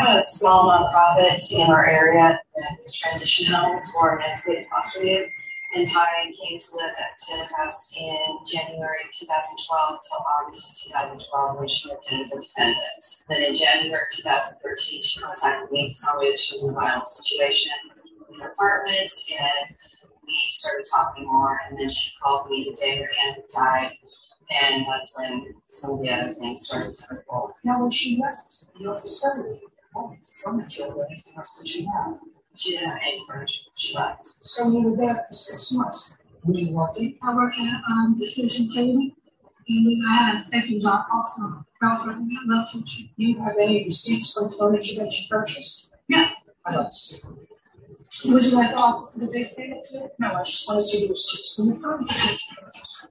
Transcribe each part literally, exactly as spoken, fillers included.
have a small nonprofit in our area that's a transition home for emancipated foster youth. And Ty came to live at Tenant House in January two thousand twelve until August two thousand twelve when she moved in as a defendant. Then in January two thousand thirteen, she contacted me to tell me that she was in a violent situation in her apartment, and we started talking more, and then she called me the day her aunt died, and that's when some of the other things started to unfold. Now, when she left your facility, what furniture or anything else did she have? She didn't have any furniture. She left. So you were there for six months. Were you working? I work at um, Decision Table, and I had a second job also. I was working at Love Kitchen. Do you have any receipts for the furniture that you purchased? Yeah. I'd like to see. Would you like the office for the base statement too? No, I just want to see the receipts for the furniture that you purchased.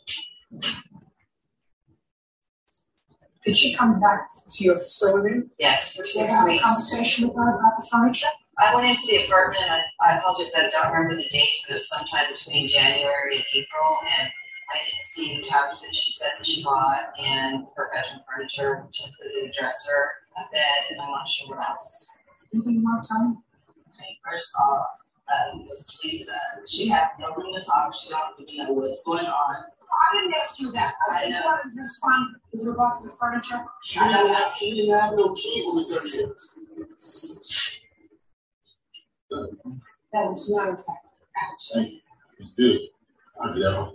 Did she come back to your facility? Yes, for Did six you have weeks. a conversation with her about the furniture? I went into the apartment, and I, I apologize, I don't remember the dates, but it was sometime between January and April, and I did see the couch that she said that she bought, and her bedroom furniture, which included a dresser, a bed, and I'm not sure what else. Anything you want to tell me? Okay, first off, um, Miss Lisa, she had no room to talk. She don't even know what's going on. I didn't ask you that. I said you wanted to respond with regard to the furniture. She didn't have, she didn't have no key when we got here. That was not a fact. Actually. You did. I know.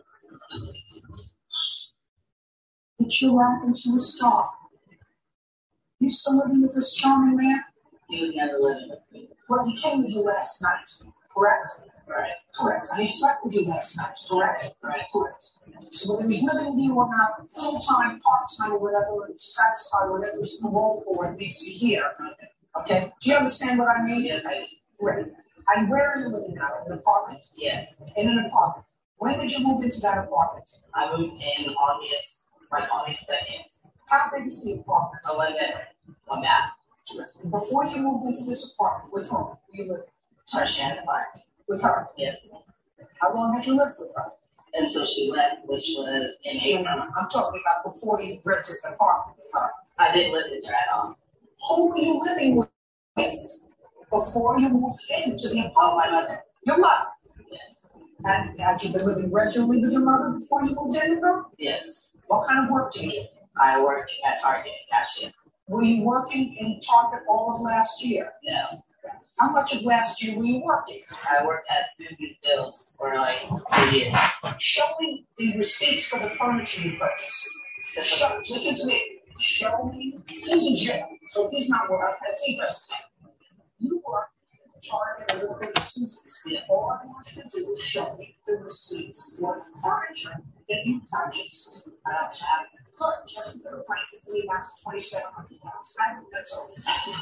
Did you run into a star? You still living with this charming man? You never lived with me. Well, he came with you last night, correct? Right. Correct. And he slept with you last night, correct? Right. Correct. So whether he's living with you or not, full-time, part-time, or whatever, to satisfy whatever the role board needs to hear. Okay? Do you understand what I mean? Yes, I do. Great. And where are you living now? In an apartment? Yes. In an apartment. When did you move into that apartment? I moved in August, like August second. How big is the apartment? A one bedroom, one bath. Before you moved into this apartment, with whom? You lived Tarshan apartment. with her. Yes. How long had you lived with her? Until she left, which was in April. I'm talking about before you rented an apartment with her. I didn't live with her at all. Who were you living with before you moved into the apartment? Oh, my mother. Your mother. Yes. And had you been living regularly with your mother before you moved in with her? Yes. What kind of work did you do? I work at Target, cashier. Were you working in Target all of last year? No. How much of last year were you working? I worked at Susie Dills for like three years. Show me the receipts for the furniture you purchased. Show, listen to me. Show me. He's in jail, so he's not working. That's he does that. You work at Target a little bit of Susie's. All I want you to do is show me the receipts for the furniture that you purchased. I don't have it. Good. Just for the plaintiff, we have twenty-seven hundred dollars. I think that's all.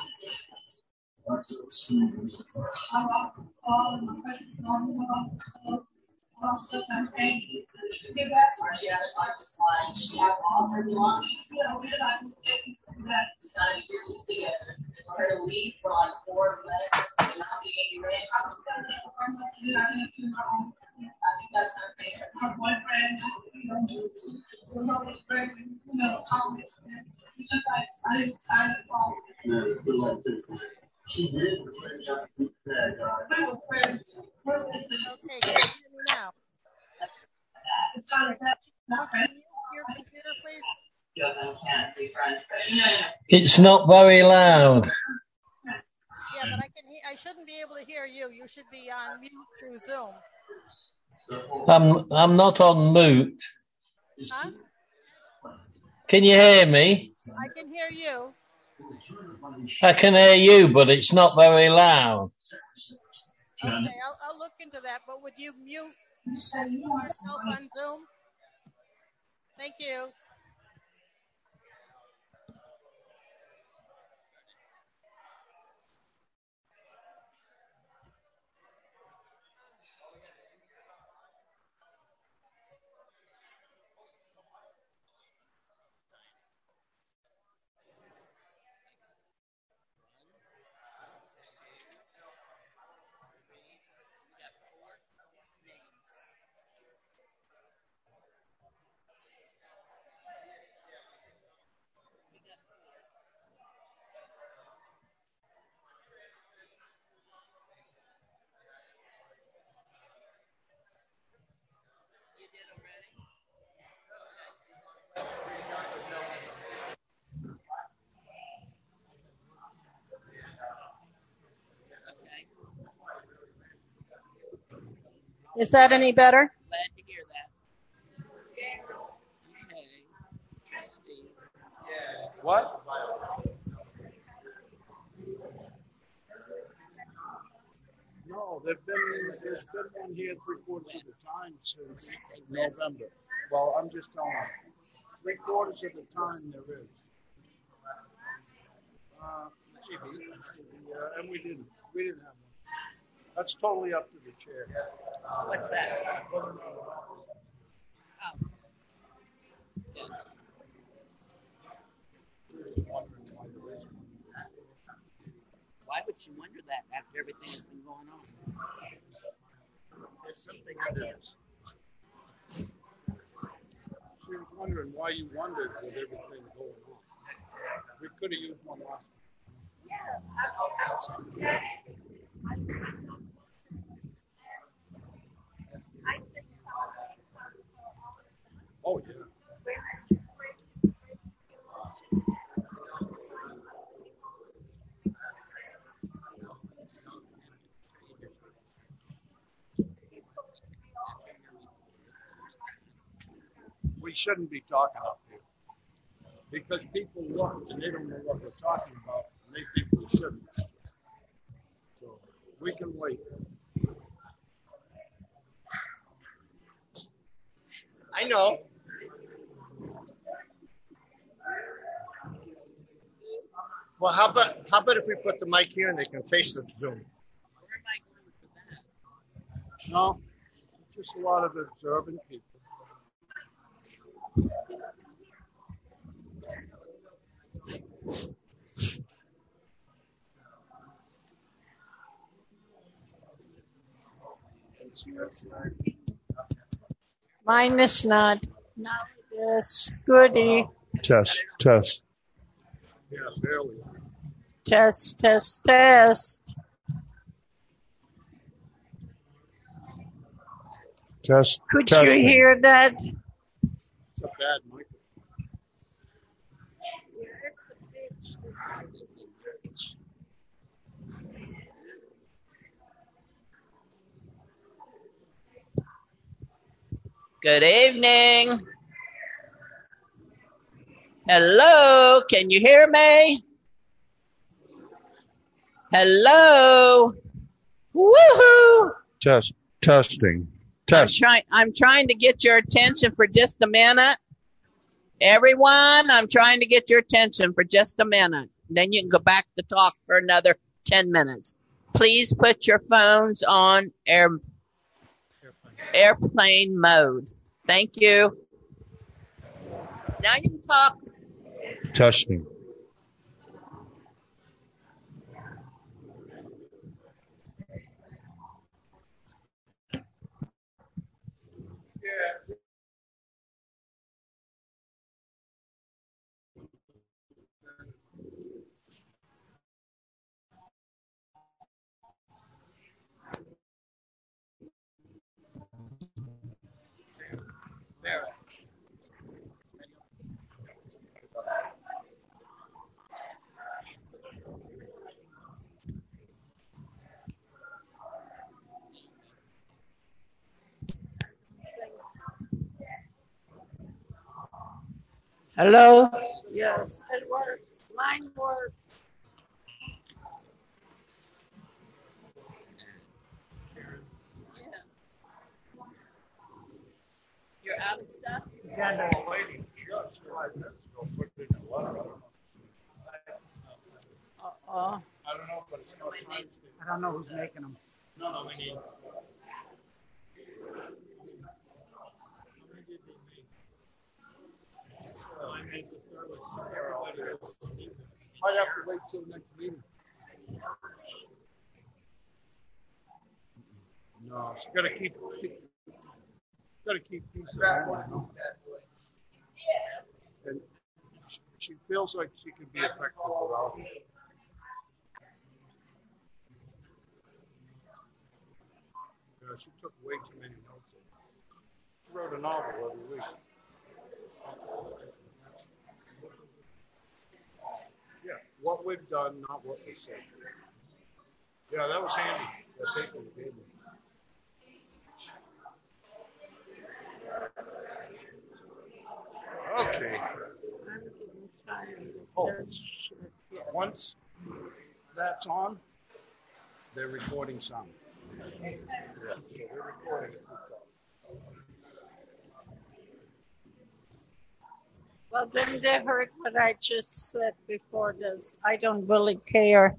She had a practice line. She had all her belongings. Decided to get this together. For her to leave for like four months and not be any rent. I think that's unfair. Her boyfriend, you know, was always friendly, you know, comments. It's just like, I didn't sign it for Man, feel like this. She did the same job. Bad guy. we were friends. We're friends. Okay, can you hear me now? It's not that, not friends. Your computer, please. You have no can't see friends, but you know, It's not very loud. Yeah, but I can hear. I shouldn't be able to hear you. You should be on mute through Zoom. I'm I'm not on mute. Huh? Can you hear me? I can hear you. I can hear you, but it's not very loud. Okay, I'll, I'll look into that. But would you mute yourself on Zoom? Thank you. Is that any better? Glad to hear that. Okay. What? No, there've been, there's been one here three quarters of the time since November. Well, I'm just telling you, three quarters of the time there is. Uh, maybe, yeah, and we didn't, we didn't have one. That's totally up to the chair. What's that? Oh. Yes. Why would you wonder that after everything that's been going on? There's something under this. She was wondering why you wondered with everything going on. We could have used one last time. Oh, yeah. We shouldn't be talking up here because people look and they don't know what we're talking about and they think we shouldn't. So we can wait. I know. Well, how about how about if we put the mic here and they can face the Zoom? No, just a lot of observant people. Mine is not. Now it is. Goody. Test, test. Yeah, barely. Test, test, test. Test. Could test. you hear that? It's a bad mic. Good evening. Hello, can you hear me? Hello. Woohoo! Test, testing, test. I'm trying. I'm trying to get your attention for just a minute. Everyone, I'm trying to get your attention for just a minute. Then you can go back to talk for another ten minutes. Please put your phones on air. Airplane mode. Thank you. Now you can talk. Testing. There. Hello? Yes, it works. Mine works. You're out of stuff? Yeah, no, lady, just five minutes ago, put it in the letter. Uh-oh. I don't know, but it's not time. I don't know who's making them. No, no, we need. Might have to wait till the next meeting. No, she's got to keep. Got to keep peace. And she, she feels like she can be effective without it. Yeah, she took way too many notes. She wrote a novel every week. Yeah, what we've done, not what we said. Yeah, that was handy. That paper you gave me. Okay. I'm getting tired Oh. of just shit. Yes. Once that's on, they're recording sound. Yeah, so they're recording it. Well, then they heard what I just said before this. I don't really care.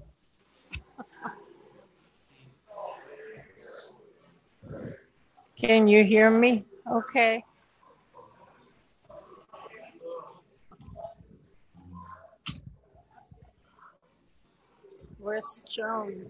Can you hear me? Okay. Where's Joan?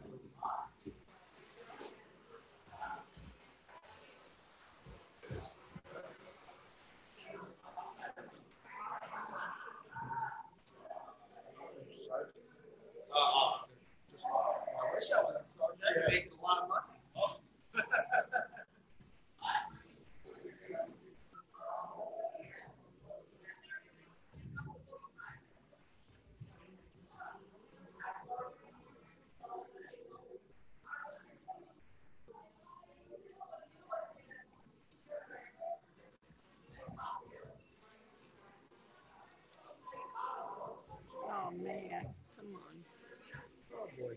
Oh man, come on. Oh boy.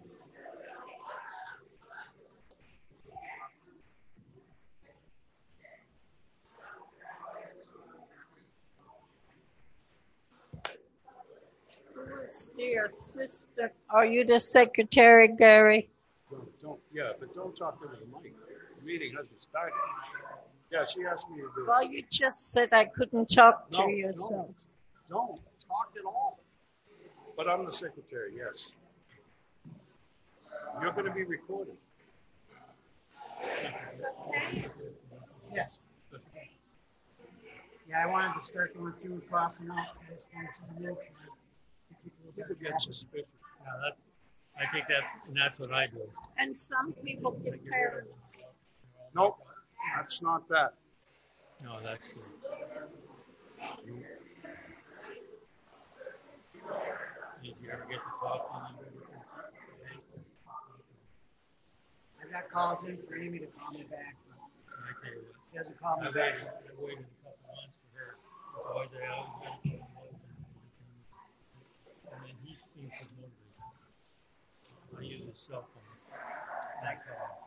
Who is dear sister? Are you the secretary, Gary? Don't, don't, yeah, but don't talk into the mic. The meeting hasn't started. Yeah, she asked me to do it. Well, you just said I couldn't talk to No, you, so. don't, don't talk at all. But I'm the secretary, yes. You're going to be recorded. It's okay. Yes. Okay. Yeah, I wanted to start going through and crossing out those kinds of notes. People get suspicious. Yeah, that's, I think that, and that's what I do. And some people get paranoid. Nope, that's not that. No, that's good. Did you ever get to talk to anybody? I got calls in for Amy to call me back. I tell you what. She hasn't called me I back. waited, I waited a couple months for her. Boy, they always got to and then he seems to know I use his cell phone. That call.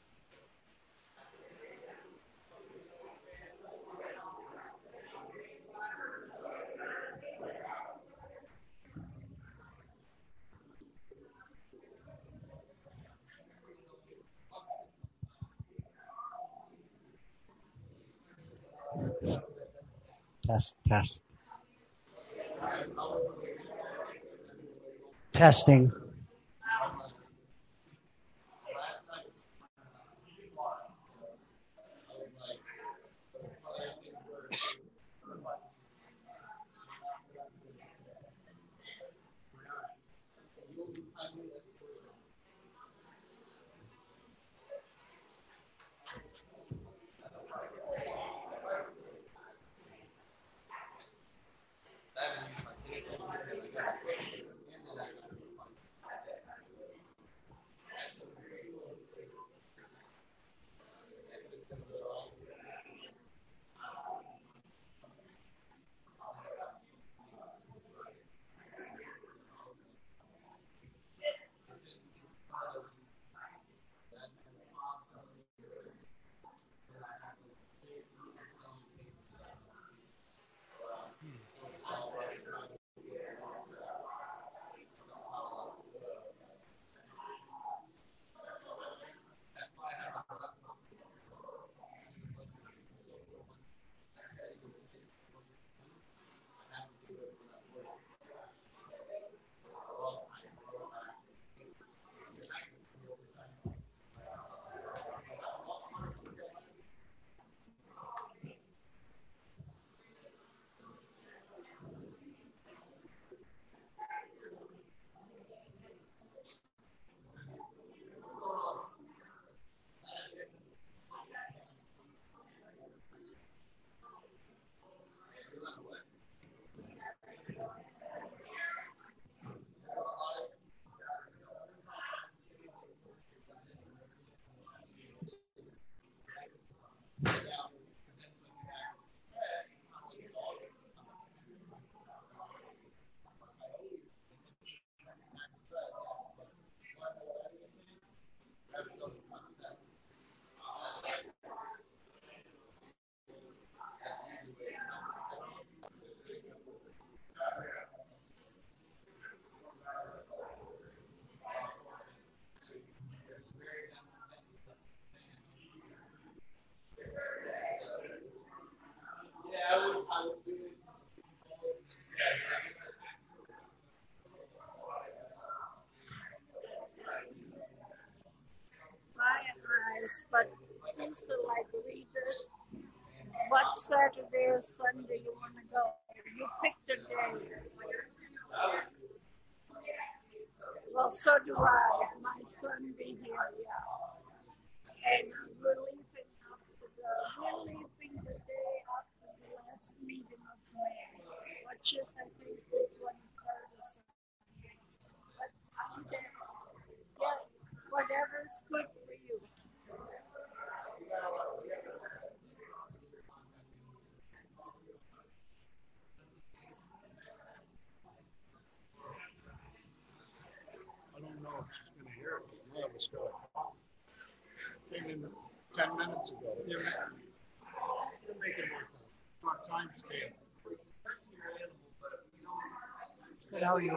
Test, test. Testing. used to like read this. What Saturday or Sunday you want to go? You pick the day. Well, so do I. My son be here, yeah. And we're leaving after the, we're leaving the day after the last meeting of May, which is, I think, the twenty-third or something. But I'm there. Yeah, whatever's good for you. I don't know if she's going to hear it. One of us got a call. Came in ten minutes ago. You're making my time stamp. Good, how are you?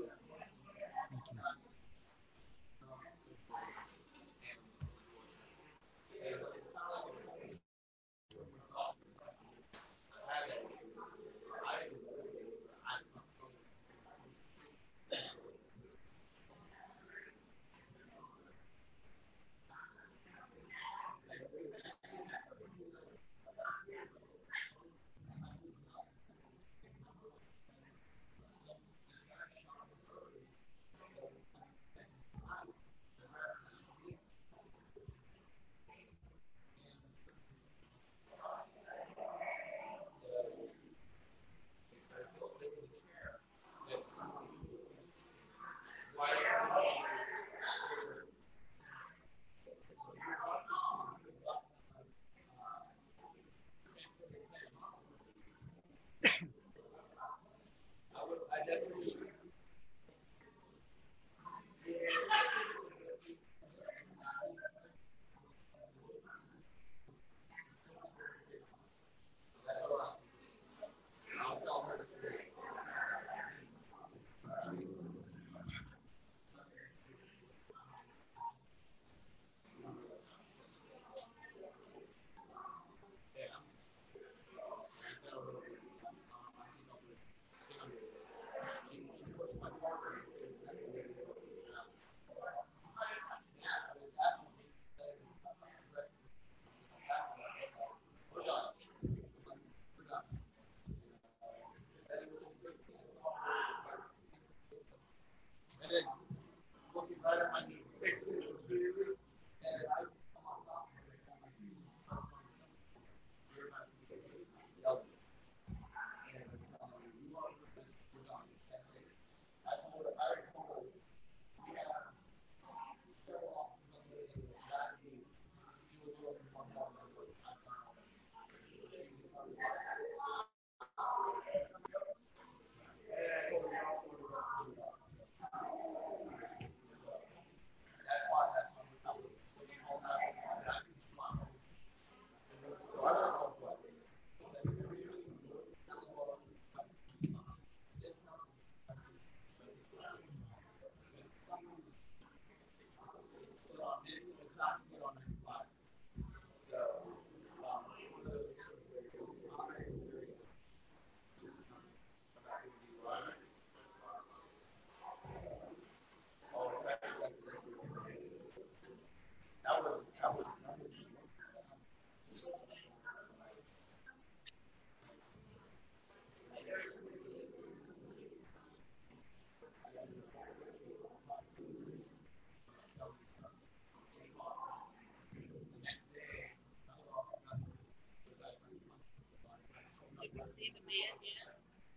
See the man yet?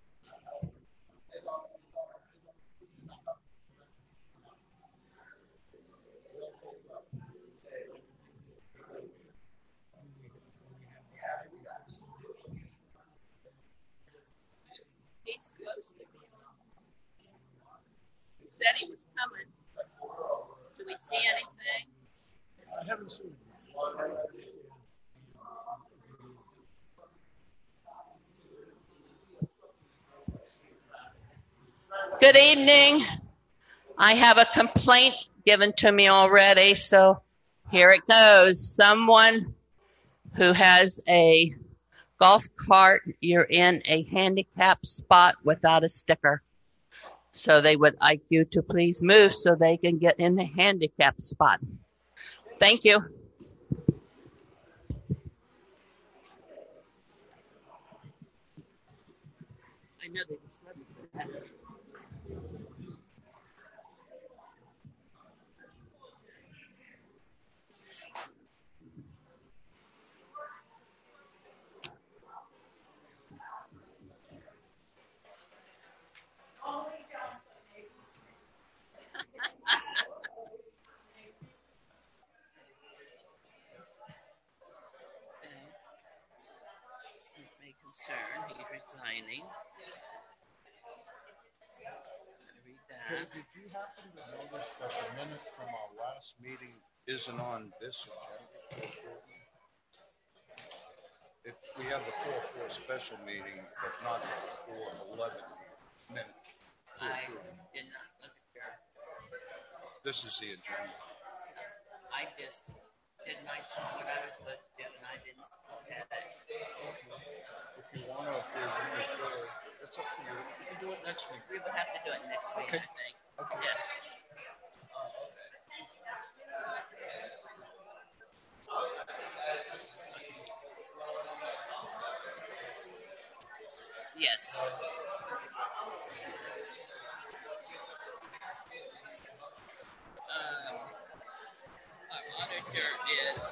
He's supposed to be. He said he was coming. Do we see anything? I haven't seen it. Good evening. I have a complaint given to me already, so here it goes. Someone who has a golf cart, you're in a handicap spot without a sticker. So they would like you to please move so they can get in the handicap spot. Thank you. I know they just love me for that. May concern, he's resigning. Read that. Kay, did you happen to notice that the minute from our last meeting isn't on this agenda? If we have the four four special meeting, but not the four eleven minutes. I did not look at your. This is the agenda. I just did my what I was supposed to do, and I didn't look at it. If you want to approve it, it's up to you. You can do it next week. We will have to do it next week, Okay. I think. Okay. Yes. Yes. Um, our auditor is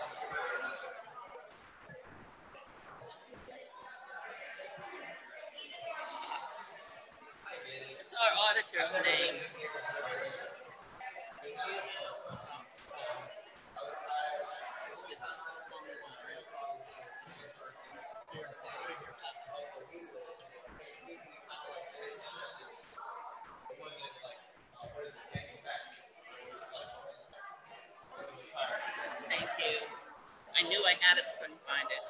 it's our auditor's name. Thank you. I knew I had it, but couldn't find it.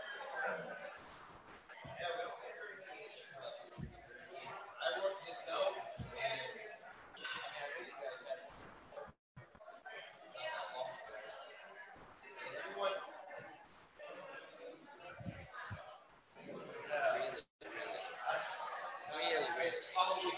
Really, really, really.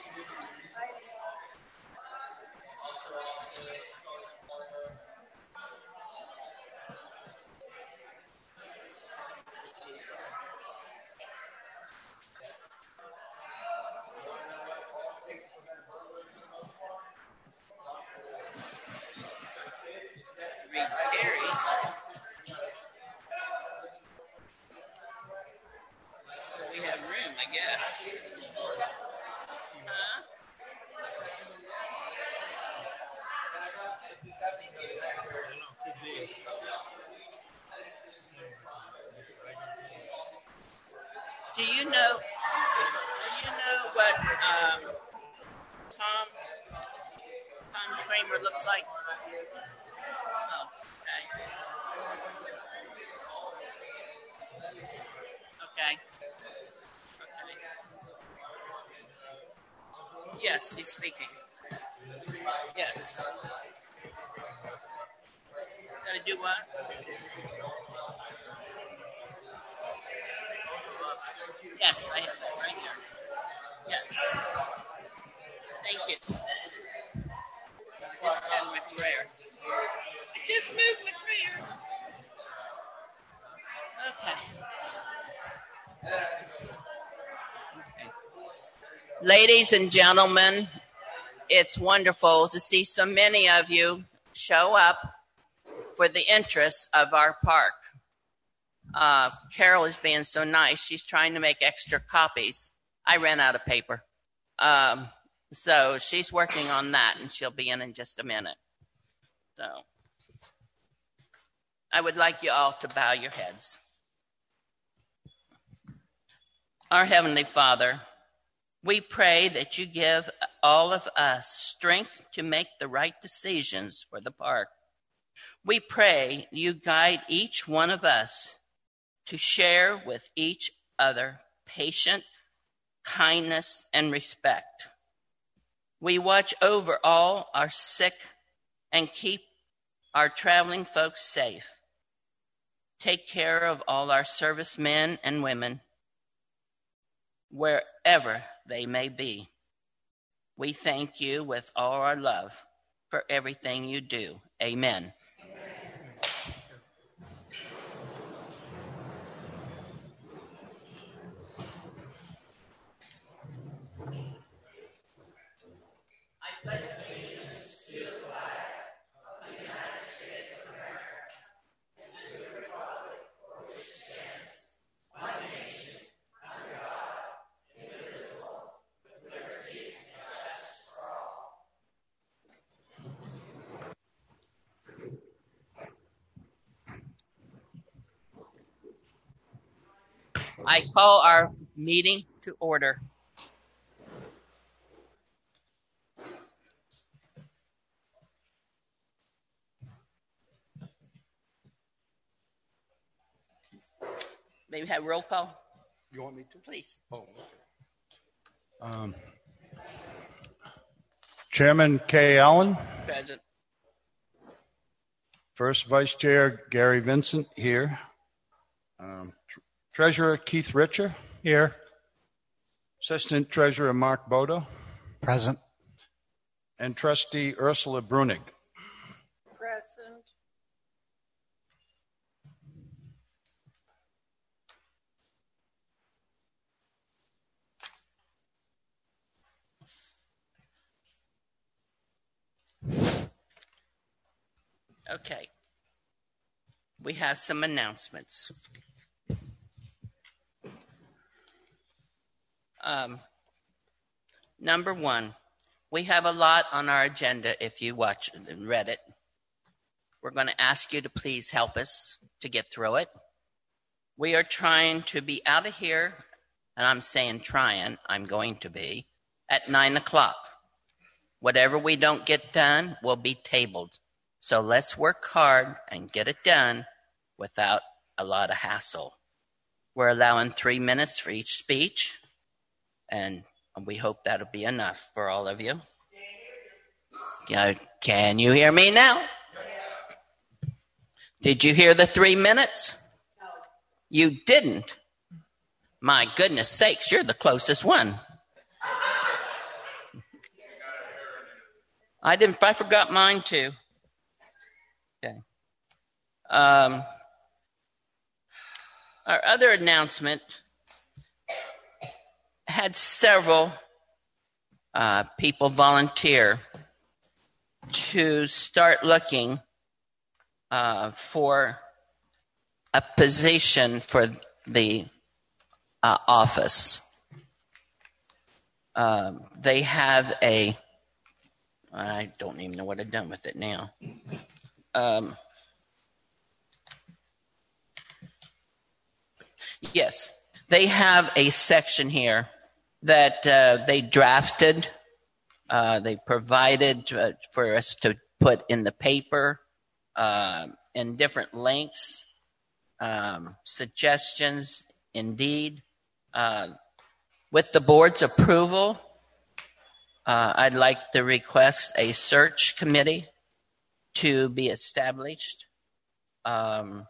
Read Terry. So we have room, I guess. Huh? Do you know? Do you know what um, Tom Tom Kramer looks like? Oh, okay. Okay. Okay. Yes, he's speaking. Yes. Gotta do what? Yes, I have it right here. Yes. Thank you. I just had my prayer. I just moved my prayer. Okay. Okay. Ladies and gentlemen, it's wonderful to see so many of you show up for the interests of our park. Uh, Carol is being so nice. She's trying to make extra copies. I ran out of paper. Um, so she's working on that, and she'll be in in just a minute. So I would like you all to bow your heads. Our Heavenly Father, we pray that you give all of us strength to make the right decisions for the park. We pray you guide each one of us to share with each other patience, kindness, and respect. We watch over all our sick and keep our traveling folks safe. Take care of all our servicemen and women, wherever they may be. We thank you with all our love for everything you do. Amen. I call our meeting to order. Maybe have roll call. You want me to? Please. Oh, okay. Um, Chairman Kay Allen. Present. First Vice Chair Gary Vincent here. Um, Tr- Treasurer Keith Richer. Here. Assistant Treasurer Mark Bodo. Present. And Trustee Ursula Brunig. Present. Okay. We have some announcements. Um, number one, we have a lot on our agenda if you watch and read it. We're going to ask you to please help us to get through it. We are trying to be out of here, and I'm saying trying, I'm going to be, at nine o'clock. Whatever we don't get done will be tabled. So let's work hard and get it done without a lot of hassle. We're allowing three minutes for each speech, and we hope that'll be enough for all of you. Yeah, can you hear me now? Did you hear the three minutes? No. You didn't? My goodness sakes, you're the closest one. I didn't. I forgot mine too. Okay. Um, our other announcement had several uh, people volunteer to start looking uh, for a position for the uh, office. Uh, they have a, I don't even know what I've done with it now. Um, yes, they have a section here that uh, they drafted. Uh, they provided uh, for us to put in the paper uh, in different links, um, suggestions, indeed. Uh, with the board's approval, uh, I'd like to request a search committee to be established. Um,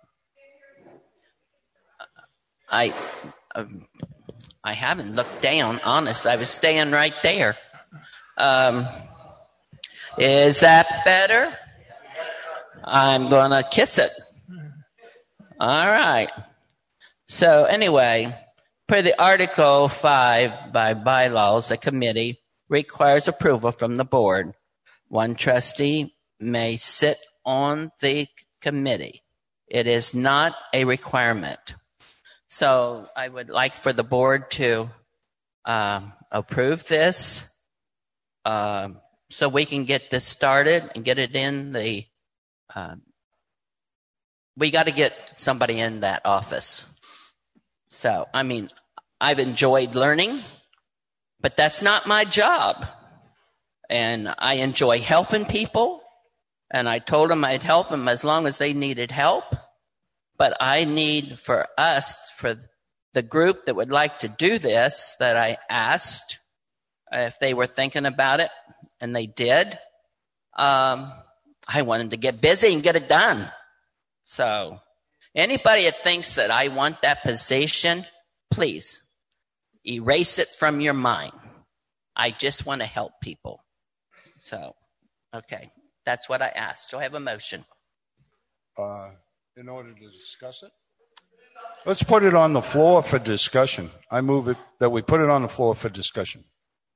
I um, I haven't looked down, honest. I was staying right there. Um, is that better? I'm going to kiss it. All right. So anyway, per the Article five by bylaws, a committee requires approval from the board. One trustee may sit on the committee. It is not a requirement. So I would like for the board to um, approve this uh, so we can get this started and get it in the, uh, we got to get somebody in that office. So, I mean, I've enjoyed learning, but that's not my job. And I enjoy helping people. And I told them I'd help them as long as they needed help. But I need for us, for the group that would like to do this, that I asked if they were thinking about it, and they did. Um, I want them to get busy and get it done. So anybody that thinks that I want that position, please erase it from your mind. I just want to help people. So, okay. That's what I asked. Do I have a motion? Uh, in order to discuss it? Let's put it on the floor for discussion. I move it that we put it on the floor for discussion.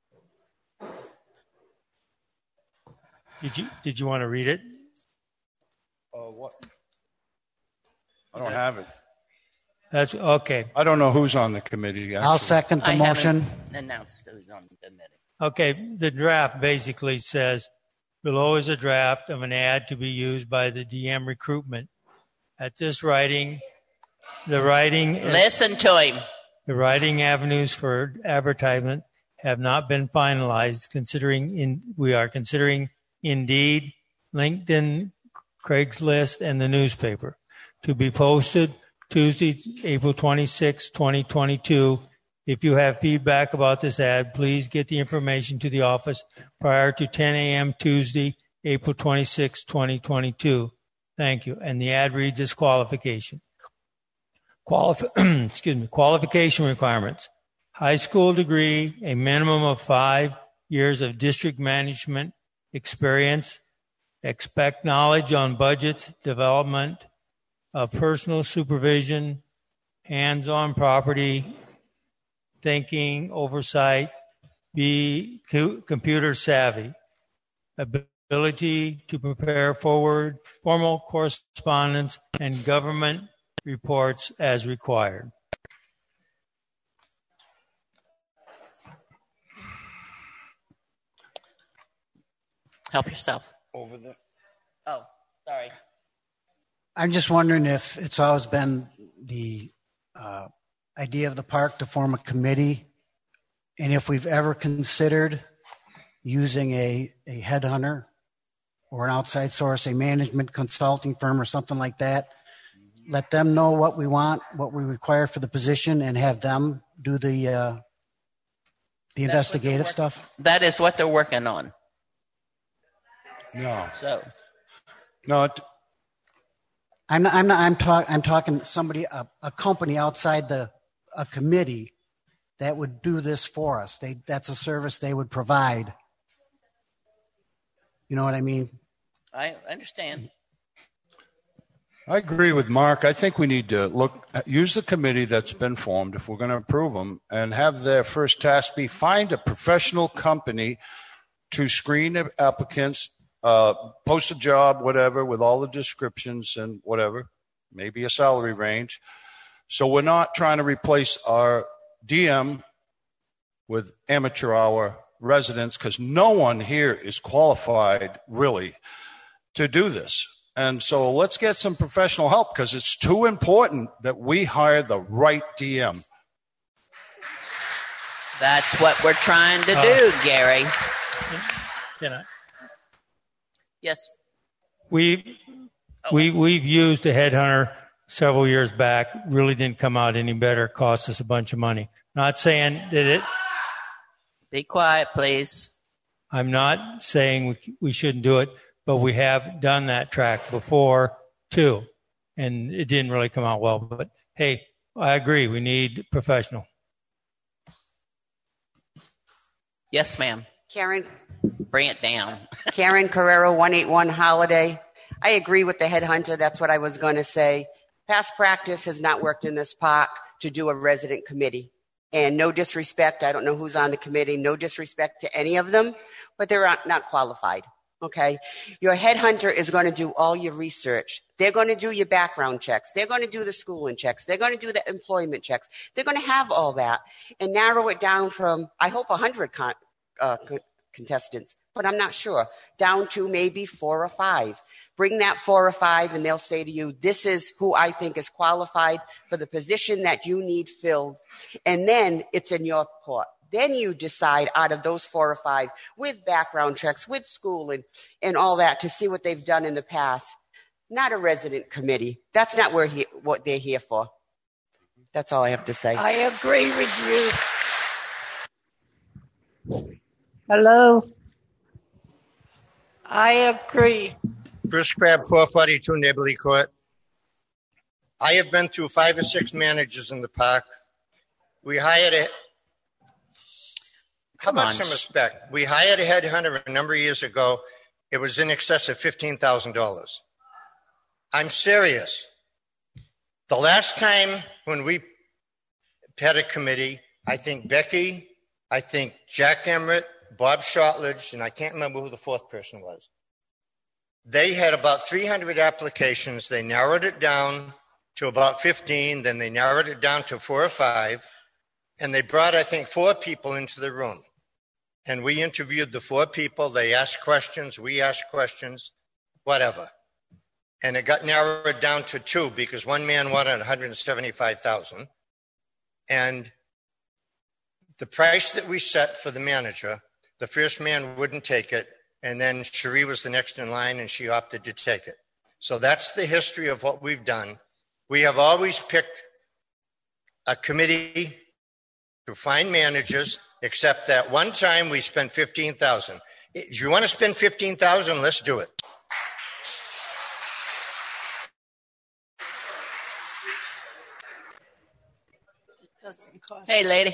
Did you did you want to read it? Uh, what? I don't have it. That's okay. I don't know who's on the committee. Actually. I'll second the I motion. haven't announced who's on the committee. Okay, the draft basically says, below is a draft of an ad to be used by the D M recruitment. At this writing, the writing... Listen to him. The writing avenues for advertisement have not been finalized. Considering in, we are considering Indeed, LinkedIn, Craigslist, and the newspaper. To be posted Tuesday, April twenty-sixth, twenty twenty-two. If you have feedback about this ad, please get the information to the office prior to ten a.m. Tuesday, April twenty-sixth, twenty twenty-two. Thank you. And the ad reads as qualification. Qualif- excuse me, qualification requirements. High school degree, a minimum of five years of district management experience. Expect knowledge on budgets, development, uh, personal supervision, hands-on property, thinking, oversight, be co- computer savvy, ability to prepare forward formal correspondence and government reports as required. Help yourself. Over there. Oh, sorry. I'm just wondering if it's always been the uh, idea of the park to form a committee, and if we've ever considered using a, a headhunter or an outside source, a management consulting firm or something like that. Let them know what we want, what we require for the position, and have them do the uh, the That's investigative working- stuff. That is what they're working on. No. So, No, it, I'm not, I'm not, I'm talking, I'm talking somebody, a, a company outside the, a committee that would do this for us. They, that's a service they would provide. You know what I mean? I understand. I agree with Mark. I think we need to look, use the committee that's been formed if we're going to approve them, and have their first task be find a professional company to screen the applicants, uh, post a job, whatever, with all the descriptions and whatever, maybe a salary range. So we're not trying to replace our D M with amateur hour residents, because no one here is qualified really to do this. And so let's get some professional help, because it's too important that we hire the right D M. That's what we're trying to Uh, do, Gary. Can I? Yes. We we we've used a headhunter several years back. Really didn't come out any better. Cost us a bunch of money. Not saying that it. Be quiet, please. I'm not saying we we shouldn't do it, but we have done that track before too, and it didn't really come out well. But hey, I agree. We need professional. Yes, ma'am. Karen. Bring it down. Karen Carrero, one eighty-one Holiday. I agree with the headhunter. That's what I was going to say. Past practice has not worked in this park to do a resident committee. And no disrespect, I don't know who's on the committee, no disrespect to any of them, but they're not, not qualified. Okay? Your headhunter is going to do all your research. They're going to do your background checks. They're going to do the schooling checks. They're going to do the employment checks. They're going to have all that and narrow it down from, I hope, one hundred con- uh, co- contestants, but I'm not sure, down to maybe four or five. Bring that four or five, and they'll say to you, this is who I think is qualified for the position that you need filled. And then it's in your court. Then you decide out of those four or five with background checks, with schooling and all that to see what they've done in the past. Not a resident committee. That's not where he, what they're here for. That's all I have to say. I agree with you. Hello. I agree. Bruce Crabb, four forty-two Neighborly Court. I have been through five or six managers in the park. We hired a, how about some respect? We hired a headhunter a number of years ago. It was in excess of fifteen thousand dollars. I'm serious. The last time when we had a committee, I think Becky, I think Jack Emmerich, Bob Shotledge, and I can't remember who the fourth person was. They had about three hundred applications. They narrowed it down to about fifteen. Then they narrowed it down to four or five. And they brought, I think, four people into the room. And we interviewed the four people. They asked questions. We asked questions, whatever. And it got narrowed down to two because one man wanted one hundred seventy-five thousand dollars. And the price that we set for the manager, the first man wouldn't take it, and then Cherie was the next in line, and she opted to take it. So that's the history of what we've done. We have always picked a committee to find managers, except that one time we spent fifteen thousand dollars. If you want to spend fifteen thousand dollars, let's do it. Hey, lady.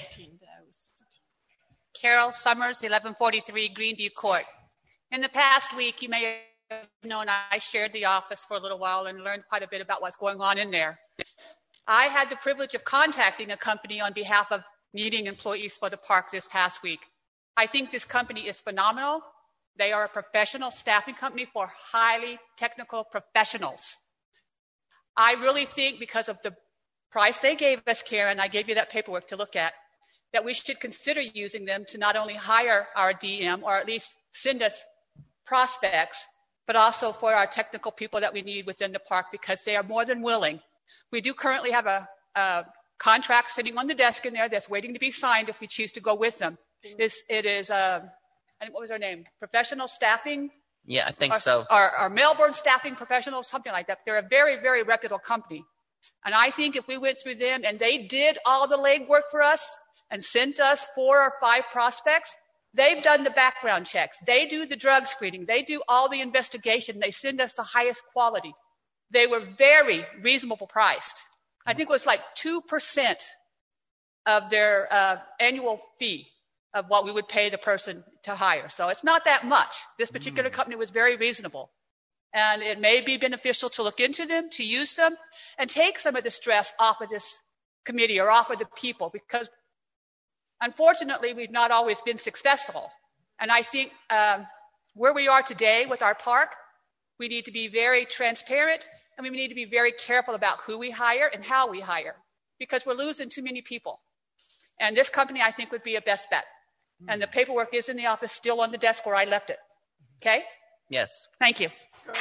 Carol Summers, eleven forty-three Greenview Court. In the past week, you may have known I shared the office for a little while and learned quite a bit about what's going on in there. I had the privilege of contacting a company on behalf of needing employees for the park this past week. I think this company is phenomenal. They are a professional staffing company for highly technical professionals. I really think because of the price they gave us, Karen, I gave you that paperwork to look at, that we should consider using them to not only hire our D M or at least send us prospects, but also for our technical people that we need within the park because they are more than willing. We do currently have a, a contract sitting on the desk in there that's waiting to be signed if we choose to go with them. It's, it is, uh, what was her name? Professional Staffing? Yeah, I think our, so. Our, our Melbourne Staffing Professionals, something like that. They're a very, very reputable company. And I think if we went through them and they did all the legwork for us and sent us four or five prospects, they've done the background checks. They do the drug screening. They do all the investigation. They send us the highest quality. They were very reasonable priced. I think it was like two percent of their uh, annual fee of what we would pay the person to hire. So it's not that much. This particular company was very reasonable. And it may be beneficial to look into them, to use them, and take some of the stress off of this committee or off of the people, because unfortunately, we've not always been successful. And I think um, where we are today with our park, we need to be very transparent, and we need to be very careful about who we hire and how we hire, because we're losing too many people. And this company, I think, would be a best bet. And the paperwork is in the office, still on the desk where I left it. Okay? Yes. Thank you.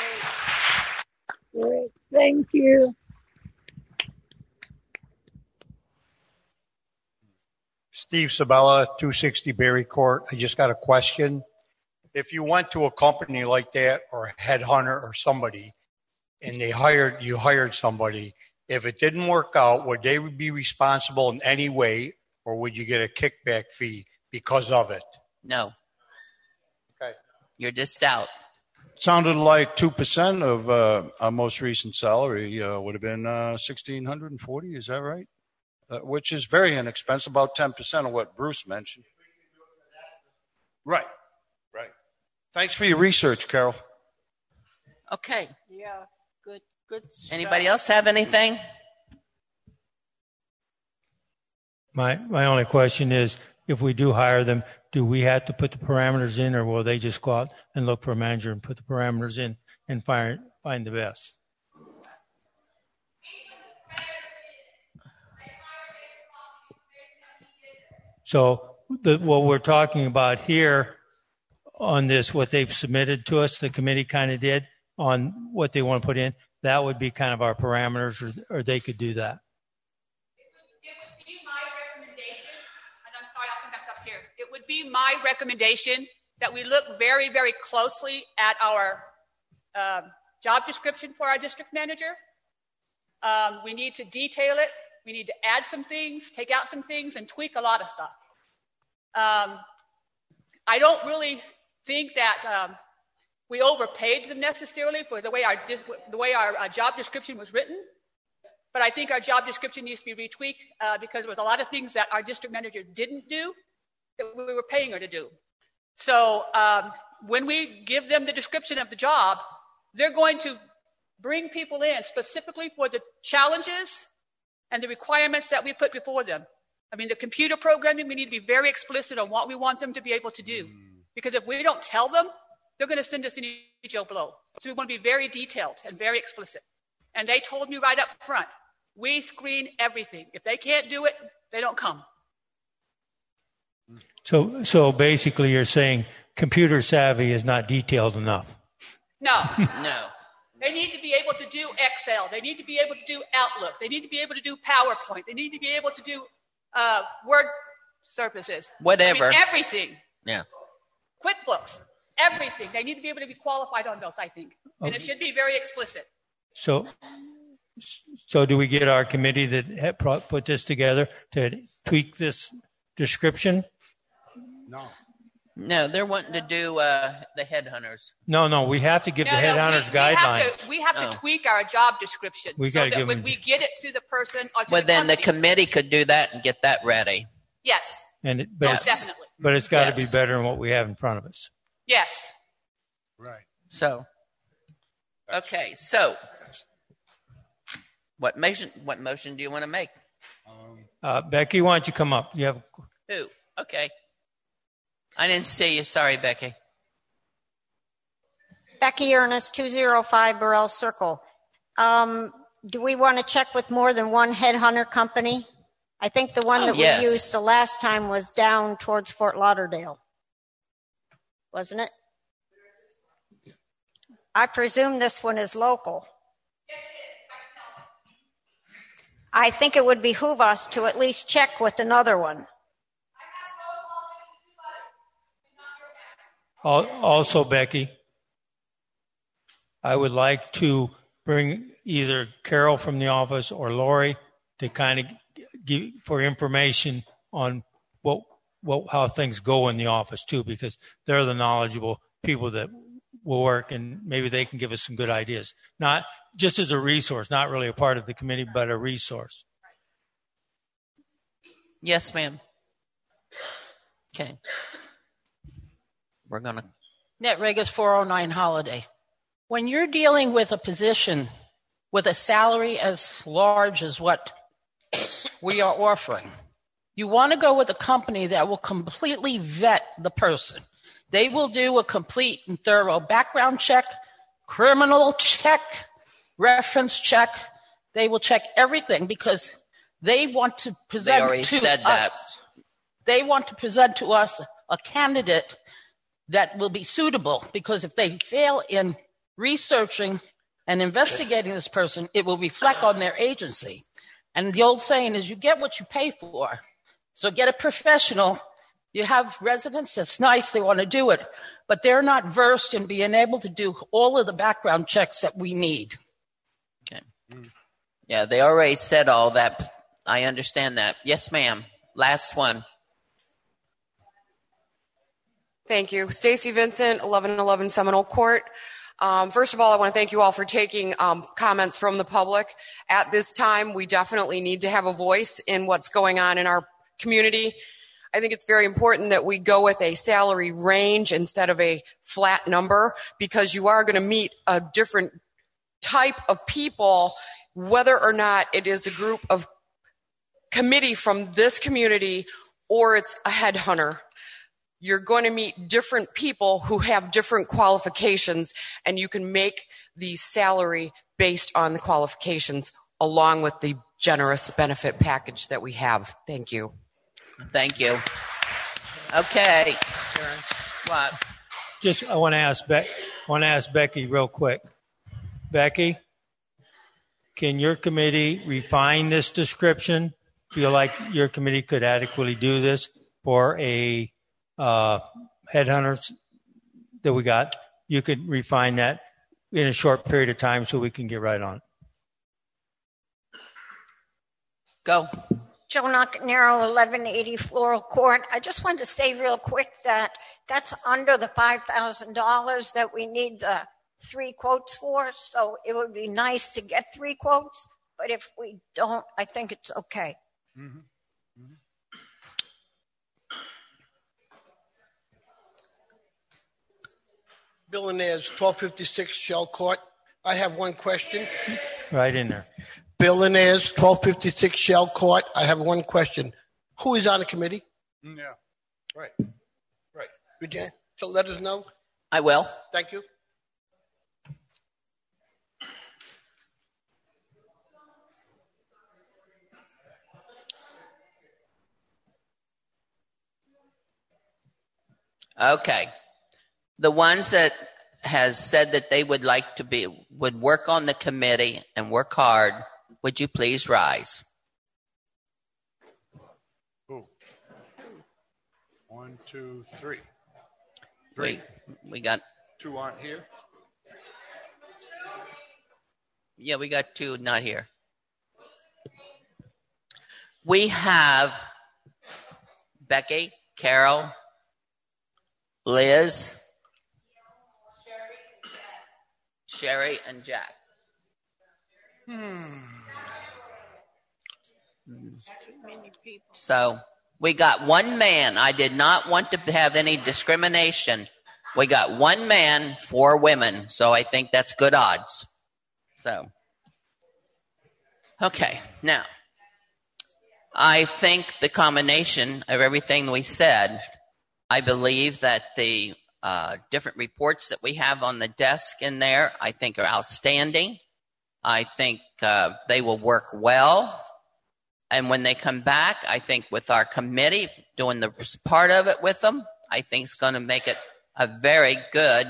Great. Thank you. Steve Sabella, two sixty Berry Court. I just got a question. If you went to a company like that or a headhunter or somebody and they hired, you hired somebody, if it didn't work out, would they be responsible in any way or would you get a kickback fee because of it? No. Okay. You're just out. Sounded like two percent of uh, our most recent salary uh, would have been uh, one thousand six hundred forty. Is that right? Uh, which is very inexpensive, about ten percent of what Bruce mentioned. Right, right. Thanks for your research, Carol. Okay. Yeah, good, good stuff. Anybody else have anything? My my only question is, if we do hire them, do we have to put the parameters in, or will they just go out and look for a manager and put the parameters in and find find the best? So the, what we're talking about here on this, what they've submitted to us, the committee kind of did on what they want to put in, that would be kind of our parameters, or, or they could do that. It would be my recommendation that we look very, very closely at our uh, job description for our district manager. Um, we need to detail it. We need to add some things, take out some things, and tweak a lot of stuff. Um, I don't really think that um, we overpaid them necessarily for the way our the way our uh, job description was written. But I think our job description needs to be retweaked uh, because there was a lot of things that our district manager didn't do that we were paying her to do. So um, when we give them the description of the job, they're going to bring people in specifically for the challenges and the requirements that we put before them. I mean, the computer programming, we need to be very explicit on what we want them to be able to do. Because if we don't tell them, they're going to send us any Joe Blow. So we want to be very detailed and very explicit. And they told me right up front, we screen everything. If they can't do it, they don't come. So, so basically you're saying computer savvy is not detailed enough. No. No. They need to be able to do Excel. They need to be able to do Outlook. They need to be able to do PowerPoint. They need to be able to do uh, Word services. Whatever. I mean, everything. Yeah. QuickBooks, everything. They need to be able to be qualified on those, I think. And Okay. it should be very explicit. So, so do we get our committee that had pro- put this together to tweak this description? No. No, they're wanting to do uh, the headhunters. No, no, we have to give No, the no, headhunters we, we guidelines. Have to, we have to Oh. tweak our job description We so gotta that give when them- we get it to the person or to Well, the then the company, committee could do that and get that ready. yes, And it, but Most it's- definitely. But it's got to Yes. be better than what we have in front of us. yes. Right. So, okay, so what motion? What motion do you want to make? Uh, Becky, why don't you come up? You have Who? Okay. I didn't see you. Sorry, Becky. Becky Ernest, two oh five Burrell Circle. Um, do we want to check with more than one headhunter company? I think the one Oh, that yes. we used the last time was down towards Fort Lauderdale, wasn't it? I presume this one is local. I think it would behoove us to at least check with another one. Al- also, Becky, I would like to bring either Carol from the office or Lori to kind of give for information on what what how things go in the office too, because they're the knowledgeable people that will work, and maybe they can give us some good ideas. Not just as a resource, not really a part of the committee, but a resource. Yes, ma'am. Okay. We're gonna. Net Regas four oh nine Holiday. When you're dealing with a position with a salary as large as what we are offering, you want to go with a company that will completely vet the person. They will do a complete and thorough background check, criminal check, reference check. They will check everything because they want to present They already to said that. us. They want to present to us a candidate that will be suitable, because if they fail in researching and investigating this person, it will reflect on their agency. And the old saying is, you get what you pay for. So get a professional. You have residents, that's nice, they want to do it, but they're not versed in being able to do all of the background checks that we need. Okay. Yeah, they already said all that. I understand that. Yes, ma'am. Last one. Thank you. Stacy Vincent, eleven eleven Seminole Court. Um, first of all, I want to thank you all for taking um, comments from the public. At this time, we definitely need to have a voice in what's going on in our community. I think it's very important that we go with a salary range instead of a flat number, because you are going to meet a different type of people, whether or not it is a group of committee from this community or it's a headhunter. You're going to meet different people who have different qualifications, and you can make the salary based on the qualifications along with the generous benefit package that we have. Thank you. Thank you. Okay. What? Just I want to ask Beck. I want to ask Becky real quick. Becky, can your committee refine this description? Feel like your committee could adequately do this for a uh, headhunters that we got? You could refine that in a short period of time so we can get right on it. Go. Joe Narrow, eleven eighty Floral Court. I just wanted to say real quick that that's under the five thousand dollars that we need the three quotes for. So it would be nice to get three quotes, but if we don't, I think it's okay. Mm-hmm. Bill Inez, twelve fifty-six Shell Court. I have one question. Right in there. Bill Inez, twelve fifty-six Shell Court. I have one question. Who is on the committee? Yeah. Right. Right. Could you so let us know? I will. Thank you. Okay. The ones that has said that they would like to be, would work on the committee and work hard, would you please rise? Who? One, two, three. Wait, we got two aren't here. Yeah, we got two not here. We have Becky, Carol, Liz, Sherry, and Jack. Hmm. So we got one man. I did not want to have any discrimination. We got one man, four women. So I think that's good odds. So, okay, now, I think the combination of everything we said, I believe that the uh, different reports that we have on the desk in there, I think are outstanding. I think uh, they will work well. And when they come back, I think with our committee doing the part of it with them, I think it's going to make it a very good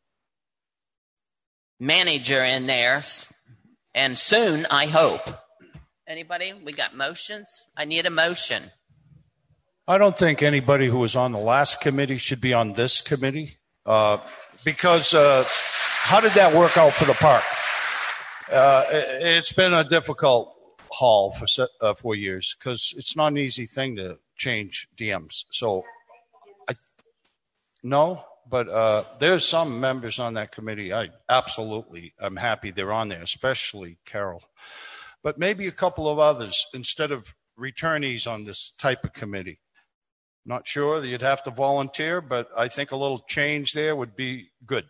manager in there. And soon, I hope. Anybody? We got motions? I need a motion. I don't think anybody who was on the last committee should be on this committee uh, because uh, how did that work out for the park? Uh, it's been a difficult haul for uh, four years because it's not an easy thing to change D Ms. So, I no, but uh, there's some members on that committee. I absolutely am happy they're on there, especially Carol. But maybe a couple of others instead of returnees on this type of committee. Not sure that you'd have to volunteer, but I think a little change there would be good.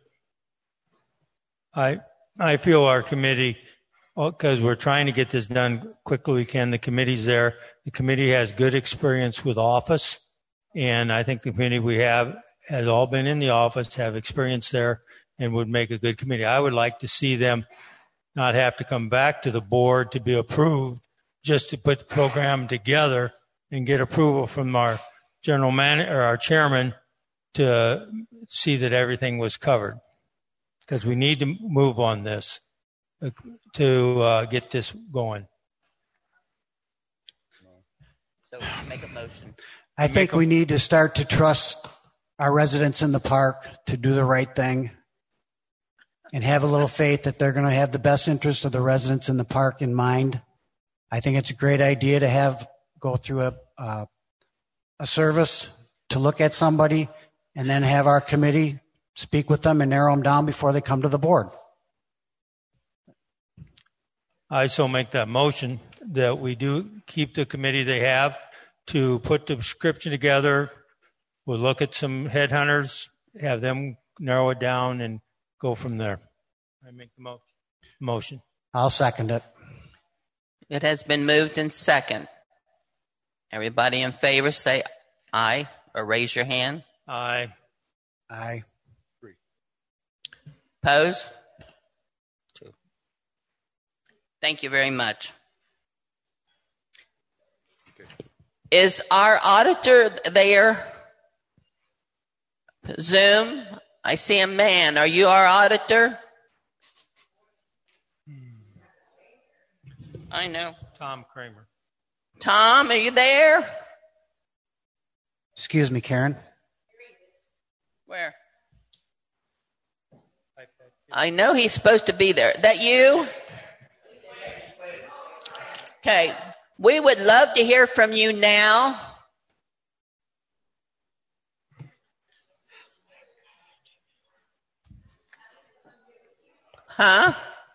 I I feel our committee, because we're trying to get this done quickly we can, the committee's there. The committee has good experience with office, and I think the committee we have has all been in the office, have experience there, and would make a good committee. I would like to see them not have to come back to the board to be approved, just to put the program together and get approval from our general manager or our chairman to see that everything was covered. Because we need to move on this to uh, get this going. So make a motion. I think we need to start to trust our residents in the park to do the right thing and have a little faith that they're going to have the best interest of the residents in the park in mind. I think it's a great idea to have go through a uh, a service to look at somebody and then have our committee speak with them and narrow them down before they come to the board. I so make that motion that we do keep the committee they have to put the description together. We'll look at some headhunters, have them narrow it down, and go from there. I make the mo- motion. I'll second it. It has been moved in second. Everybody in favor say aye or raise your hand. Aye. Aye. Pose? Two. Thank you very much. Okay. Is our auditor there? Zoom? I see a man. Are you our auditor? I know. Tom Kramer. Tom, are you there? Excuse me, Karen. Where? I know he's supposed to be there. That you? Okay. We would love to hear from you now. Huh?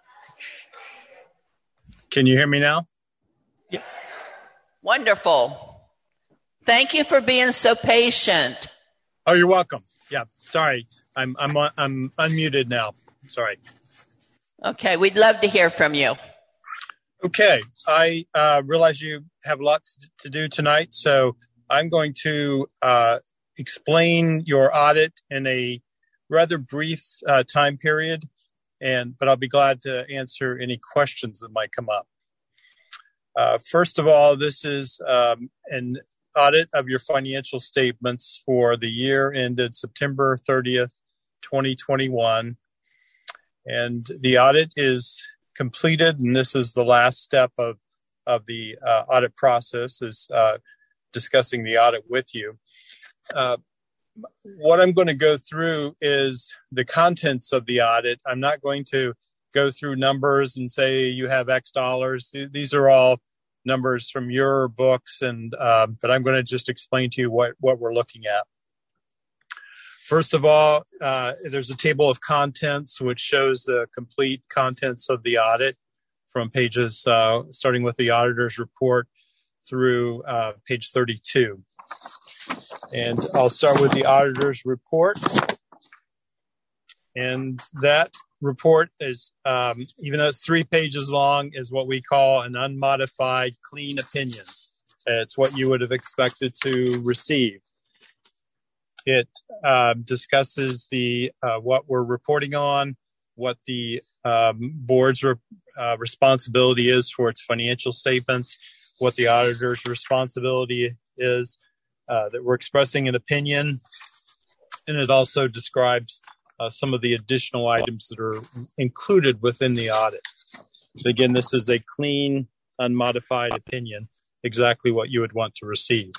Can you hear me now? Yeah. Wonderful. Thank you for being so patient. Oh, you're welcome. Yeah, sorry. I'm I'm I'm unmuted now. Sorry. Okay, we'd love to hear from you. Okay, I uh, realize you have lots to do tonight, so I'm going to uh, explain your audit in a rather brief uh, time period, and but I'll be glad to answer any questions that might come up. Uh, first of all, this is um, an audit of your financial statements for the year ended September thirtieth, twenty twenty-one. And the audit is completed, and this is the last step of, of the uh, audit process, is uh, discussing the audit with you. uh, what I'm going to go through is the contents of the audit. I'm not going to go through numbers and say you have X dollars. These are all numbers from your books, and uh, but I'm going to just explain to you what, what we're looking at. First of all, uh, there's a table of contents which shows the complete contents of the audit from pages uh, starting with the auditor's report through uh, page thirty-two. And I'll start with the auditor's report. And that report is, um, even though it's three pages long, is what we call an unmodified clean opinion. It's what you would have expected to receive. It uh, discusses the uh, what we're reporting on, what the um, board's re- uh, responsibility is for its financial statements, what the auditor's responsibility is, uh, that we're expressing an opinion, and it also describes uh, some of the additional items that are included within the audit. So again, this is a clean, unmodified opinion, exactly what you would want to receive.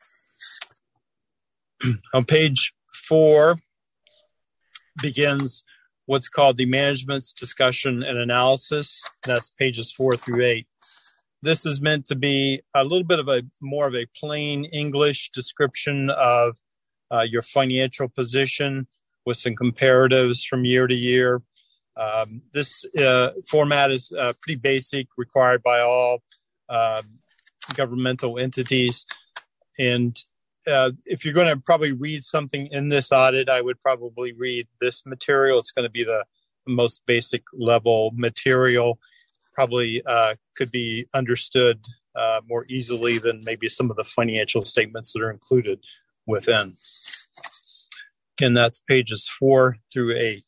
On page four begins what's called the management's discussion and analysis. That's pages four through eight. This is meant to be a little bit of a more of a plain English description of uh, your financial position with some comparatives from year to year. Um, this uh, format is uh, pretty basic, required by all uh, governmental entities. And Uh, if you're going to probably read something in this audit, I would probably read this material. It's going to be the most basic level material. Probably uh, could be understood uh, more easily than maybe some of the financial statements that are included within. Again, that's pages four through eight.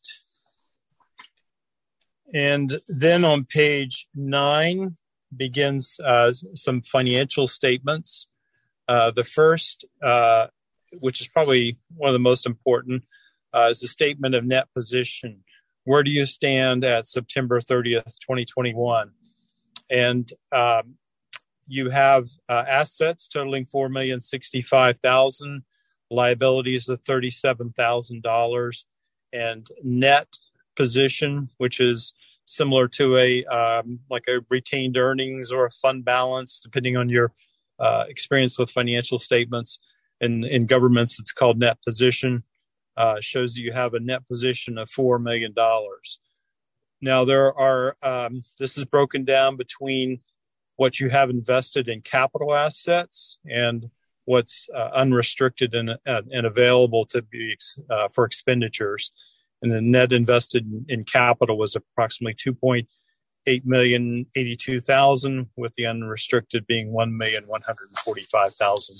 And then on page nine begins uh, some financial statements. Uh, the first, uh, which is probably one of the most important, uh, is the statement of net position. Where do you stand at September thirtieth, twenty twenty-one? And um, you have uh, assets totaling four million sixty-five thousand dollars, liabilities of thirty-seven thousand dollars, and net position, which is similar to a um, like a retained earnings or a fund balance, depending on your Uh, experience with financial statements. In, in governments, it's called net position. Uh, shows that you have a net position of four million dollars. Now, there are, um, this is broken down between what you have invested in capital assets and what's uh, unrestricted and, uh, and available to be uh, for expenditures. And the net invested in, in capital was approximately two point eight million eighty-two thousand, with the unrestricted being one million one hundred forty-five thousand.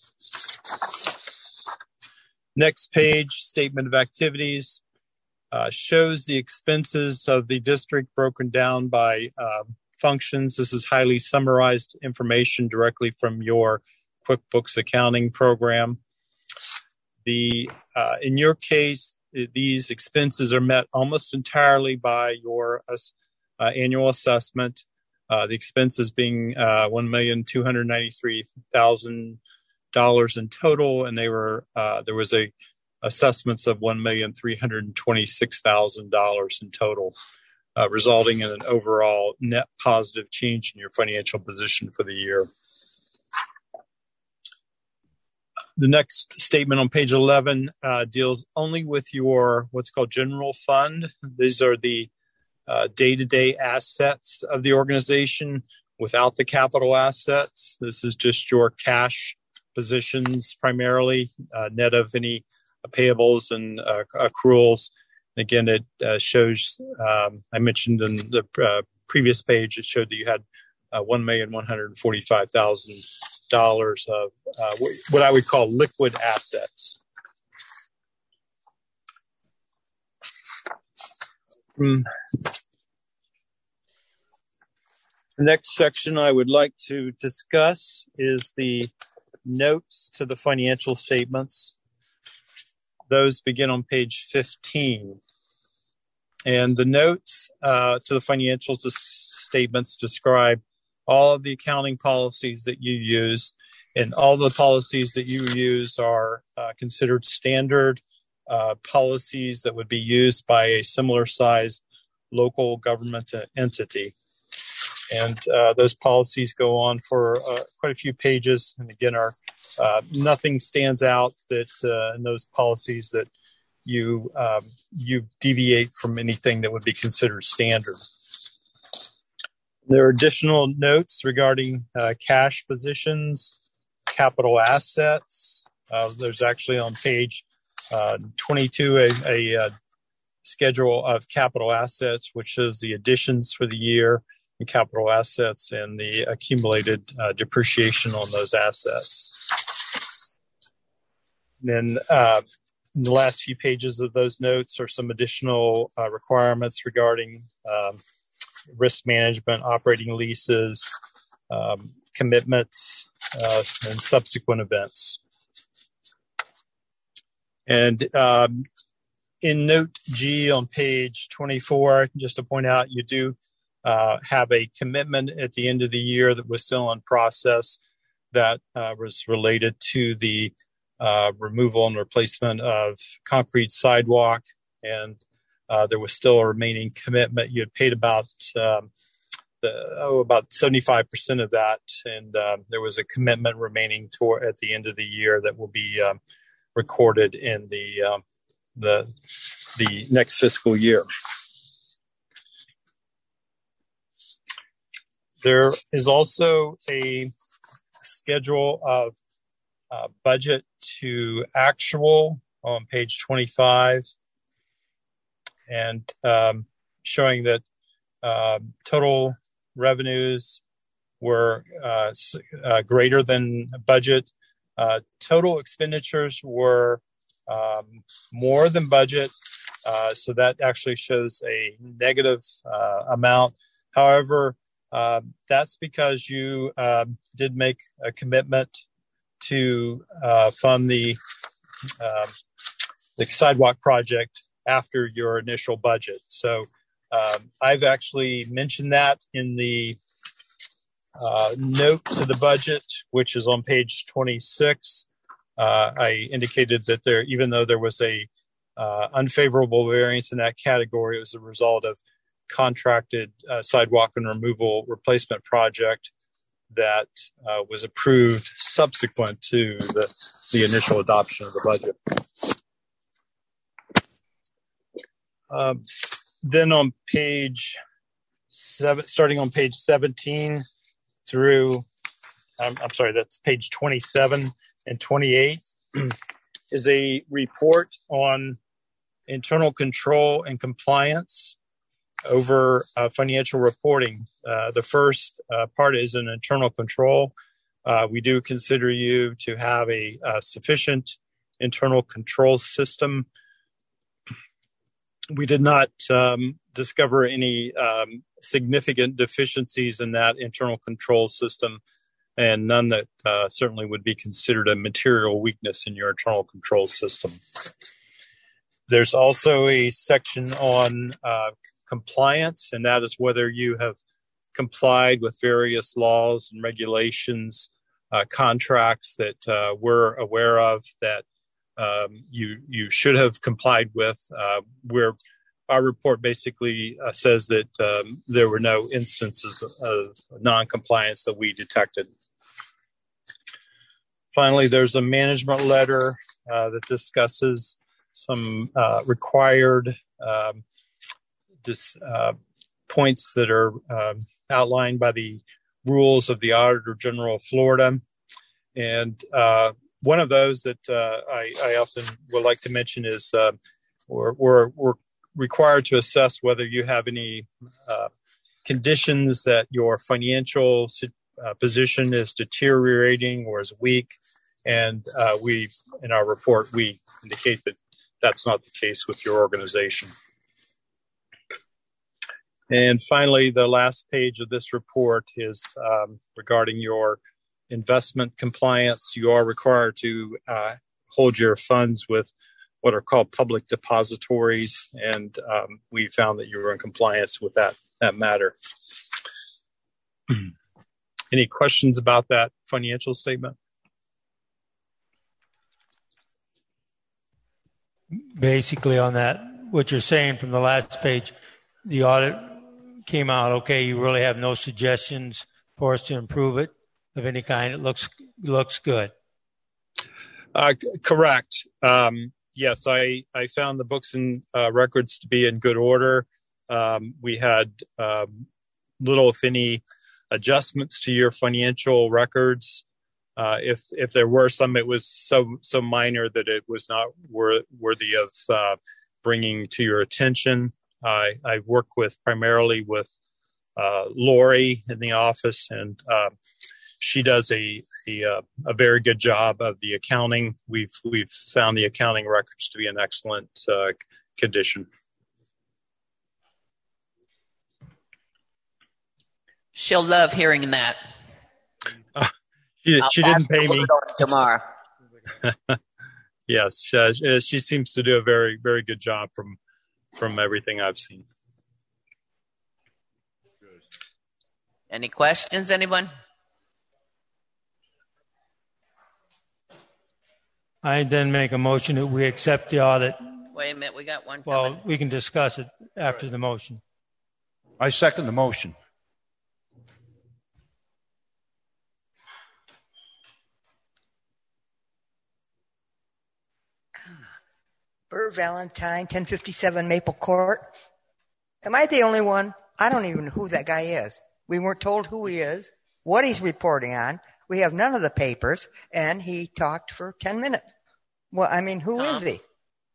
Next page, statement of activities, uh, shows the expenses of the district broken down by uh, functions. This is highly summarized information directly from your QuickBooks accounting program. The uh, in your case, these expenses are met almost entirely by your uh, Uh, annual assessment, uh, the expenses being uh, one million two hundred ninety-three thousand dollars in total, and they were uh, there was a assessments of one million three hundred twenty-six thousand dollars in total, uh, resulting in an overall net positive change in your financial position for the year. The next statement on page eleven uh, deals only with your what's called general fund. These are the Uh, day-to-day assets of the organization without the capital assets. This is just your cash positions primarily, uh, net of any payables and uh, accruals. Again, it uh, shows, um, I mentioned in the uh, previous page, it showed that you had uh, one million one hundred forty-five thousand dollars of uh, what I would call liquid assets. Mm. The next section I would like to discuss is the notes to the financial statements. Those begin on page fifteen. And the notes uh, to the financial dis- statements describe all of the accounting policies that you use and all the policies that you use are uh, considered standard uh, policies that would be used by a similar sized local government entity. And uh, those policies go on for uh, quite a few pages. And again, are uh, nothing stands out that uh, in those policies that you um, you deviate from anything that would be considered standard. There are additional notes regarding uh, cash positions, capital assets. Uh, there's actually on page uh, twenty-two a, a, a schedule of capital assets, which shows the additions for the year in capital assets and the accumulated uh, depreciation on those assets. And then uh, in the last few pages of those notes are some additional uh, requirements regarding um, risk management, operating leases, um, commitments, uh, and subsequent events. And um, in note G on page twenty-four, just to point out, you do uh, have a commitment at the end of the year that was still in process that uh, was related to the uh, removal and replacement of concrete sidewalk. And uh, there was still a remaining commitment. You had paid about um, the, oh, about seventy-five percent of that. And um, there was a commitment remaining toward at the end of the year that will be um, recorded in the um, the the next fiscal year. There is also a schedule of uh, budget to actual on page twenty-five, and um, showing that uh, total revenues were uh, uh, greater than budget. Uh, total expenditures were um, more than budget, uh, so that actually shows a negative uh, amount. However, uh, that's because you uh, did make a commitment to uh, fund the uh, the sidewalk project after your initial budget. So um, I've actually mentioned that in the uh, note to the budget, which is on page twenty-six. Uh, I indicated that there, even though there was a uh, unfavorable variance in that category, it was a result of contracted uh, sidewalk and removal replacement project that uh, was approved subsequent to the, the initial adoption of the budget. Um, then on page seven, starting on page seventeen through, I'm, I'm sorry, that's page twenty-seven and twenty-eight, is a report on internal control and compliance over uh, financial reporting. Uh, the first uh, part is an internal control. Uh, we do consider you to have a, a sufficient internal control system. We did not um, discover any um, significant deficiencies in that internal control system, and none that uh, certainly would be considered a material weakness in your internal control system. There's also a section on uh, compliance, and that is whether you have complied with various laws and regulations, uh, contracts that uh, we're aware of that um, you you should have complied with. Uh, where our report basically uh, says that um, there were no instances of non-compliance that we detected. Finally, there's a management letter uh, that discusses some uh, required um, dis, uh, points that are uh, outlined by the rules of the Auditor General of Florida. And uh, one of those that uh, I, I often would like to mention is uh, we're, we're, we're required to assess whether you have any uh, conditions that your financial uh, position is deteriorating or is weak. And uh, we, in our report, we indicate that that's not the case with your organization. And finally, the last page of this report is um, regarding your investment compliance. You are required to uh, hold your funds with what are called public depositories, and um, we found that you were in compliance with that, that matter. Any questions about that financial statement? basically on that, what you're saying from the last page, the audit came out okay. You really have no suggestions for us to improve it of any kind. It looks looks good. Uh, correct. Um, yes, I, I found the books and uh, records to be in good order. Um, we had um, little, if any, adjustments to your financial records. Uh, if if there were some, it was so so minor that it was not wor- worthy of uh, bringing to your attention. I, I work with primarily with uh, Lori in the office, and uh, she does a a, a very good job of the accounting. We've we've found the accounting records to be in excellent uh, condition. She'll love hearing that. Uh, she she didn't pay me tomorrow. Yes, uh, she seems to do a very very good job from from everything I've seen. Any questions, anyone? I then make a motion that we accept the audit. Wait a minute, we got one Well, coming. we can discuss it after the motion. I second the motion. Burr Valentine, ten fifty-seven Maple Court. Am I the only one? I don't even know who that guy is. We weren't told who he is, what he's reporting on. We have none of the papers, and he talked for ten minutes. Well, I mean, who Tom. is he?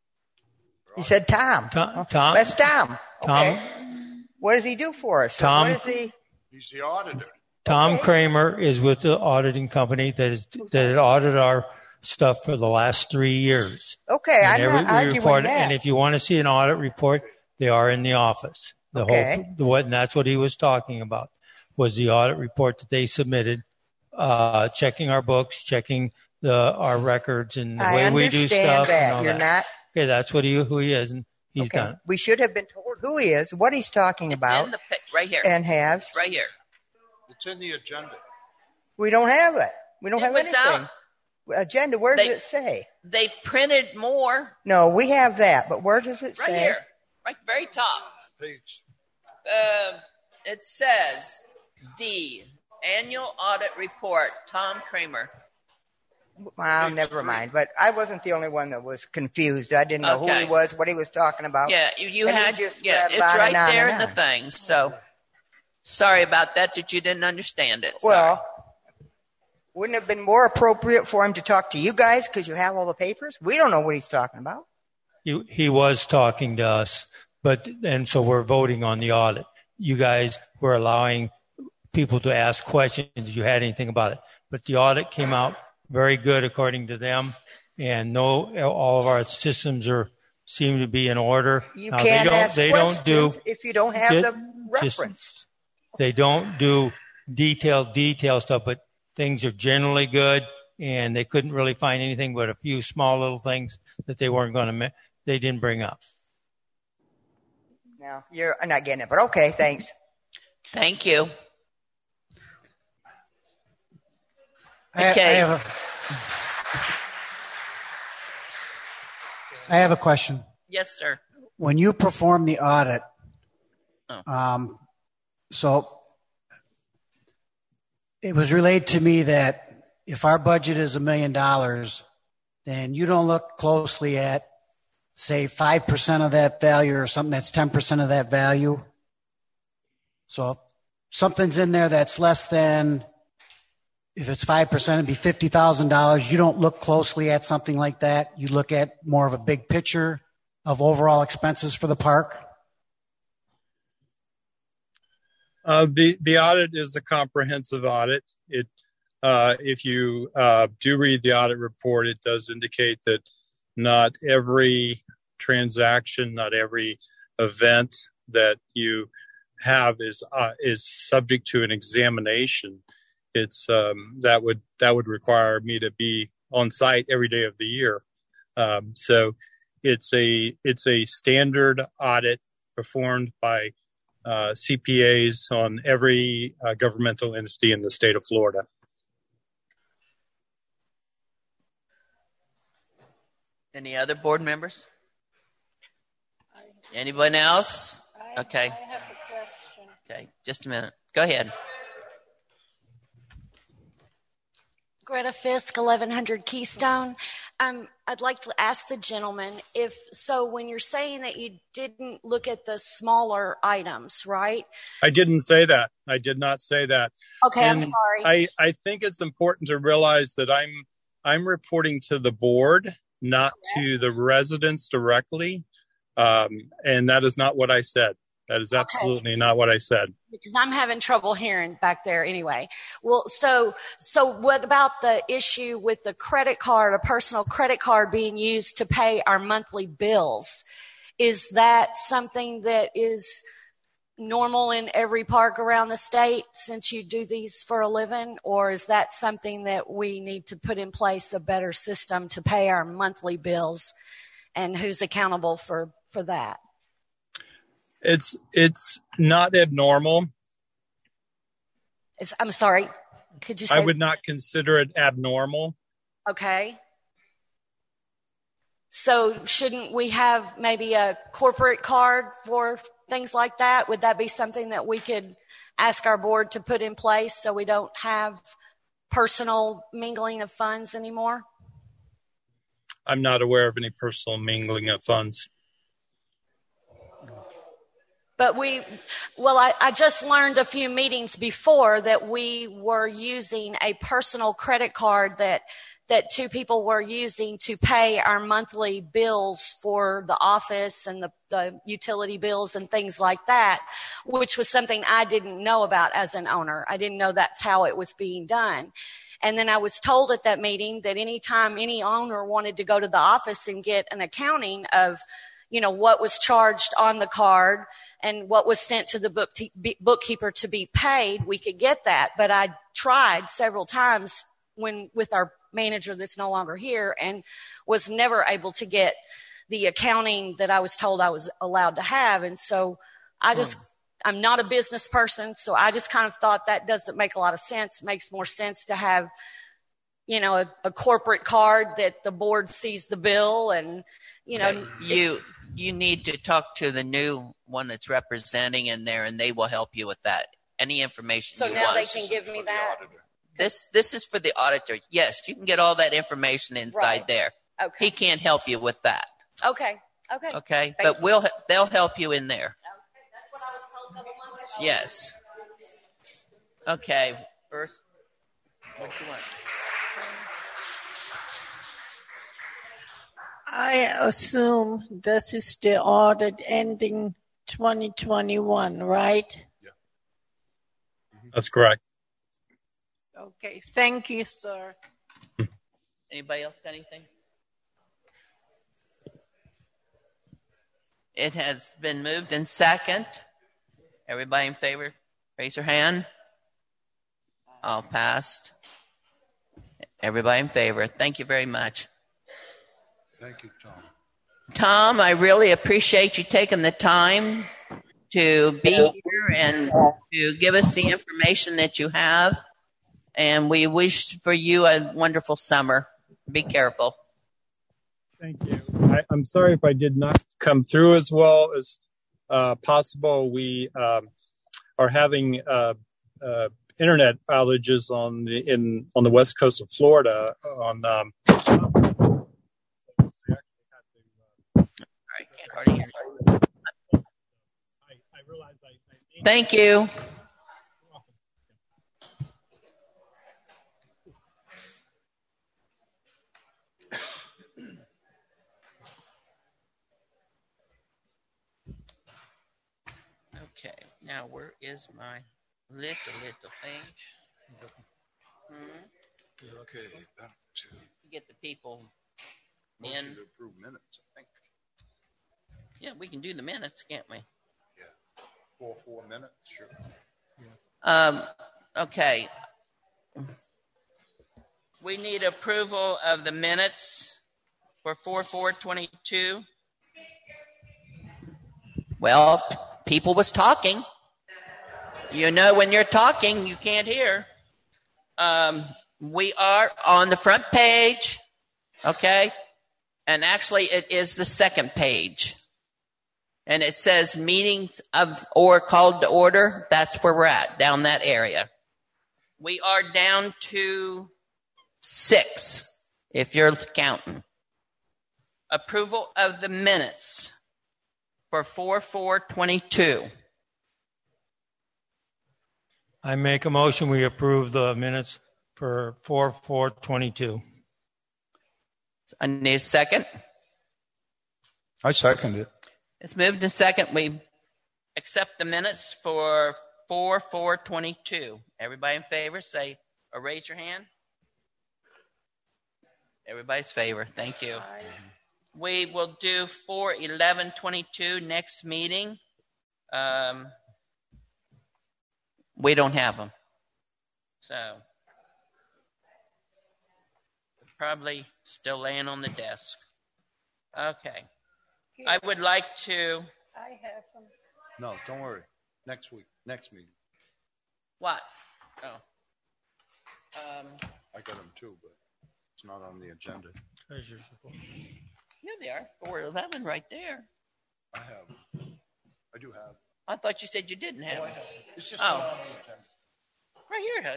He said Tom. Tom. Tom. That's Tom. Okay. Tom. What does he do for us? Tom. What is he? He's the auditor. Tom Okay. Kramer is with the auditing company that is that had audited our stuff for the last three years. Okay, And I'm every- not we arguing report- that. And if you want to see an audit report, they are in the office. The Okay. whole, the what, and that's what he was talking about, was the audit report that they submitted, uh, checking our books, checking the our records and the I way we do understand stuff. that. And all You're that. not- Okay, that's what he who he is, and he's Okay. done. We should have been told who he is, what he's talking about, In the pic- right here. and have. It's right here. It's in the agenda. We don't have it. We don't It have was anything. Agenda, where They- does it say? They printed more No, we have that, but where does it right say? here, right very top. Page. Uh, it says D, Annual Audit Report, Tom Kramer. Well, never mind. But I wasn't the only one that was confused. I didn't know who Okay. he was, what he was talking about. Yeah, you, you And he had, just yeah, rattled it's on right and on there and in the on. thing. So sorry about that, that you didn't understand it. Sorry. Well, wouldn't it have been more appropriate for him to talk to you guys because you have all the papers? We don't know what he's talking about. He, he was talking to us, but and so we're voting on the audit. You guys were allowing people to ask questions if you had anything about it, but the audit came out very good according to them, and no, all of our systems are seem to be in order. You Now, can't they don't, ask they don't do questions if you don't have ju- the just- reference. they don't do detailed detail stuff, but things are generally good, and they couldn't really find anything but a few small little things that they weren't going to they didn't bring up. No, you're not getting it, but okay, thanks. Thank you. I, Okay. I have a, I have a question. Yes, sir. When you perform the audit, Oh. um, so it was relayed to me that if our budget is a million dollars, then you don't look closely at, say, five percent of that value or something that's ten percent of that value. So if something's in there that's less than, if it's five percent, it'd be fifty thousand dollars. You don't look closely at something like that. You look at more of a big picture of overall expenses for the park. Uh, the the audit is a comprehensive audit. It uh, if you uh, do read the audit report, it does indicate that not every transaction, not every event that you have is uh, is subject to an examination. It's um, that would that would require me to be on site every day of the year. Um, so it's a it's a standard audit performed by uh, C P As on every uh, governmental entity in the state of Florida. Any other board members? Anyone else? Okay. I have a question. Okay, just a minute. Go ahead. Greta Fisk, eleven hundred Keystone. Um, I'd like to ask the gentleman if, so when you're saying that you didn't look at the smaller items, right? I didn't say that. I did not say that. Okay, and I'm sorry. I, I think it's important to realize that I'm I'm reporting to the board, not okay. to the residents directly. Um, and that is not what I said. That is absolutely okay. not what I said. Because I'm having trouble hearing back there anyway. Well, so so what about the issue with the credit card, a personal credit card being used to pay our monthly bills? Is that something that is normal in every park around the state since you do these for a living? Or is that something that we need to put in place, a better system to pay our monthly bills? And who's accountable for, for that? It's it's not abnormal. It's, I'm sorry. Could you say? I would not consider it abnormal. Okay. So shouldn't we have maybe a corporate card for things like that? Would that be something that we could ask our board to put in place so we don't have personal mingling of funds anymore? I'm not aware of any personal mingling of funds. But we, well, I, I just learned a few meetings before that we were using a personal credit card that that two people were using to pay our monthly bills for the office and the, the utility bills and things like that, which was something I didn't know about as an owner. I didn't know that's how it was being done. And then I was told at that meeting that anytime any owner wanted to go to the office and get an accounting of, you know, what was charged on the card and what was sent to the book te- bookkeeper to be paid, we could get that. But I tried several times when with our manager that's no longer here and was never able to get the accounting that I was told I was allowed to have. And so I just, oh. I'm not a business person, so I just kind of thought that doesn't make a lot of sense. It makes more sense to have, you know, a, a corporate card that the board sees the bill and, you know. Okay. You, you need to talk to the new one that's representing in there, and they will help you with that. Any information so you now want. They can give me that? This this is for the auditor. Yes, you can get all that information inside right. there. Okay. He can't help you with that. Okay. Okay. Okay. Thank but you. we'll they'll help you in there. Okay. That's what I was told a couple months ago. Yes. Okay. First, what you want? I assume this is the audit ending twenty twenty-one, right? Yeah. That's correct. Okay. Thank you, sir. Anybody else got anything? It has been moved in second. Everybody in favor, raise your hand. All passed. Everybody in favor. Thank you very much. Thank you, Tom. Tom, I really appreciate you taking the time to be here and to give us the information that you have. And we wish for you a wonderful summer. Be careful. Thank you. I, I'm sorry if I did not come through as well as uh, possible. We um, are having uh, uh, internet outages on the in on the west coast of Florida. On um, Thank you. Okay, now where is my little, little thing? Hmm? Okay, back to get the people in. Motion to approve minutes, I think. Yeah, we can do the minutes, can't we? Yeah, four, four minutes, sure. Yeah. Um, okay. We need approval of the minutes for four four twenty-two. Well, people was talking. You know, when you're talking, you can't hear. Um, we are on the front page, okay? And actually, it is the second page. and it says meetings of or called to order. That's where we're at, down that area. We are down to six, if you're counting. Approval of the minutes for four four twenty-two. I make a motion we approve the minutes for four four twenty-two. I need a second. I second it. It's moved to second. We accept the minutes for four four twenty-two. Everybody in favor, say or raise your hand. Everybody's favor. Thank you. Aye. We will do four eleven twenty-two next meeting. Um, we don't have them. So, probably still laying on the desk. Okay. I would like to... I have them. No, don't worry. Next week, next meeting. What? Oh. Um, I got them too, but it's not on the agenda. Treasurer's report. Yeah, they are. four eleven right there. I have. I do have. I thought you said you didn't have Oh, I it. have. It's just oh. not on the agenda. Right here,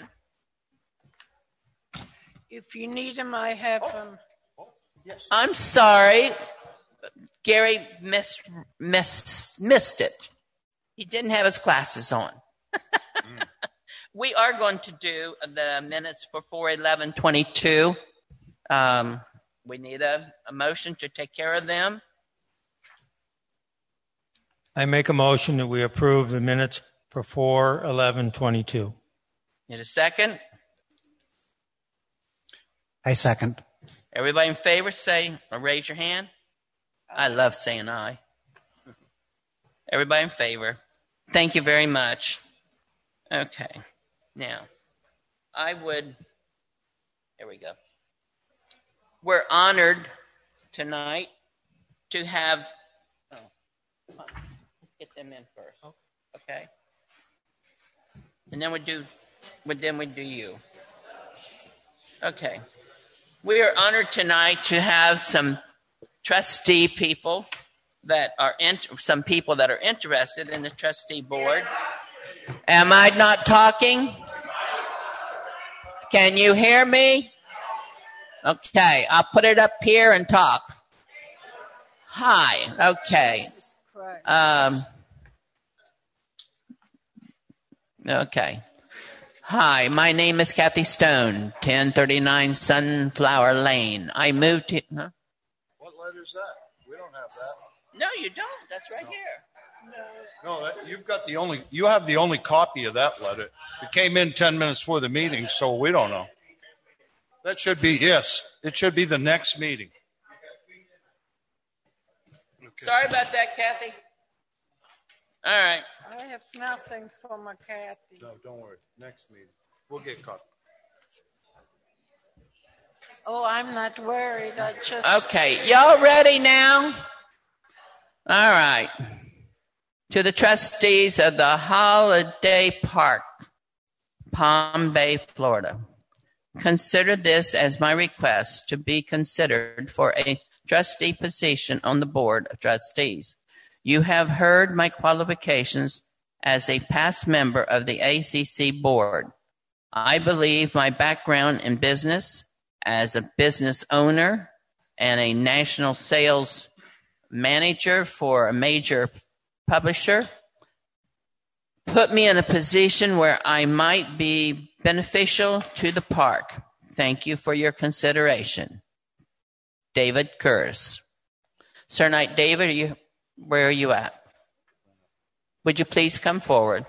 Hud. If you need them, I have Oh. them. Oh, yes. I'm sorry. Gary missed, missed, missed it. He didn't have his glasses on. mm. We are going to do the minutes for four eleven twenty-two. Um, we need a, a motion to take care of them. I make a motion that we approve the minutes for four eleven twenty-two. Need a second? I second. Everybody in favor, say or raise your hand. I love saying aye. Everybody in favor. Thank you very much. Okay. Now, I would, here we go. We're honored tonight to have, oh, come on, let's get them in first. Okay. And then we do, then we do you. Okay. We are honored tonight to have some trustee people that are in, some people that are interested in the trustee board. Am I not talking? Can you hear me? Okay, I'll put it up here and talk. Hi. Okay. Um, okay. Hi, my name is Kathy Stone, ten thirty-nine Sunflower Lane. I moved to... Huh? What letter is that? We don't have that. No, you don't. That's right here. No, that, you've got the only, you have the only copy of that letter. It came in ten minutes before the meeting, so we don't know. That should be, yes, it should be the next meeting. Okay. Sorry about that, Kathy. All right. I have nothing for McCarthy. No, don't worry. Next meeting. We'll get caught. Oh, I'm not worried. I just... Okay. Y'all ready now? All right. To the trustees of the Holiday Park, Palm Bay, Florida. Consider this as my request to be considered for a trustee position on the Board of Trustees. You have heard my qualifications as a past member of the A C C board. I believe my background in business as a business owner and a national sales manager for a major publisher put me in a position where I might be beneficial to the park. Thank you for your consideration. David Curtis. Sir Knight David, are you, where are you at? Would you please come forward?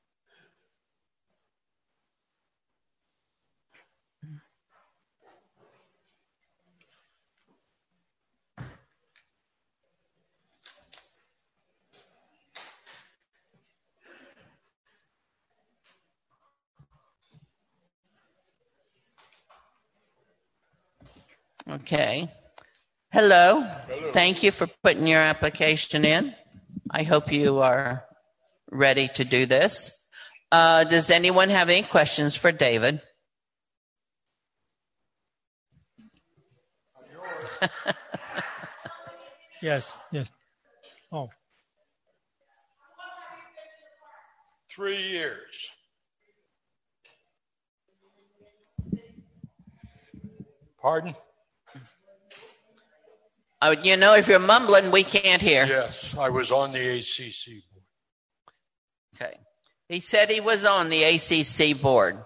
Okay. Hello. Hello. Thank you for putting your application in. I hope you are ready to do this. Uh, does anyone have any questions for David? Yes, yes. Oh. three years. Pardon? Uh, you know, if you're mumbling, we can't hear. Yes, I was on the A C C board. Okay. He said he was on the A C C board.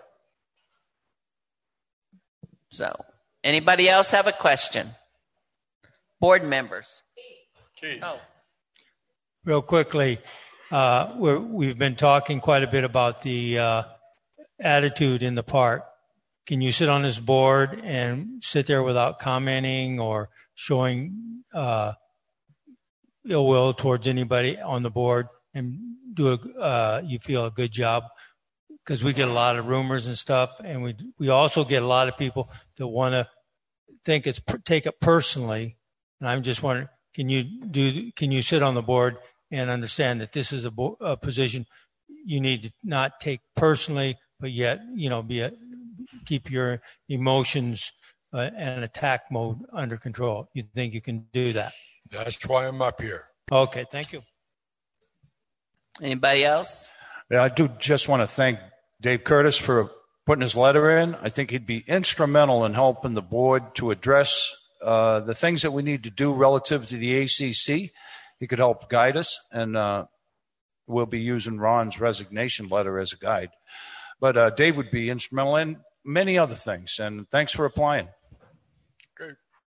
So, anybody else have a question? Board members. Keith. Oh. Real quickly, uh, we're, we've been talking quite a bit about the uh, attitude in the park. Can you sit on this board and sit there without commenting or showing uh, ill will towards anybody on the board and do a, uh, you feel a good job? Because we get a lot of rumors and stuff, and we we also get a lot of people that want to think it's take it personally. And I'm just wondering, can you do? Can you sit on the board and understand that this is a, bo- a position you need to not take personally, but yet you know be a, keep your emotions uh, and attack mode under control? You think you can do that? That's why I'm up here. Okay, thank you. Anybody else? Yeah, I do just want to thank Dave Curtis for putting his letter in. I think he'd be instrumental in helping the board to address uh, the things that we need to do relative to the A C C. He could help guide us, and uh, we'll be using Ron's resignation letter as a guide. But uh, Dave would be instrumental in many other things, and thanks for applying. Good.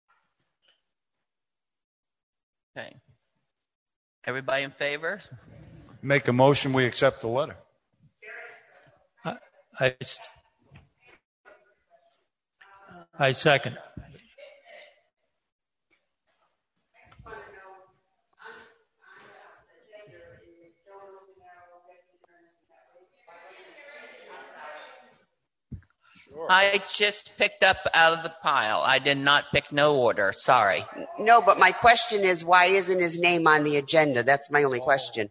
Okay. Everybody in favor? Make a motion, we accept the letter. I, I, I second. I just picked up out of the pile. I did not pick no order. Sorry. No, but my question is, why isn't his name on the agenda? That's my only question.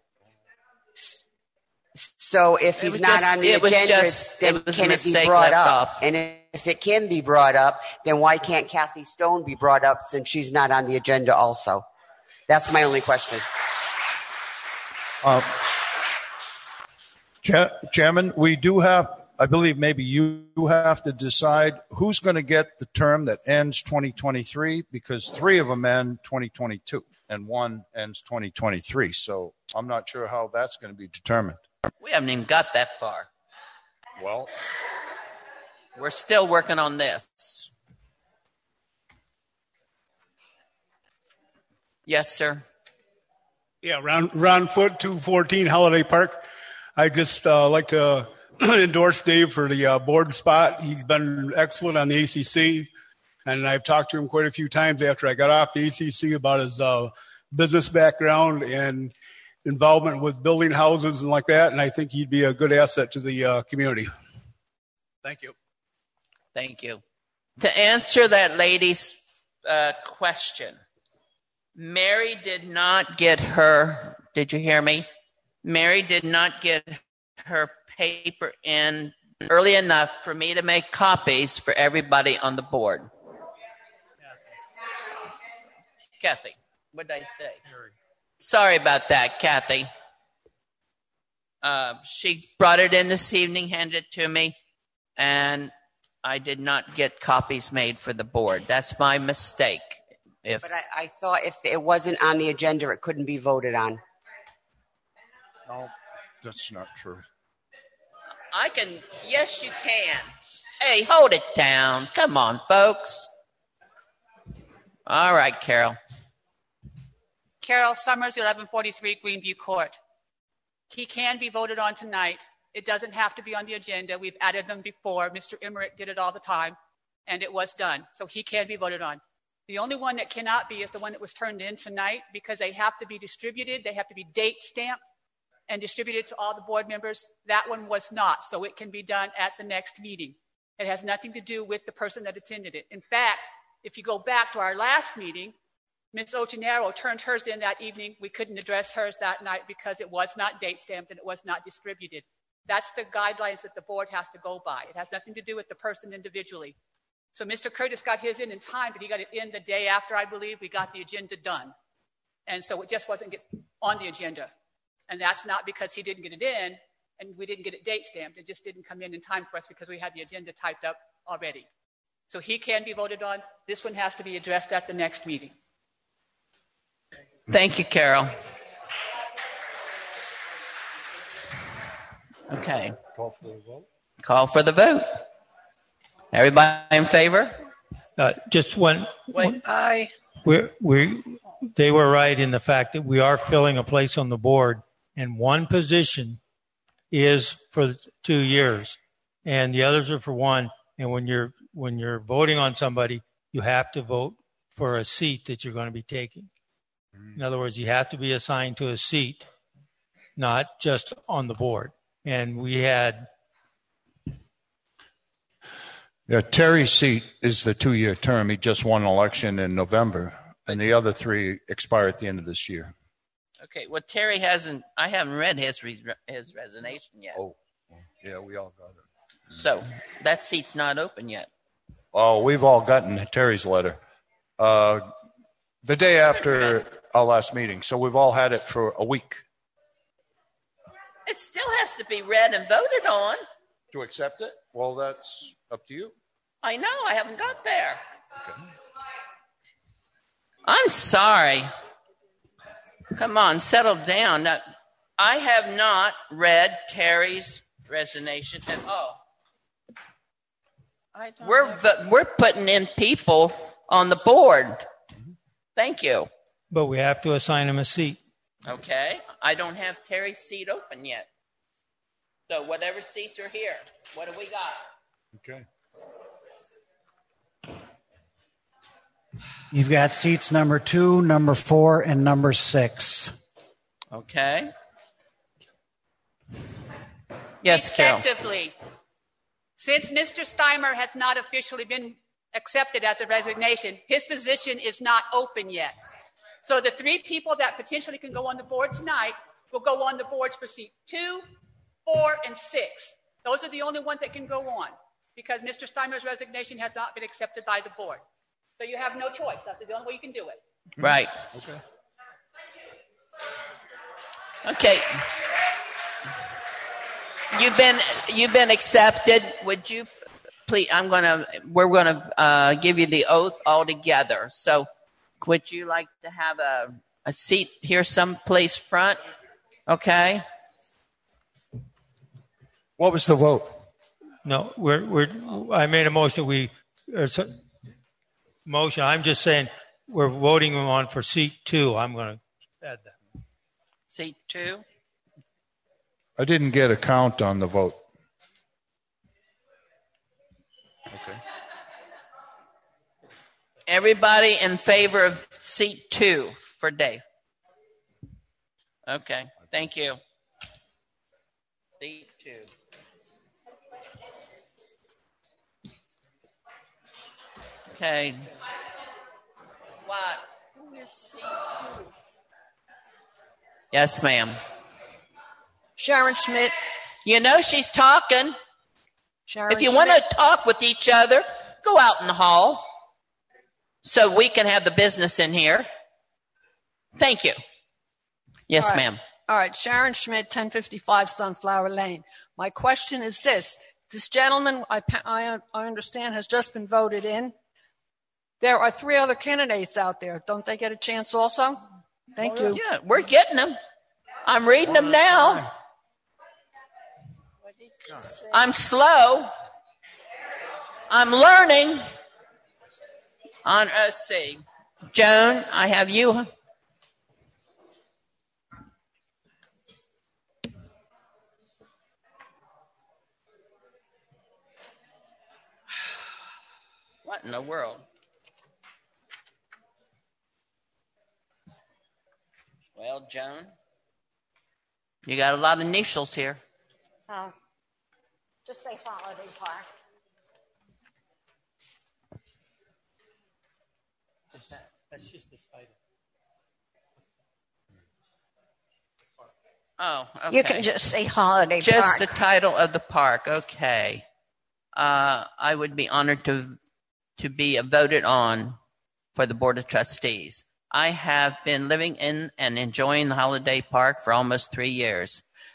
So if he's not just, on the it agenda, just, then it can it be brought up? Off. And if it can be brought up, then why can't Kathy Stone be brought up since she's not on the agenda also? That's my only question. Uh, Chair, Chairman, we do have, I believe maybe you have to decide who's going to get the term that ends twenty twenty-three, because three of them end twenty twenty-two and one ends twenty twenty-three. So I'm not sure how that's going to be determined. We haven't even got that far. Well, we're still working on this. Yes, sir. Yeah, Ron, Ron Foot, two fourteen Holiday Park. I just uh, like to endorse Dave for the uh, board spot. He's been excellent on the A C C, and I've talked to him quite a few times after I got off the A C C about his uh, business background and involvement with building houses and like that, and I think he'd be a good asset to the uh, community. Thank you. Thank you. To answer that lady's uh, question, Mary did not get her, did you hear me? Mary did not get her paper in early enough for me to make copies for everybody on the board. Kathy, what did I say? Sorry about that, Kathy. Uh, she brought it in this evening, handed it to me, and I did not get copies made for the board. That's my mistake. If But I, I thought if it wasn't on the agenda, it couldn't be voted on. No, that's not true. I can, yes, you can. Hey, hold it down. Come on, folks. All right, Carol. Carol Summers, eleven forty-three Greenview Court. He can be voted on tonight. It doesn't have to be on the agenda. We've added them before. Mister Emmerich did it all the time, and it was done. So he can be voted on. The only one that cannot be is the one that was turned in tonight, because they have to be distributed. They have to be date stamped and distributed to all the board members. That one was not, so it can be done at the next meeting. It has nothing to do with the person that attended it. In fact, if you go back to our last meeting, Miz Ochinero turned hers in that evening. We couldn't address hers that night because it was not date stamped and it was not distributed. That's the guidelines that the board has to go by. It has nothing to do with the person individually. So Mister Curtis got his in in time, but he got it in the day after, I believe, we got the agenda done. And so it just wasn't get on the agenda. And that's not because he didn't get it in. and we didn't get it date stamped. It just didn't come in in time for us because we had the agenda typed up already. So he can be voted on. This one has to be addressed at the next meeting. Thank you, Carol. Okay. Call for the vote. Call for the vote. Everybody in favor? Uh, just one. Wait. Aye. We're, we they were right in the fact that we are filling a place on the board, and one position is for two years, and the others are for one. And when you're when you're voting on somebody, you have to vote for a seat that you're going to be taking. In other words, you have to be assigned to a seat, not just on the board. And we had. Yeah, Terry's seat is the two-year term. He just won an election in November, and the other three expire at the end of this year. Okay, well, Terry hasn't, I haven't read his res- his resignation yet. Oh, yeah, we all got it. So that seat's not open yet. Oh, we've all gotten Terry's letter uh, the day after our last meeting, so we've all had it for a week. It still has to be read and voted on. To accept it? Well, that's up to you. I know, I haven't got there. Okay. I'm sorry. Come on, settle down. Now, I have not read Terry's resignation at all. We're vo- we're putting in people on the board. Thank you. But we have to assign him a seat. Okay, I don't have Terry's seat open yet. So whatever seats are here, what do we got? Okay. You've got seats number two, number four, and number six. Okay. Yes, Carol. Effectively, since Mister Steimer has not officially been accepted as a resignation, his position is not open yet. So the three people that potentially can go on the board tonight will go on the boards for seat two, four, and six. Those are the only ones that can go on because Mister Steimer's resignation has not been accepted by the board. So you have no choice. That's the only way you can do it. Right. Okay. Okay. You've been you've been accepted. Would you please? I'm gonna. We're gonna uh, give you the oath all together. So, would you like to have a a seat here, someplace front? Okay. What was the vote? No, we're we're. I made a motion. We or so, motion. I'm just saying we're voting him on for seat two. I'm going to add that. Seat two. I didn't get a count on the vote. Okay. Everybody in favor of seat two for Dave? Okay. Thank you. Seat two. Okay. What? Who is seat two? Yes, ma'am. Sharon Schmidt. You know she's talking. Sharon if you Schmidt. want to talk with each other, go out in the hall so we can have the business in here. Thank you. Yes, All right. ma'am. All right, Sharon Schmidt, ten fifty-five Sunflower Lane. My question is this. This gentleman, I, I, I understand, has just been voted in. There are three other candidates out there. Don't they get a chance also? Thank you. Yeah, we're getting them. I'm reading them now. I'm slow. I'm learning. On, let's see. Joan, I have you. What in the world? Well, Joan, you got a lot of initials here. Uh, just say Holiday Park. That's just the title. Oh, okay. You can just say Holiday Just Park. the title of the park. Okay. Uh, I would be honored to to be voted on for the Board of Trustees. I have been living in and enjoying the Holiday Park for almost three years.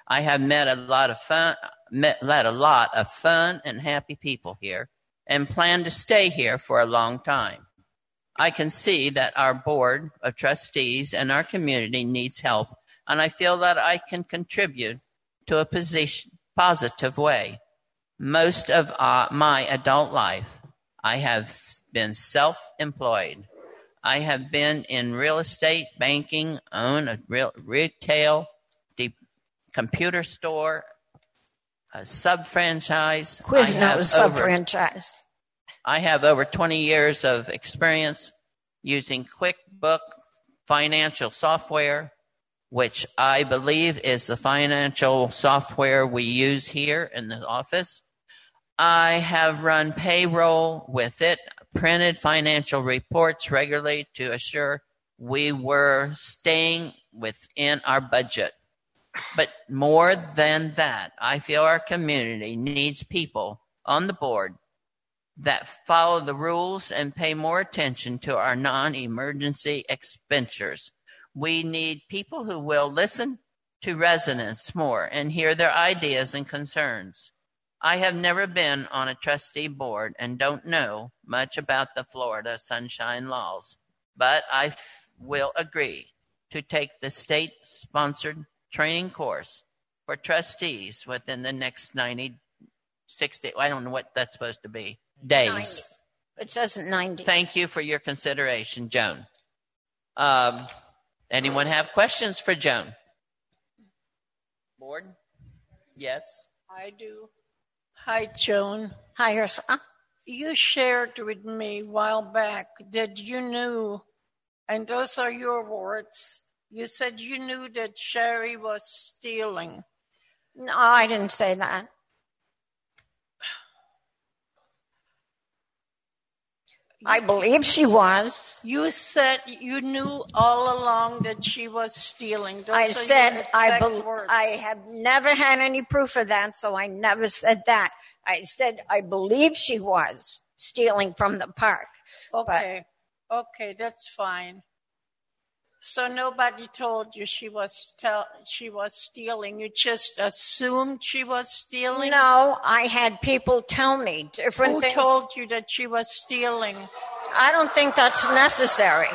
I have met a lot of fun, met, met a lot of fun and happy people here and plan to stay here for a long time. I can see that our board of trustees and our community needs help, and I feel that I can contribute to a position, positive way. Most of uh, my adult life, I have been self-employed. I have been in real estate, banking, own a real retail, de- computer store, a sub-franchise. Quiznos sub-franchise. I have over twenty years of experience using QuickBook financial software, which I believe is the financial software we use here in the office. I have run payroll with it, printed financial reports regularly to assure we were staying within our budget. But more than that, I feel our community needs people on the board that follow the rules and pay more attention to our non-emergency expenditures. We need people who will listen to residents more and hear their ideas and concerns. I have never been on a trustee board and don't know much about the Florida Sunshine Laws, but I f- will agree to take the state-sponsored training course for trustees within the next ninety, sixty, I don't know what that's supposed to be, days. ninety. It says ninety. Thank you for your consideration, Joan. Um, anyone have questions for Joan? Board? Yes. I do. Hi, Joan. Hi, Ursula. You shared with me a while back that you knew, and those are your words, you said you knew that Sherry was stealing. No, I didn't say that. I believe she was. You said you knew all along that she was stealing. Those I are said your I exact bel words. I have never had any proof of that, so I never said that. I said I believe she was stealing from the park. Okay, okay, that's fine. So nobody told you she was tell she was stealing. You just assumed she was stealing. No, I had people tell me different Who things. told you that she was stealing? I don't think that's necessary.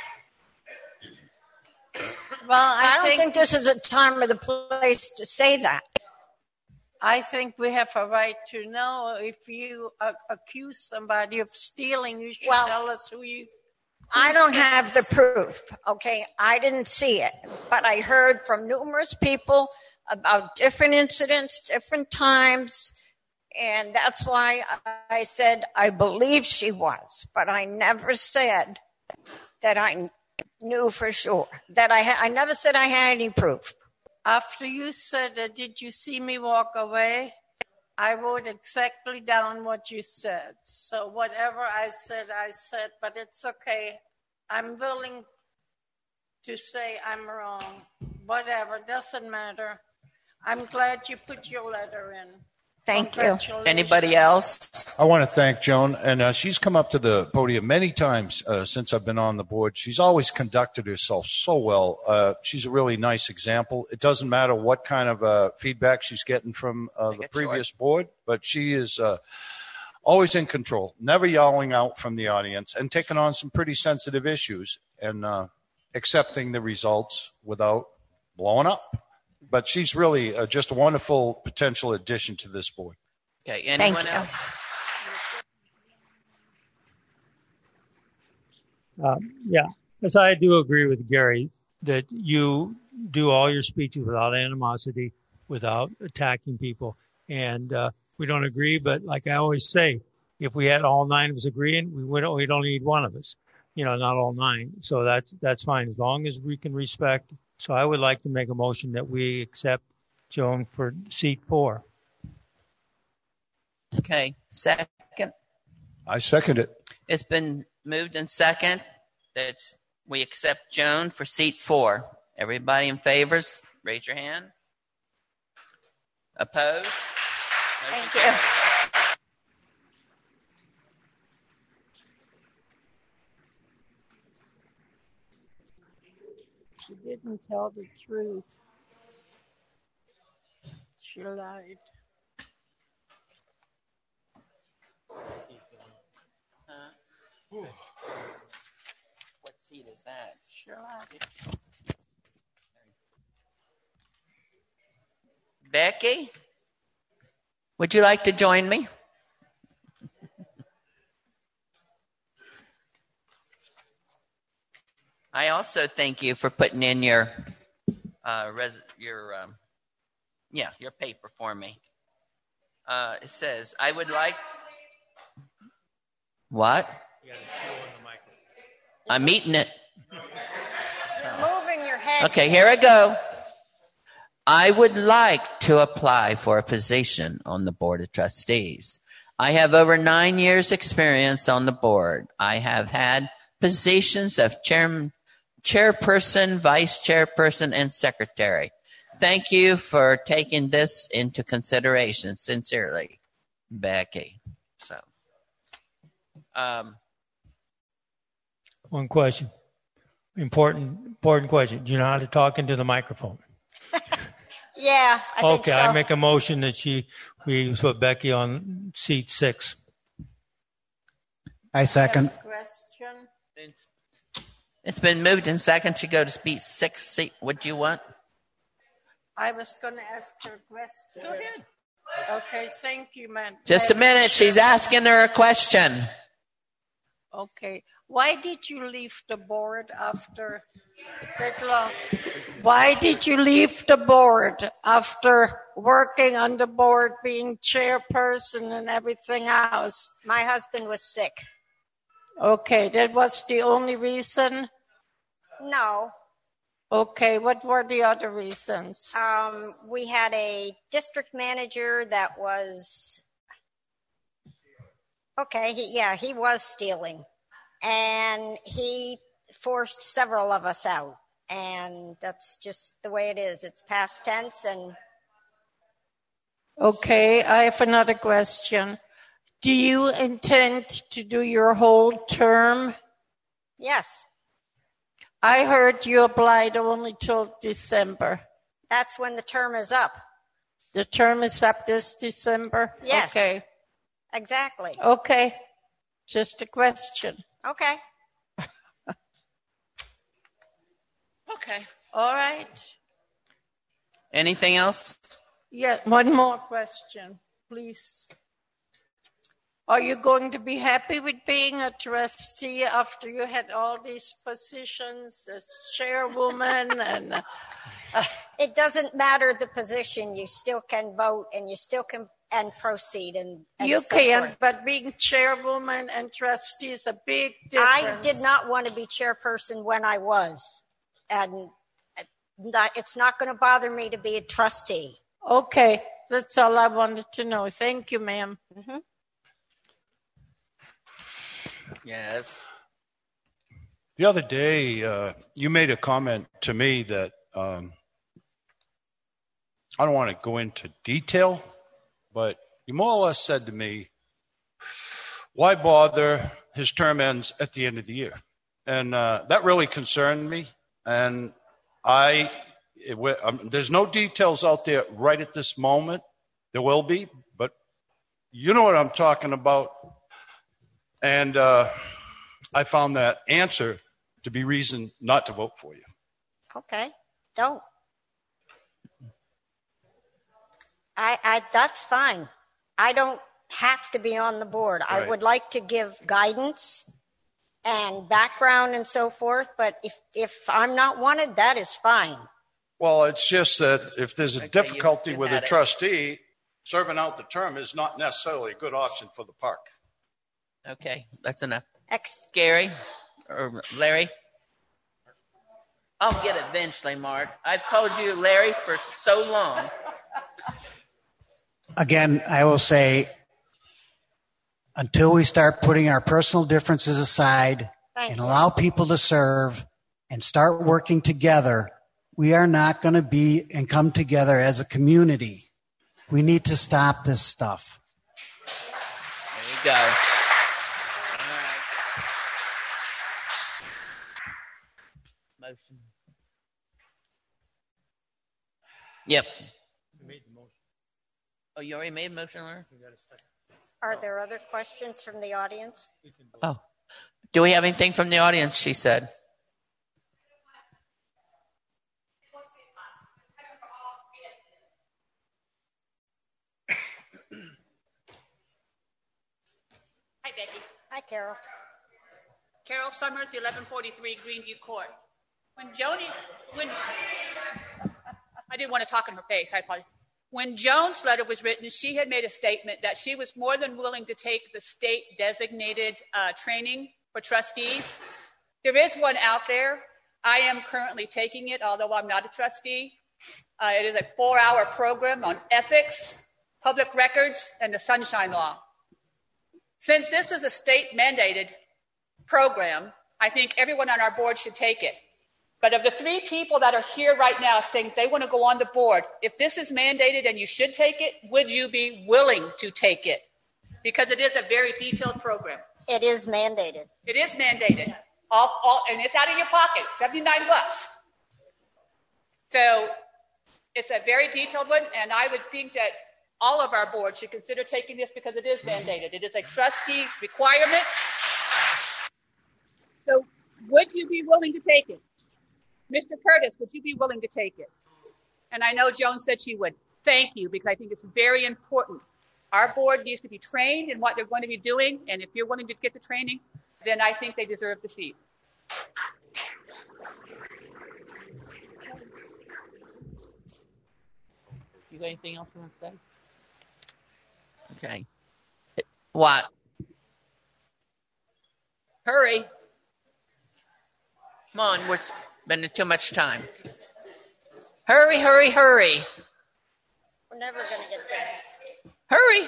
Well, I, I don't think, think this is a time or the place to say that. I think we have a right to know if you uh, accuse somebody of stealing. You should Well, tell us who you. I don't have the proof, okay? I didn't see it, but I heard from numerous people about different incidents, different times, and that's why I said I believe she was, but I never said that I knew for sure. That I ha- I never said I had any proof. After you said that, did you see me walk away? I wrote exactly down what you said. So whatever I said, I said, but it's okay. I'm willing to say I'm wrong. Whatever, doesn't matter. I'm glad you put your letter in. Thank you. Anybody else? I want to thank Joan, and uh, she's come up to the podium many times uh, since I've been on the board. She's always conducted herself so well. Uh, she's a really nice example. It doesn't matter what kind of uh, feedback she's getting from uh, the previous short. board, but she is uh, always in control, never yelling out from the audience, and taking on some pretty sensitive issues and uh, accepting the results without blowing up. But she's really uh, just a wonderful potential addition to this board. Okay, anyone else? Uh, yeah, as I do agree with Gary that you do all your speeches without animosity, without attacking people. And uh, we don't agree, but like I always say, if we had all nine of us agreeing, we would we'd only need one of us, you know, not all nine. So that's that's fine as long as we can respect. So I would like to make a motion that we accept Joan for seat four. Okay, second. I second it. It's been moved and second that we accept Joan for seat four. Everybody in favor, raise your hand. Opposed? Thank you. She didn't tell the truth. She lied. Huh? What seat is that? She lied. Becky, would you like to join me? I also thank you for putting in your, uh, res- your, um, yeah, your paper for me. Uh, it says, I would like. What? I'm eating it. You're moving your head. Okay, here I go. I would like to apply for a position on the Board of Trustees. I have over nine years experience on the board. I have had positions of chairman, chairperson, vice chairperson, and secretary. Thank you for taking this into consideration. Sincerely, Becky. So, um, One question. Important, important question. Do you know how to talk into the microphone? Yeah, I think Okay, so. I make a motion that she, we put Becky on seat six. I second. Question. it's been moved in second to go to speed six seat. What do you want? I was going to ask her a question. Go ahead. Okay, thank you, man. Just a minute. She's asking her a question. Okay. Why did you leave the board after that long? Why did you leave the board after working on the board, being chairperson and everything else? My husband was sick. Okay, that was the only reason? No. Okay, what were the other reasons? Um, we had a district manager that was, okay, he, yeah, he was stealing. And he forced several of us out. And that's just the way it is. It's past tense. And Okay, I have another question. Do you intend to do your whole term? yes, I heard you applied only till December. that's when the term is up. The term is up this December? Yes. Okay. Exactly. Okay. Just a question. Okay. Okay. All right. Anything else? Yeah, one more question, please. Are you going to be happy with being a trustee after you had all these positions as chairwoman and uh, It doesn't matter the position. You still can vote and you still can and proceed and, and you so can, forth. but being chairwoman and trustee is a big difference. I did not want to be chairperson when I was, and not, it's not going to bother me to be a trustee. Okay, that's all I wanted to know. Thank you, ma'am. Mm-hmm. Yes. The other day, uh, you made a comment to me that um, I don't want to go into detail, but you more or less said to me, why bother? His term ends at the end of the year. And uh, that really concerned me. And I, it, um, there's no details out there right at this moment. There will be, but you know what I'm talking about. And uh, I found that answer to be reason not to vote for you. Okay, don't. I, I that's fine. I don't have to be on the board. I Right. would like to give guidance and background and so forth, but if if I'm not wanted, that is fine. Well, it's just that if there's a Okay, difficulty you- you with a had it. trustee, serving out the term is not necessarily a good option for the park. Okay, that's enough. Ex- Gary or Larry? I'll get it eventually, Mark. I've called you Larry for so long. Again, I will say, until we start putting our personal differences aside Thank and you. allow people to serve and start working together, we are not going to be and come together as a community. We need to stop this stuff. There you go. All right. Motion. Yep. Oh, you already made a motion, Laura? Are there other questions from the audience? Oh. Do we have anything from the audience, she said? Hi, Becky. Hi, Carol. Carol Summers, eleven forty-three Greenview Court. When Joni, when I didn't want to talk in her face, I apologize. When Joan's letter was written, she had made a statement that she was more than willing to take the state-designated uh, training for trustees. There is one out there. I am currently taking it, although I'm not a trustee. Uh, it is a four-hour program on ethics, public records, and the Sunshine Law. Since this is a state-mandated program, I think everyone on our board should take it. But of the three people that are here right now saying they want to go on the board, if this is mandated and you should take it, would you be willing to take it? Because it is a very detailed program. It is mandated. It is mandated. All, all, and it's out of your pocket, seventy-nine bucks. So it's a very detailed one, and I would think that all of our boards should consider taking this because it is mandated. It is a trustee requirement. So would you be willing to take it? Mister Curtis, would you be willing to take it? And I know Joan said she would. Thank you, because I think it's very important. Our board needs to be trained in what they're going to be doing, and if you're willing to get the training, then I think they deserve the seat. You got anything else you want to say? Okay. What? Hurry. Come on, we're spending too much time. Hurry, hurry, hurry. We're never going to get there. Hurry.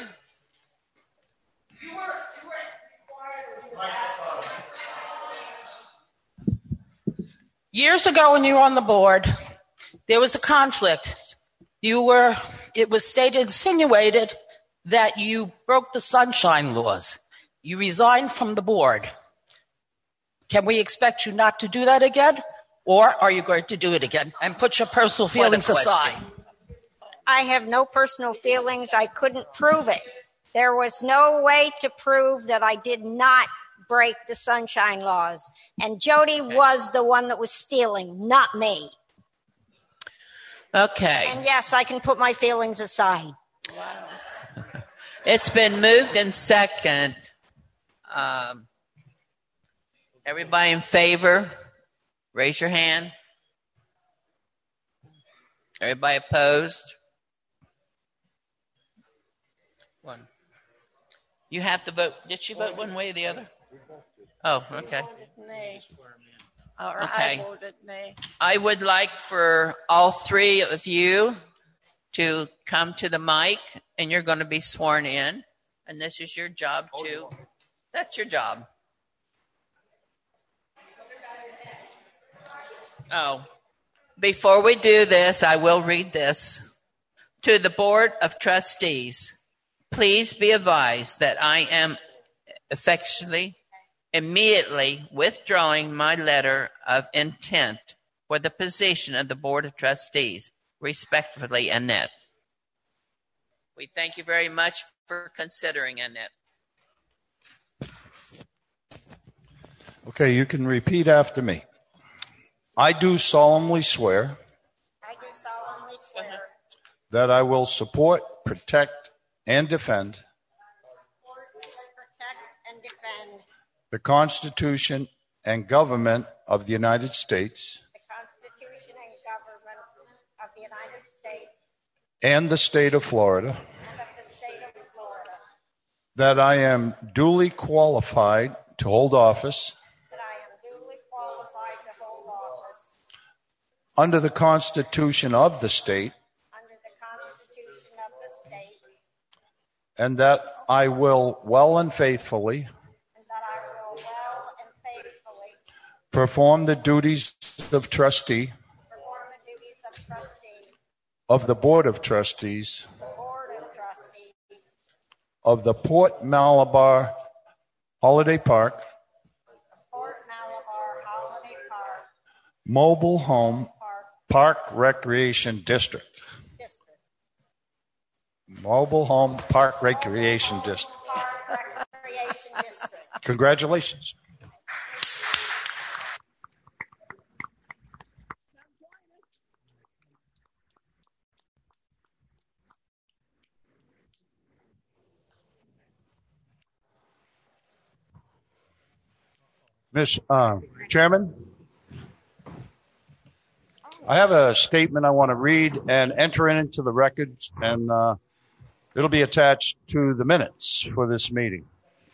Years ago when you were on the board, there was a conflict. You were, it was stated, insinuated that you broke the sunshine laws. You resigned from the board. Can we expect you not to do that again? Or are you going to do it again and put your personal feelings aside? I have no personal feelings. I couldn't prove it. There was no way to prove that I did not break the sunshine laws. And Jody okay. was the one that was stealing, not me. Okay. And yes, I can put my feelings aside. Wow. It's been moved and second. Um, everybody in favor, raise your hand. Everybody opposed? One. You have to vote. Did she vote one way or the other? Oh, okay. Or okay. I voted nay. I would like for all three of you to come to the mic, and you're going to be sworn in. And this is your job too. That's your job. Oh, before we do this, I will read this. To the Board of Trustees, please be advised that I am effectually, immediately withdrawing my letter of intent for the position of the Board of Trustees. Respectfully, Annette. We thank you very much for considering, Annette. Okay, you can repeat after me. I do solemnly swear, I do solemnly swear that I will support, protect, and defend protect and defend the Constitution and government of the United States the Constitution and government of the United States and the state of Florida, and of the state of Florida, that I am duly qualified to hold office that I am duly qualified to hold office under the Constitution of the state, under the Constitution of the state, and that I will well and faithfully and that I will well and faithfully perform the duties of trustee perform the duties of trustee of the Board of Trustees of the Board of Trustees of the Port Malabar Holiday Park Port Malabar Holiday Park Mobile Home Park Recreation District. Mobile Home Park Recreation District. Recreation District. Congratulations. Miz Uh, Chairman, I have a statement I want to read and enter it into the records, and uh, it'll be attached to the minutes for this meeting.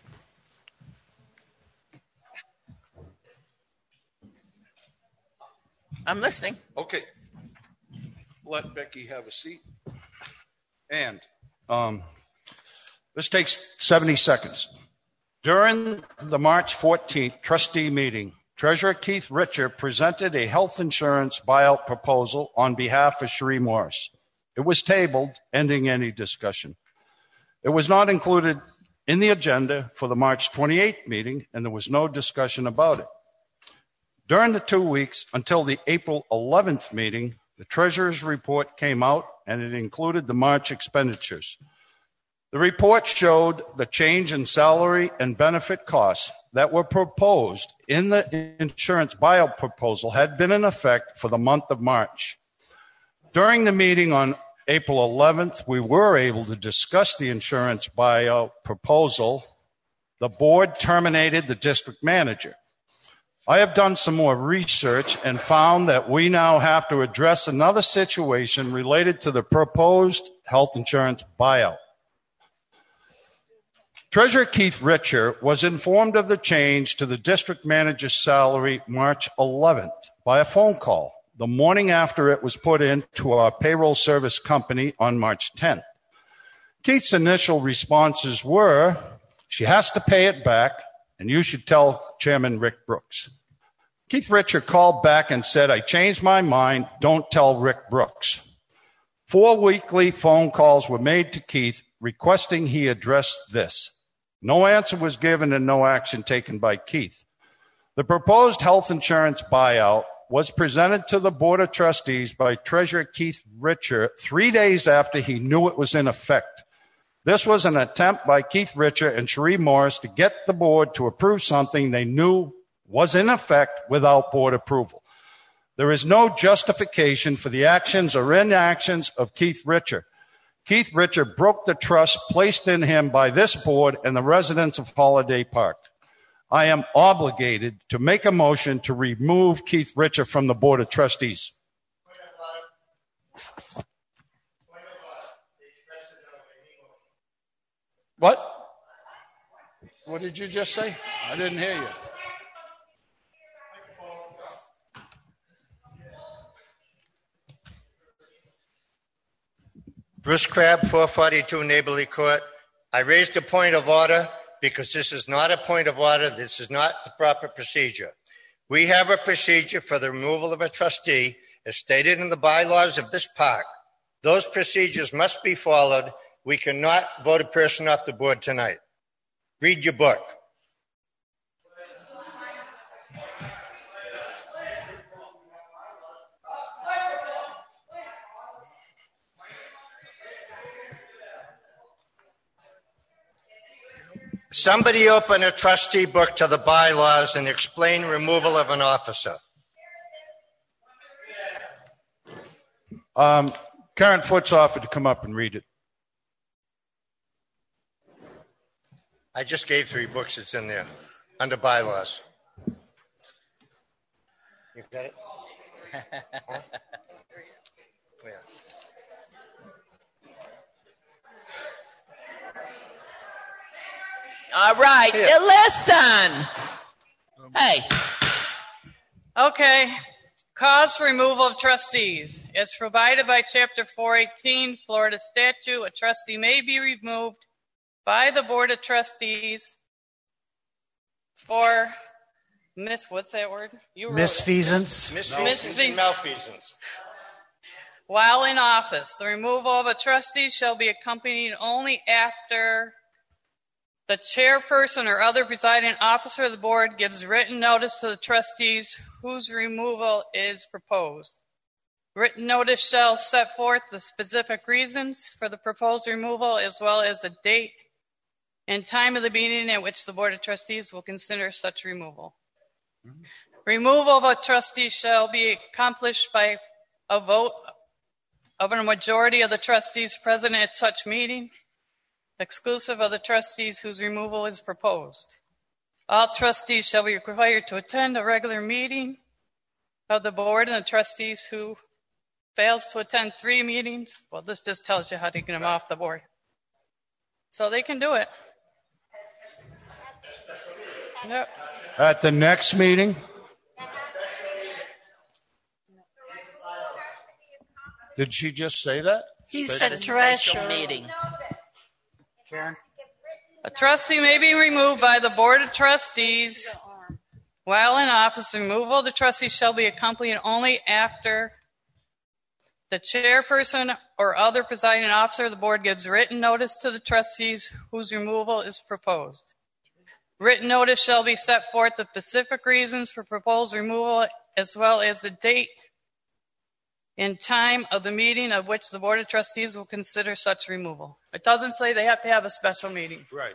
I'm listening. Okay. Let Becky have a seat. And um, this takes seventy seconds. During the March fourteenth trustee meeting, Treasurer Keith Richer presented a health insurance buyout proposal on behalf of Cherie Morris. It was tabled, ending any discussion. It was not included in the agenda for the March twenty-eighth meeting, and there was no discussion about it. During the two weeks until the April eleventh meeting, the Treasurer's report came out, and it included the March expenditures. The report showed the change in salary and benefit costs that were proposed in the insurance buyout proposal had been in effect for the month of March. During the meeting on April eleventh, we were able to discuss the insurance buyout proposal. The board terminated the district manager. I have done some more research and found that we now have to address another situation related to the proposed health insurance buyout. Treasurer Keith Richer was informed of the change to the district manager's salary March eleventh by a phone call, the morning after it was put into our payroll service company on March tenth. Keith's initial responses were, she has to pay it back, and you should tell Chairman Rick Brooks. Keith Richer called back and said, I changed my mind, don't tell Rick Brooks. Four weekly phone calls were made to Keith requesting he address this. No answer was given and no action taken by Keith. The proposed health insurance buyout was presented to the Board of Trustees by Treasurer Keith Richer three days after he knew it was in effect. This was an attempt by Keith Richer and Cherie Morris to get the board to approve something they knew was in effect without board approval. There is no justification for the actions or inactions of Keith Richer. Keith Richer broke the trust placed in him by this board and the residents of Holiday Park. I am obligated to make a motion to remove Keith Richer from the Board of Trustees. What? What did you just say? I didn't hear you. Bruce Crabb, four forty-two Neighborly Court. I raised a point of order because this is not a point of order. This is not the proper procedure. We have a procedure for the removal of a trustee as stated in the bylaws of this park. Those procedures must be followed. We cannot vote a person off the board tonight. Read your book. Somebody open a trustee book to the bylaws and explain removal of an officer. Um, Karen Foote's offered to come up and read it. I just gave three books. It's in there under bylaws. You got it? Huh? Yeah. All right, Here. listen. Hey. Okay. Cause for removal of trustees. It's provided by Chapter four eighteen, Florida statute. A trustee may be removed by the Board of Trustees for miss, what's that word? You wrote it. Misfeasance. Misfeasance and malfeasance. While in office, the removal of a trustee shall be accompanied only after the chairperson or other presiding officer of the board gives written notice to the trustees whose removal is proposed. Written notice shall set forth the specific reasons for the proposed removal as well as the date and time of the meeting at which the Board of Trustees will consider such removal. Mm-hmm. Removal of a trustee shall be accomplished by a vote of a majority of the trustees present at such meeting, exclusive of the trustees whose removal is proposed. All trustees shall be required to attend a regular meeting of the board, and the trustees who fails to attend three meetings, well, this just tells you how to get them off the board. So they can do it. Yep. At the next meeting? Did she just say that? He Special- said treasurer. Meeting. Karen? A trustee may be removed by the Board of Trustees while in office. Removal of the trustee shall be accompanied only after the chairperson or other presiding officer of the board gives written notice to the trustees whose removal is proposed. Written notice shall be set forth the specific reasons for proposed removal as well as the date and time of the meeting of which the Board of Trustees will consider such removal. It doesn't say they have to have a special meeting. Right.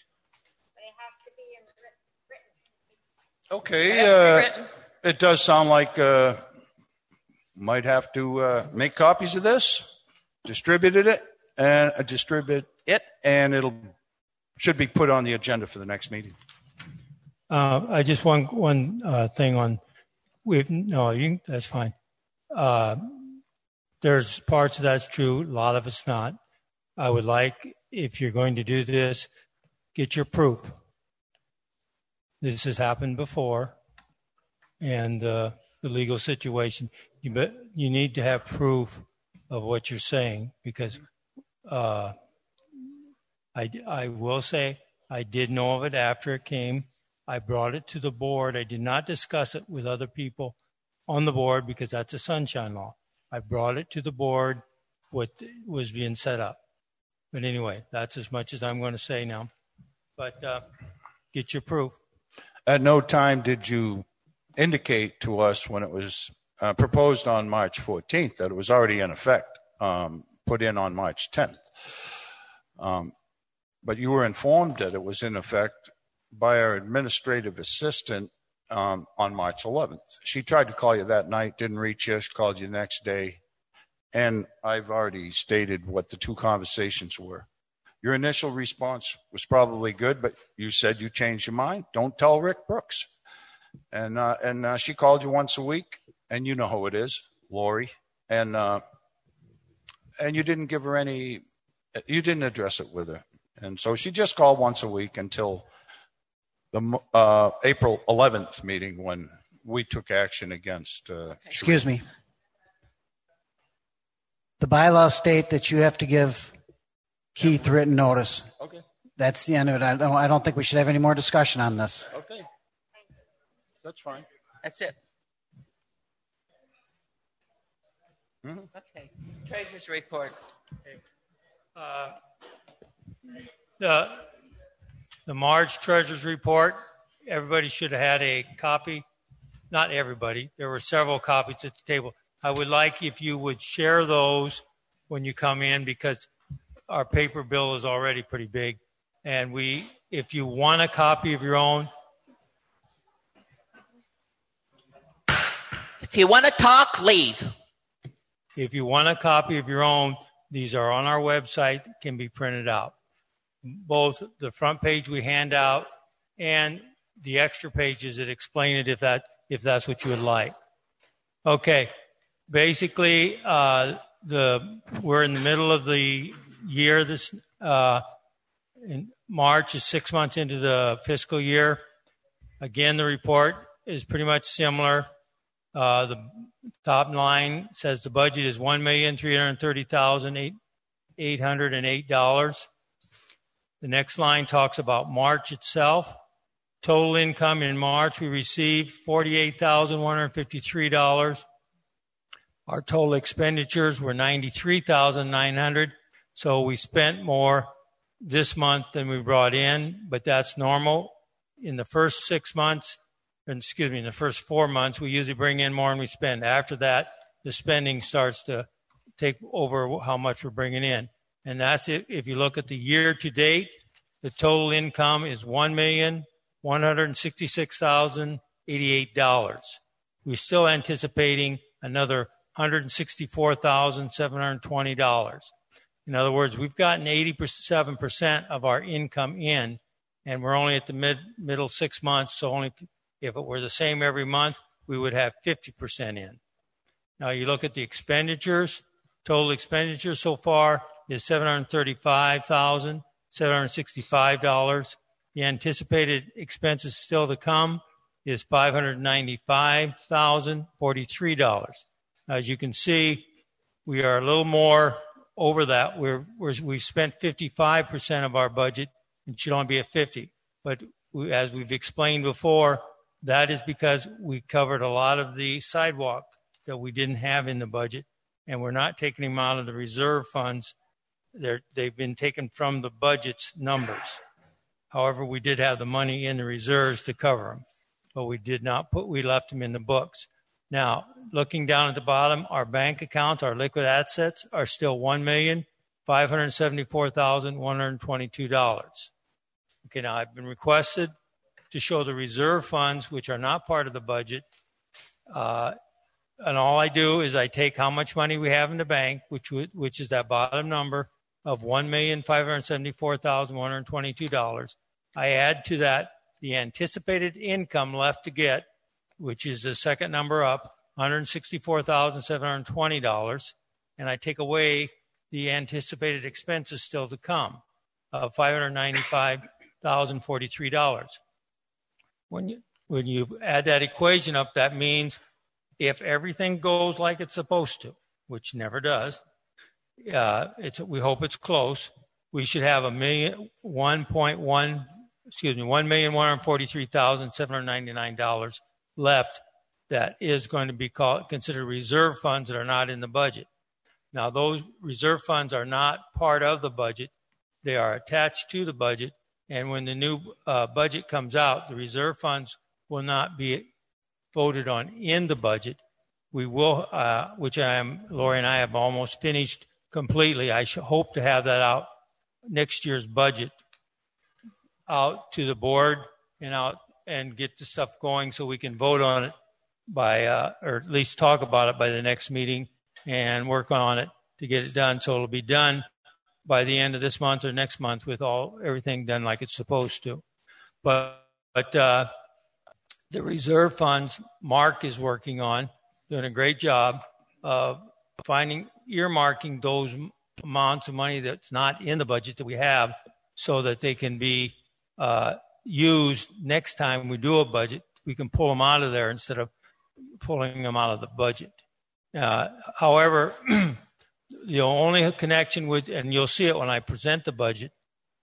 It Okay. has to be Uh, written. it does sound like uh, might have to uh, make copies of this, distributed it, and uh, distribute it, and it'll should be put on the agenda for the next meeting. Uh, I just one one uh, thing on. We've no, you, that's fine. Uh, there's parts of that's true. A lot of it's not. I would like, if you're going to do this, get your proof. This has happened before, and uh, the legal situation. You bet you need to have proof of what you're saying, because uh, I I will say I did know of it after it came. I brought it to the board. I did not discuss it with other people on the board because that's a sunshine law. I brought it to the board, what was being set up. But anyway, that's as much as I'm going to say now. But uh, get your proof. At no time did you indicate to us when it was uh, proposed on March fourteenth that it was already in effect, um, put in on March tenth. Um, but you were informed that it was in effect by our administrative assistant um, on March eleventh. She tried to call you that night, didn't reach you. She called you the next day. And I've already stated what the two conversations were. Your initial response was probably good, but you said you changed your mind. Don't tell Rick Brooks. And uh, and uh, she called you once a week, and you know who it is, Lori. And uh, and you didn't give her any, you didn't address it with her. And so she just called once a week until the uh, April eleventh meeting when we took action against. Uh, Excuse me. The bylaws state that you have to give Keith written notice. Okay. That's the end of it. I don't, I don't think we should have any more discussion on this. Okay. That's fine. That's it. Mm-hmm. Okay. Treasurer's report. Uh, the, the March Treasurer's report, everybody should have had a copy. Not everybody. There were several copies at the table. I would like if you would share those when you come in, because our paper bill is already pretty big. And we, if you want a copy of your own. If you want to talk, leave. If you want a copy of your own, these are on our website, can be printed out. Both the front page we hand out and the extra pages that explain it if that if that's what you would like. Okay. Basically, uh, the we're in the middle of the year. This uh, in March is six months into the fiscal year. Again, the report is pretty much similar. Uh, the top line says the budget is one million three hundred thirty thousand eight hundred and eight dollars. The next line talks about March itself. Total income in March we received forty-eight thousand one hundred fifty-three dollars. Our total expenditures were ninety-three thousand nine hundred dollars, so we spent more this month than we brought in, but that's normal. In the first six months, excuse me, in the first four months, we usually bring in more than we spend. After that, the spending starts to take over how much we're bringing in. And that's it. If you look at the year to date, the total income is one million one hundred sixty-six thousand eighty-eight dollars. We're still anticipating another one hundred sixty-four thousand seven hundred twenty dollars. In other words, we've gotten eighty-seven percent of our income in, and we're only at the mid middle six months. So only if it were the same every month, we would have fifty percent in. Now you look at the expenditures. Total expenditures so far is seven hundred thirty-five thousand seven hundred sixty-five dollars. The anticipated expenses still to come is five hundred ninety-five thousand forty-three dollars. As you can see, we are a little more over that. We're, we're, we've spent fifty-five percent of our budget. It should only be at fifty. But we, as we've explained before, that is because we covered a lot of the sidewalk that we didn't have in the budget, and we're not taking them out of the reserve funds. They're, they've been taken from the budget's numbers. However, we did have the money in the reserves to cover them, but we did not put, we left them in the books. Now, looking down at the bottom, our bank accounts, our liquid assets are still one million five hundred seventy-four thousand one hundred twenty-two dollars. Okay, now I've been requested to show the reserve funds, which are not part of the budget. Uh, and all I do is I take how much money we have in the bank, which which is that bottom number of one million five hundred seventy-four thousand one hundred twenty-two dollars. I add to that the anticipated income left to get, which is the second number up, one hundred sixty-four thousand seven hundred twenty dollars, and I take away the anticipated expenses still to come of five hundred ninety-five thousand forty-three dollars. When you when you add that equation up, that means if everything goes like it's supposed to, which never does, uh, it's we hope it's close. We should have a million one point one, excuse me, one million one hundred forty-three thousand seven hundred ninety-nine dollars left that is going to be called considered reserve funds that are not in the budget. Now, those reserve funds are not part of the budget. They are attached to the budget. And when the new uh, budget comes out, the reserve funds will not be voted on in the budget. We will, uh, which I am, Lori and I have almost finished completely. I should hope to have that out next year's budget out to the board and out and get the stuff going so we can vote on it by, uh, or at least talk about it by the next meeting and work on it to get it done. So it'll be done by the end of this month or next month with all everything done like it's supposed to. But, but uh, the reserve funds, Mark is working on, doing a great job of finding, earmarking those amounts of money that's not in the budget that we have so that they can be uh, used next time we do a budget. We can pull them out of there instead of pulling them out of the budget. Uh, however, the only connection with, and you'll see it when I present the budget,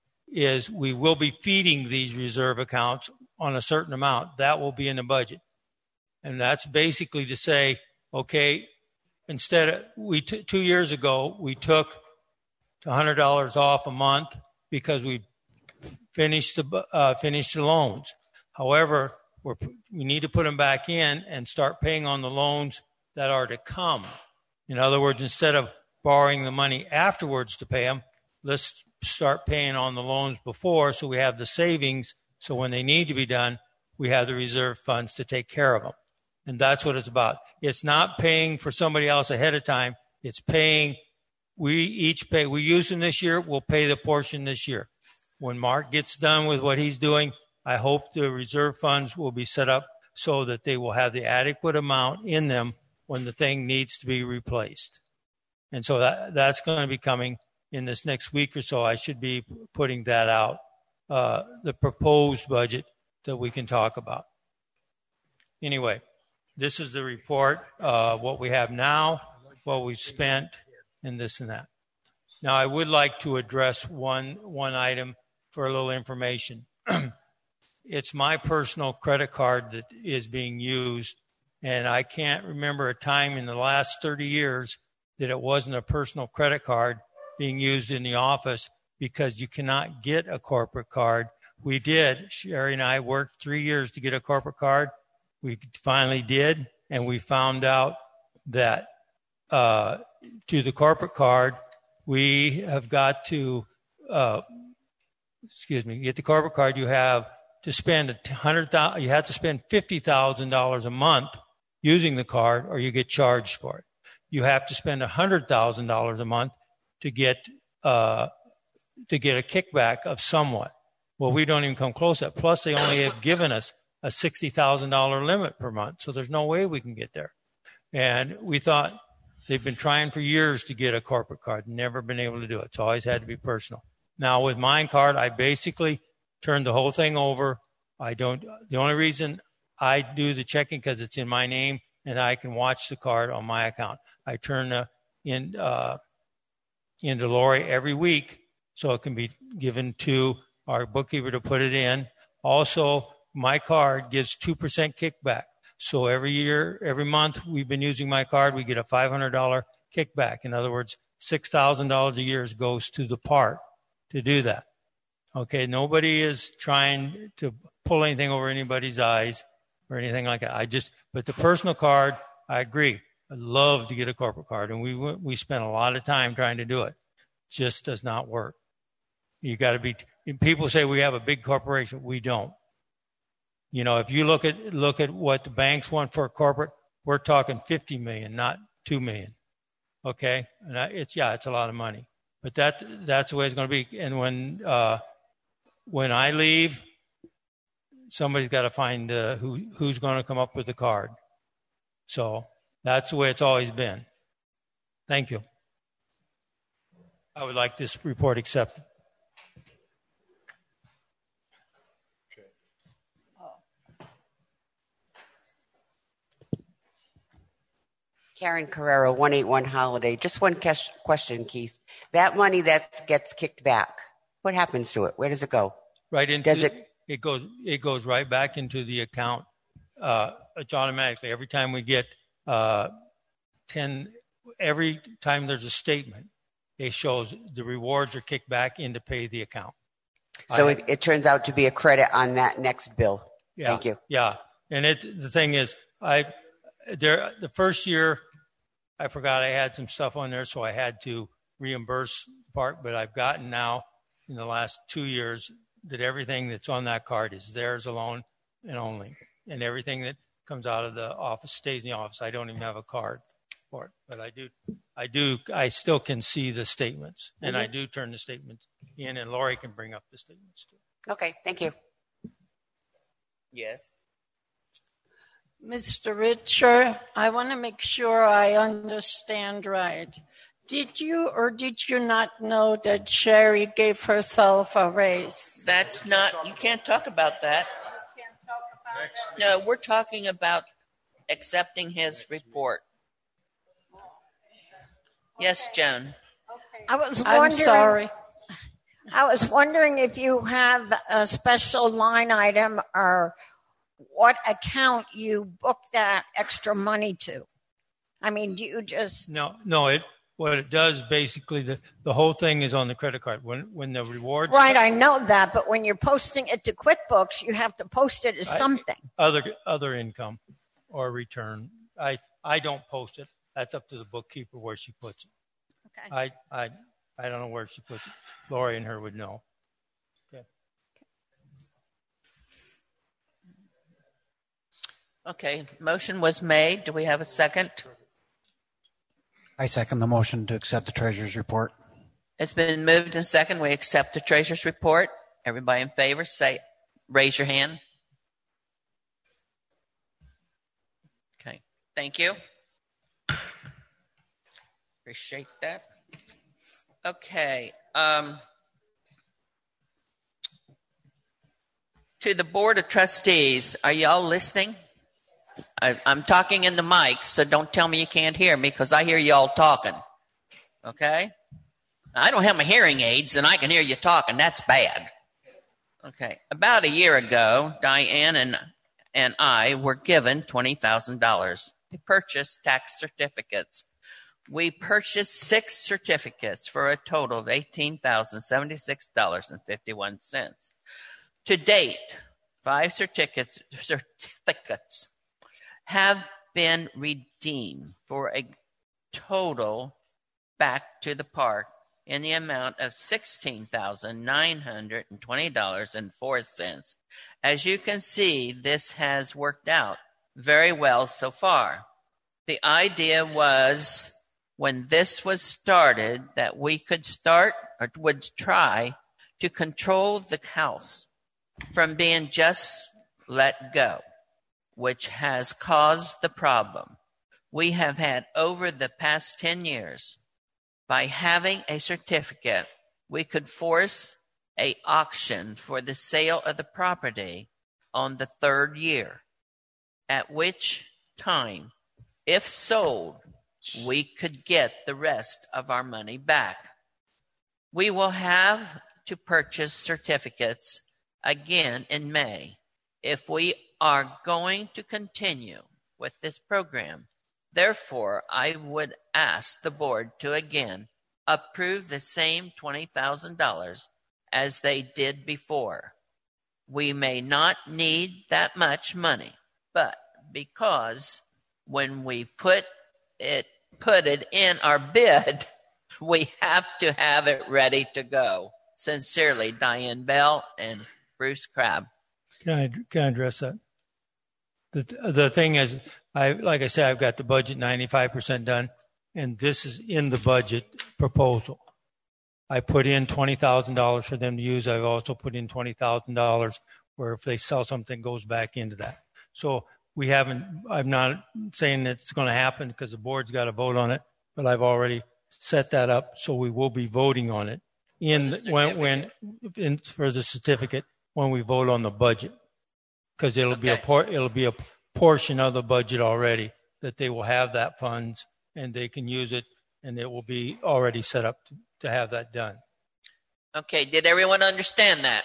is we will be feeding these reserve accounts on a certain amount. That will be in the budget. And that's basically to say, okay, instead of, we t- two years ago, we took one hundred dollars off a month because we finished the, uh, finished the loans. However, we're, we need to put them back in and start paying on the loans that are to come. In other words, instead of borrowing the money afterwards to pay them, let's start paying on the loans before so we have the savings so when they need to be done, we have the reserve funds to take care of them. And that's what it's about. It's not paying for somebody else ahead of time. It's paying, we each pay, we use them this year, we'll pay the portion this year. When Mark gets done with what he's doing, I hope the reserve funds will be set up so that they will have the adequate amount in them when the thing needs to be replaced. And so that, that's going to be coming in this next week or so. I should be putting that out, uh, the proposed budget that we can talk about. Anyway, this is the report, uh, what we have now, what we've spent, and this and that. Now, I would like to address one, one item for a little information. It's my personal credit card that is being used, and I can't remember a time in the last thirty years that it wasn't a personal credit card being used in the office because you cannot get a corporate card. We did. Sherry and I worked three years to get a corporate card. We finally did, and we found out that uh, to the corporate card, we have got to, uh, excuse me, get the corporate card. You have to spend a hundred thousand. You have to spend fifty thousand dollars a month using the card, or you get charged for it. You have to spend a hundred thousand dollars a month to get uh, to get a kickback of somewhat. Well, we don't even come close to that. Plus, they only have given us a sixty thousand dollars limit per month, so there's no way we can get there. And we thought they've been trying for years to get a corporate card, never been able to do it. It's always had to be personal. Now, with my card, I basically turned the whole thing over. I don't. The only reason I do the checking because it's in my name, and I can watch the card on my account. I turn the, in uh, into Lori every week, so it can be given to our bookkeeper to put it in. Also, my card gives two percent kickback. So every year, every month we've been using my card, we get a five hundred dollars kickback. In other words, six thousand dollars a year goes to the park to do that. Okay, nobody is trying to pull anything over anybody's eyes or anything like that. I just, but the personal card, I agree. I'd love to get a corporate card, and we we spent a lot of time trying to do it. Just does not work. You got to be. People say we have a big corporation. We don't. You know, if you look at look at what the banks want for a corporate, we're talking fifty million, not two million. Okay, and I, it's yeah, it's a lot of money, but that that's the way it's going to be. And when uh, when I leave, somebody's got to find uh, who who's going to come up with the card. So that's the way it's always been. Thank you. I would like this report accepted. Karen Carrero, one eighty-one Holiday. Just one question, Keith. That money that gets kicked back, what happens to it? Where does it go? Right into does it? It goes. It goes right back into the account. Uh, it's automatically every time we get uh, ten. Every time there's a statement, it shows the rewards are kicked back in to pay the account. So I, it, it turns out to be a credit on that next bill. Yeah, Thank you. Yeah, and it. The thing is, I there the first year. I forgot I had some stuff on there, so I had to reimburse part, but I've gotten now in the last two years that everything that's on that card is theirs alone and only. And everything that comes out of the office stays in the office. I don't even have a card for it, but I do, I do, I still can see the statements, and mm-hmm. I do turn the statements in, and Lori can bring up the statements too. Okay, thank you. Yes. Mister Richer, I want to make sure I understand right. Did you or did you not know that Sherry gave herself a raise? That's not, you can't talk about that. You can't talk about that? No, we're talking about accepting his report. Yes, Joan. I was wondering, I'm sorry. I was wondering if you have a special line item or what account you book that extra money to. I mean, do you just... No, no, it, what it does basically, the, the whole thing is on the credit card. When when the rewards... Right, come, I know that, but when you're posting it to QuickBooks, you have to post it as I, something. Other other income or return. I I don't post it. That's up to the bookkeeper where she puts it. Okay. I, I, I don't know where she puts it. Lori and her would know. Okay. Okay, motion was made. Do we have a second? I second the motion to accept the treasurer's report. It's been moved and second. We accept the treasurer's report. Everybody in favor, say, raise your hand. Okay, thank you. Appreciate that. Okay. Um, to the Board of Trustees, are y'all listening? I, I'm talking in the mic, so don't tell me you can't hear me because I hear y'all talking. Okay? I don't have my hearing aids, and I can hear you talking. That's bad. Okay. About a year ago, Diane and, and I were given twenty thousand dollars to purchase tax certificates. We purchased six certificates for a total of eighteen thousand seventy-six dollars and fifty-one cents. To date, five certificates, certificates have been redeemed for a total back to the park in the amount of sixteen thousand nine hundred twenty dollars and four cents. As you can see, this has worked out very well so far. The idea was, when this was started, that we could start or would try to control the house from being just let go, which has caused the problem. We have had over the past ten years. By having a certificate, we could force a auction for the sale of the property on the third year, at which time, if sold, we could get the rest of our money back. We will have to purchase certificates again in May if we are going to continue with this program. Therefore, I would ask the board to again approve the same twenty thousand dollars as they did before. We may not need that much money, but because when we put it put it in our bid, we have to have it ready to go. Sincerely, Diane Bell and Bruce Crabb. Can I can I address that? The the thing is, I like I said, I've got the budget ninety-five percent done, and this is in the budget proposal. I put in twenty thousand dollars for them to use. I've also put in twenty thousand dollars where if they sell something, goes back into that. So we haven't, I'm not saying it's going to happen because the board's got to vote on it, but I've already set that up, so we will be voting on it in when when in, for the certificate when we vote on the budget, because it'll okay. be a por- it'll be a portion of the budget already that they will have that funds and they can use it, and it will be already set up to, to have that done. Okay, did everyone understand that?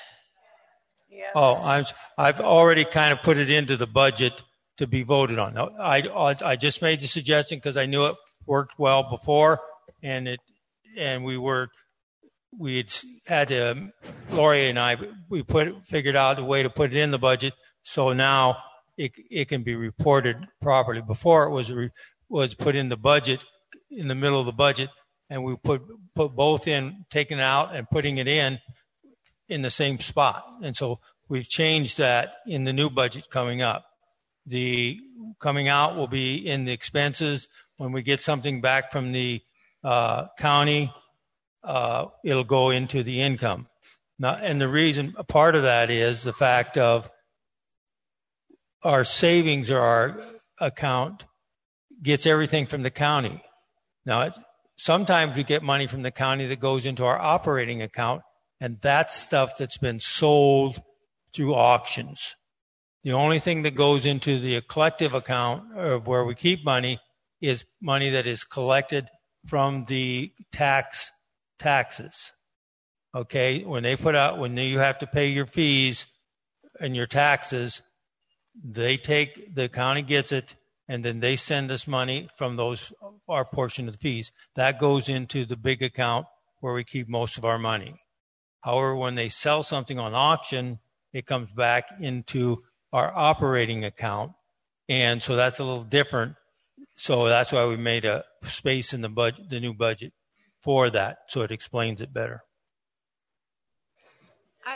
Yeah. Oh, I'm, I've already kind of put it into the budget to be voted on. Now, I I just made the suggestion because I knew it worked well before, and it and we were we had had to, Lori and I we put figured out a way to put it in the budget, so now it it can be reported properly. Before it was re, was put in the budget in the middle of the budget, and we put put both in, taking it out and putting it in in the same spot, and so we've changed that in the new budget coming up. The coming out will be in the expenses. When we get something back from the uh, county, uh, it'll go into the income. Now, and the reason, a part of that is the fact of our savings or our account gets everything from the county. Now, it's, sometimes we get money from the county that goes into our operating account, and that's stuff that's been sold through auctions. The only thing that goes into the collective account of where we keep money is money that is collected from the tax taxes. Okay, when they put out, when you have to pay your fees and your taxes, they take, the county gets it, and then they send us money from those, our portion of the fees. That goes into the big account where we keep most of our money. However, when they sell something on auction, it comes back into our operating account, and so that's a little different. So that's why we made a space in the budget, the new budget, for that, so it explains it better. I...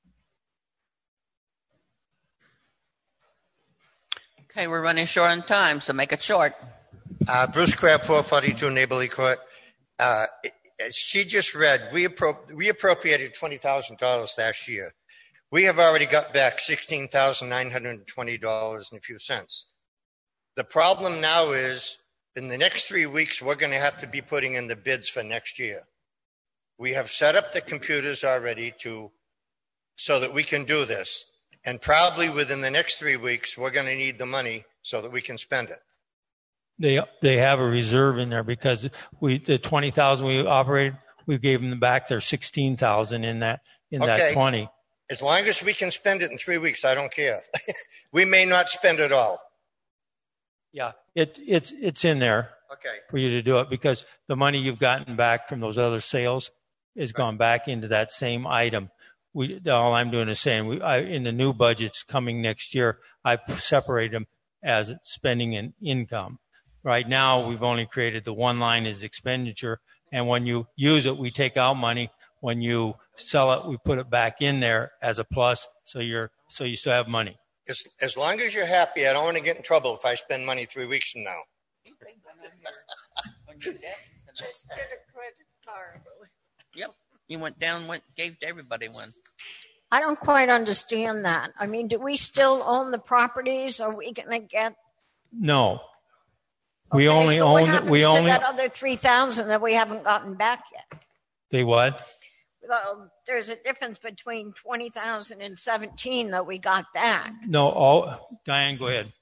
Okay, we're running short on time, so make it short. Uh, Bruce Crabb, four forty-two Neighborly Court. Uh, as she just read, we, appro- we appropriated twenty thousand dollars last year. We have already got back sixteen thousand nine hundred twenty dollars and a few cents. The problem now is, in the next three weeks, we're going to have to be putting in the bids for next year. We have set up the computers already to, so that we can do this. And probably within the next three weeks, we're going to need the money so that we can spend it. They they have a reserve in there because we the twenty thousand we operated, we gave them back their sixteen thousand in that in Okay. that twenty. As long as we can spend it in three weeks, I don't care. We may not spend it all. Yeah, it it's it's in there Okay. for you to do it because the money you've gotten back from those other sales has gone back into that same item. We all I'm doing is saying we I, in the new budgets coming next year, I separate them as spending and income. Right now, we've only created the one line as expenditure, and when you use it, we take out money. When you sell it, we put it back in there as a plus, so you're so you still have money. As, as long as you're happy, I don't want to get in trouble if I spend money three weeks from now. Just get a credit card. Yep. You went down, went gave to everybody one. I don't quite understand that. I mean, do we still own the properties? Are we going to get? No. We Okay, only so what own. happens We to only. that other three thousand that we haven't gotten back yet? They what? Well, there's a difference between twenty thousand and seventeen that we got back. No. All. Diane, go ahead.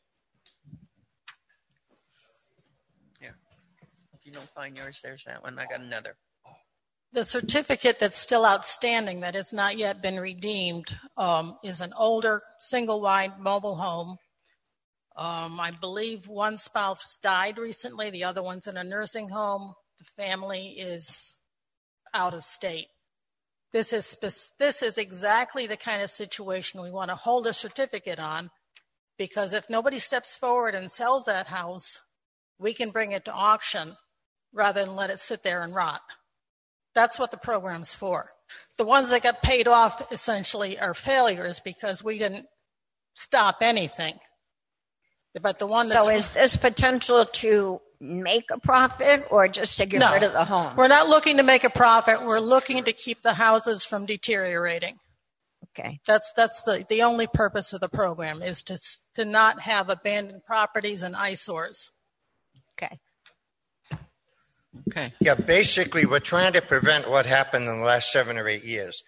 Here. If you don't find yours, there's that one. I got another. The certificate that's still outstanding that has not yet been redeemed um, is an older single-wide mobile home. Um, I believe one spouse died recently. The other one's in a nursing home. The family is out of state. This is spe- this is exactly the kind of situation we want to hold a certificate on, because if nobody steps forward and sells that house, we can bring it to auction rather than let it sit there and rot. That's what the program's for. The ones that got paid off essentially are failures because we didn't stop anything. But the one that's So is this potential to make a profit or just to get No. rid of the home? We're not looking to make a profit. We're looking to keep the houses from deteriorating. Okay. That's that's the, the only purpose of the program is to to not have abandoned properties and eyesores. Okay. Okay. Yeah, basically, we're trying to prevent what happened in the last seven or eight years.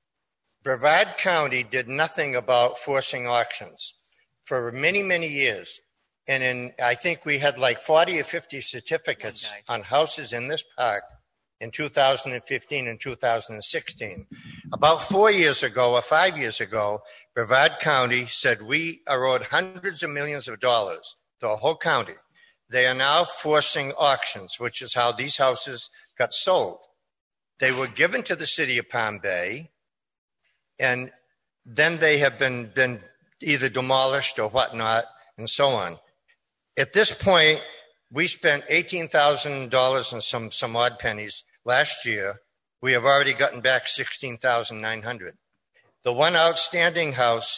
Brevard County did nothing about forcing auctions for many, many years. And in, I think we had like forty or fifty certificates on houses in this park in two thousand fifteen and two thousand sixteen. About four years ago or five years ago, Brevard County said we are owed hundreds of millions of dollars, the whole county. They are now forcing auctions, which is how these houses got sold. They were given to the city of Palm Bay, and then they have been, been either demolished or whatnot, and so on. At this point, we spent eighteen thousand dollars and some, some odd pennies last year. We have already gotten back sixteen thousand nine hundred dollars. The one outstanding house,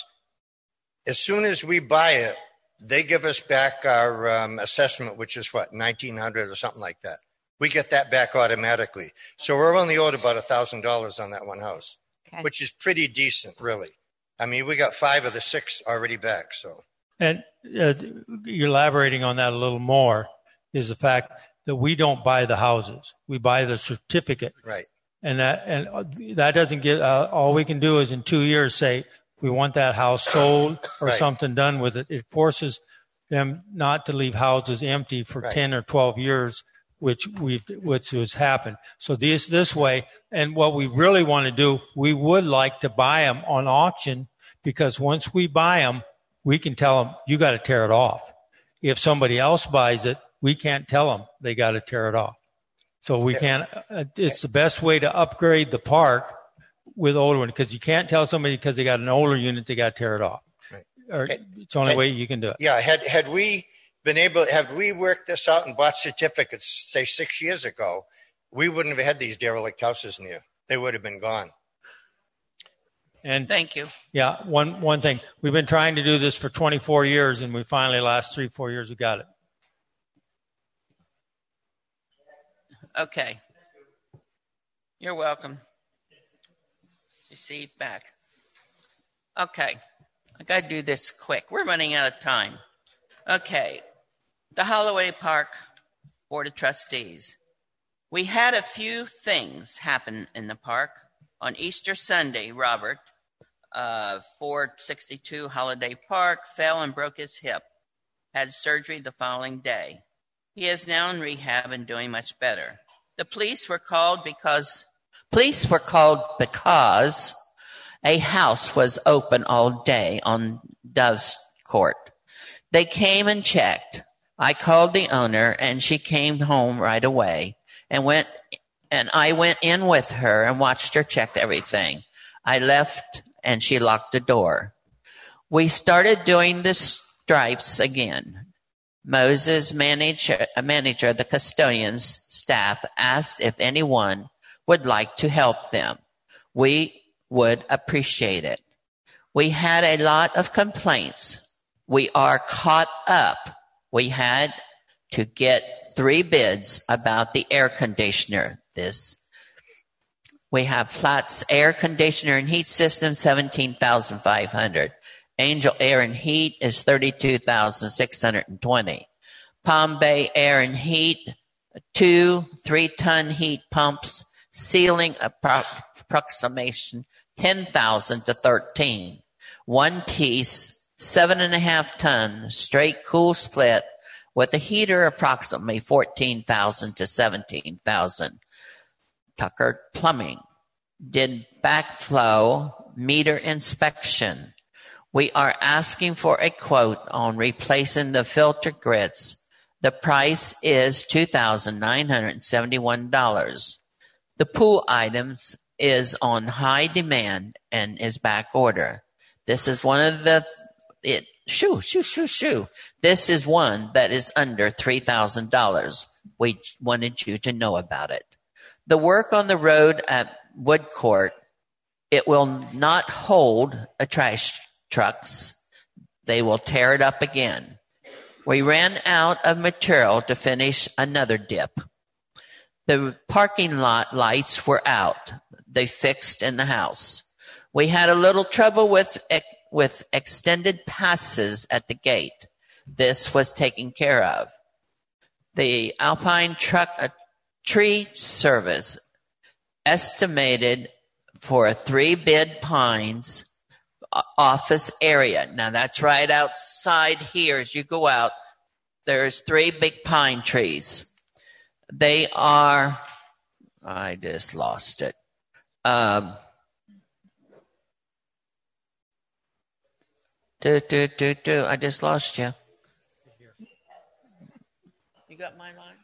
as soon as we buy it, they give us back our um, assessment, which is what, nineteen hundred dollars or something like that. We get that back automatically. So we're only owed about one thousand dollars on that one house, okay. which is pretty decent, really. I mean, we got five of the six already back. So, And uh, elaborating on that a little more is the fact that we don't buy the houses; we buy the certificate. Right. And that and that doesn't get. Uh, all we can do is in two years say we want that house sold or Right. something done with it. It forces them not to leave houses empty for Right. ten or twelve years, which we've which has happened. So this this way, and what we really want to do, we would like to buy them on auction, because once we buy them, we can tell them you got to tear it off. If somebody else buys it, we can't tell them they got to tear it off. So we can't. Uh, it's the best way to upgrade the park with older one, because you can't tell somebody because they got an older unit they got to tear it off. Right. Or it's the only and- way you can do it. yeah, had had we been able, had we worked this out and bought certificates, say six years ago, we wouldn't have had these derelict houses near. They would have been gone. And Thank you. yeah, one one thing, we've been trying to do this for twenty-four years, and we finally last three four years we got it. Okay. You're welcome. Receive back. Okay. I got to do this quick. We're running out of time. Okay. The Holloway Park Board of Trustees. We had a few things happen in the park. On Easter Sunday, Robert, uh, four sixty-two Holiday Park, fell and broke his hip. Had surgery the following day. He is now in rehab and doing much better. The police were called because police were called because a house was open all day on Dove's Court. They came and checked. I called the owner, and she came home right away and went, and I went in with her and watched her check everything. I left, and she locked the door. We started doing the stripes again. Moses, manager, manager of the custodians staff, asked if anyone would like to help them. We would appreciate it. We had a lot of complaints. We are caught up. We had to get three bids about the air conditioner. This we have Platts air conditioner and heat system, seventeen thousand five hundred dollars. Angel Air and Heat is thirty-two thousand six hundred twenty dollars. Palm Bay Air and Heat, two three-ton heat pumps, ceiling appro- approximation ten thousand to thirteen. One piece, seven and a half ton, straight cool split with a heater approximately fourteen thousand to seventeen thousand. Tucker Plumbing did backflow meter inspection. We are asking for a quote on replacing the filter grits. The price is two thousand nine hundred seventy-one dollars. The pool items is on high demand and is back order. This is one of the, it, shoo, shoo, shoo, shoo. This is one that is under three thousand dollars. We wanted you to know about it. The work on the road at Wood Court, it will not hold a trash trucks. They will tear it up again. We ran out of material to finish another dip. The parking lot lights were out. They fixed in the house. We had a little trouble with with extended passes at the gate. This was taken care of. The Alpine truck uh, tree service estimated for three bid pines office area. Now that's right outside here. As you go out, there's three big pine trees. They are, I just lost it. Um, do, do, do, do. I just lost you. You got my line?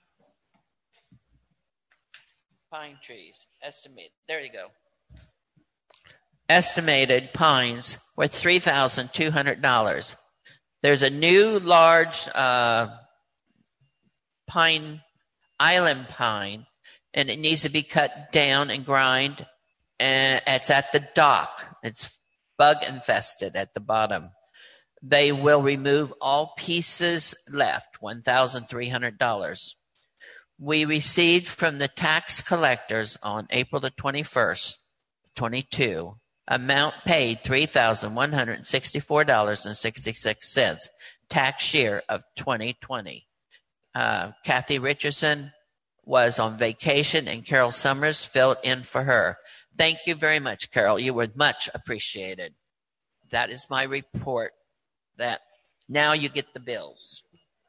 Pine trees, estimate. There you go. Estimated pines were three thousand two hundred dollars. There's a new large uh, pine, island pine, and it needs to be cut down and grind. And it's at the dock. It's bug infested at the bottom. They will remove all pieces left, one thousand three hundred dollars. We received from the tax collectors on April the twenty-first, twenty-two, amount paid three thousand one hundred sixty-four dollars and sixty-six cents, tax year of twenty twenty. Uh, Kathy Richardson was on vacation and Carol Summers filled in for her. Thank you very much, Carol. You were much appreciated. That is my report. That now you get the bills.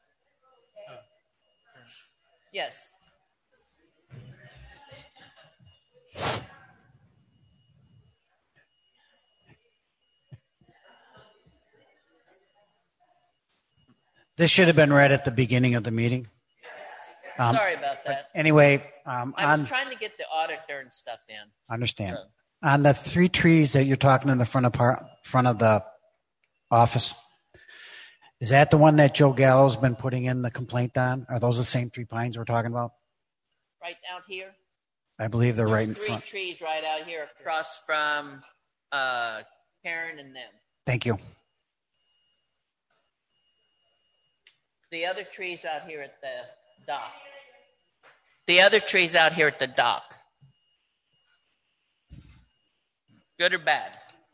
Yes. This should have been read at the beginning of the meeting. Um, Sorry about that. Anyway, um, I was on, trying to get the auditor and stuff in. understand. So, On the three trees that you're talking in the front of par, front of the office, is that the one that Joe Gallo's been putting in the complaint on? Are those the same three pines we're talking about? right out here. I believe they're There's right in three front. trees right out here across from uh, Karen and them. Thank you. The other trees out here at the dock. The other trees out here at the dock. Good or bad?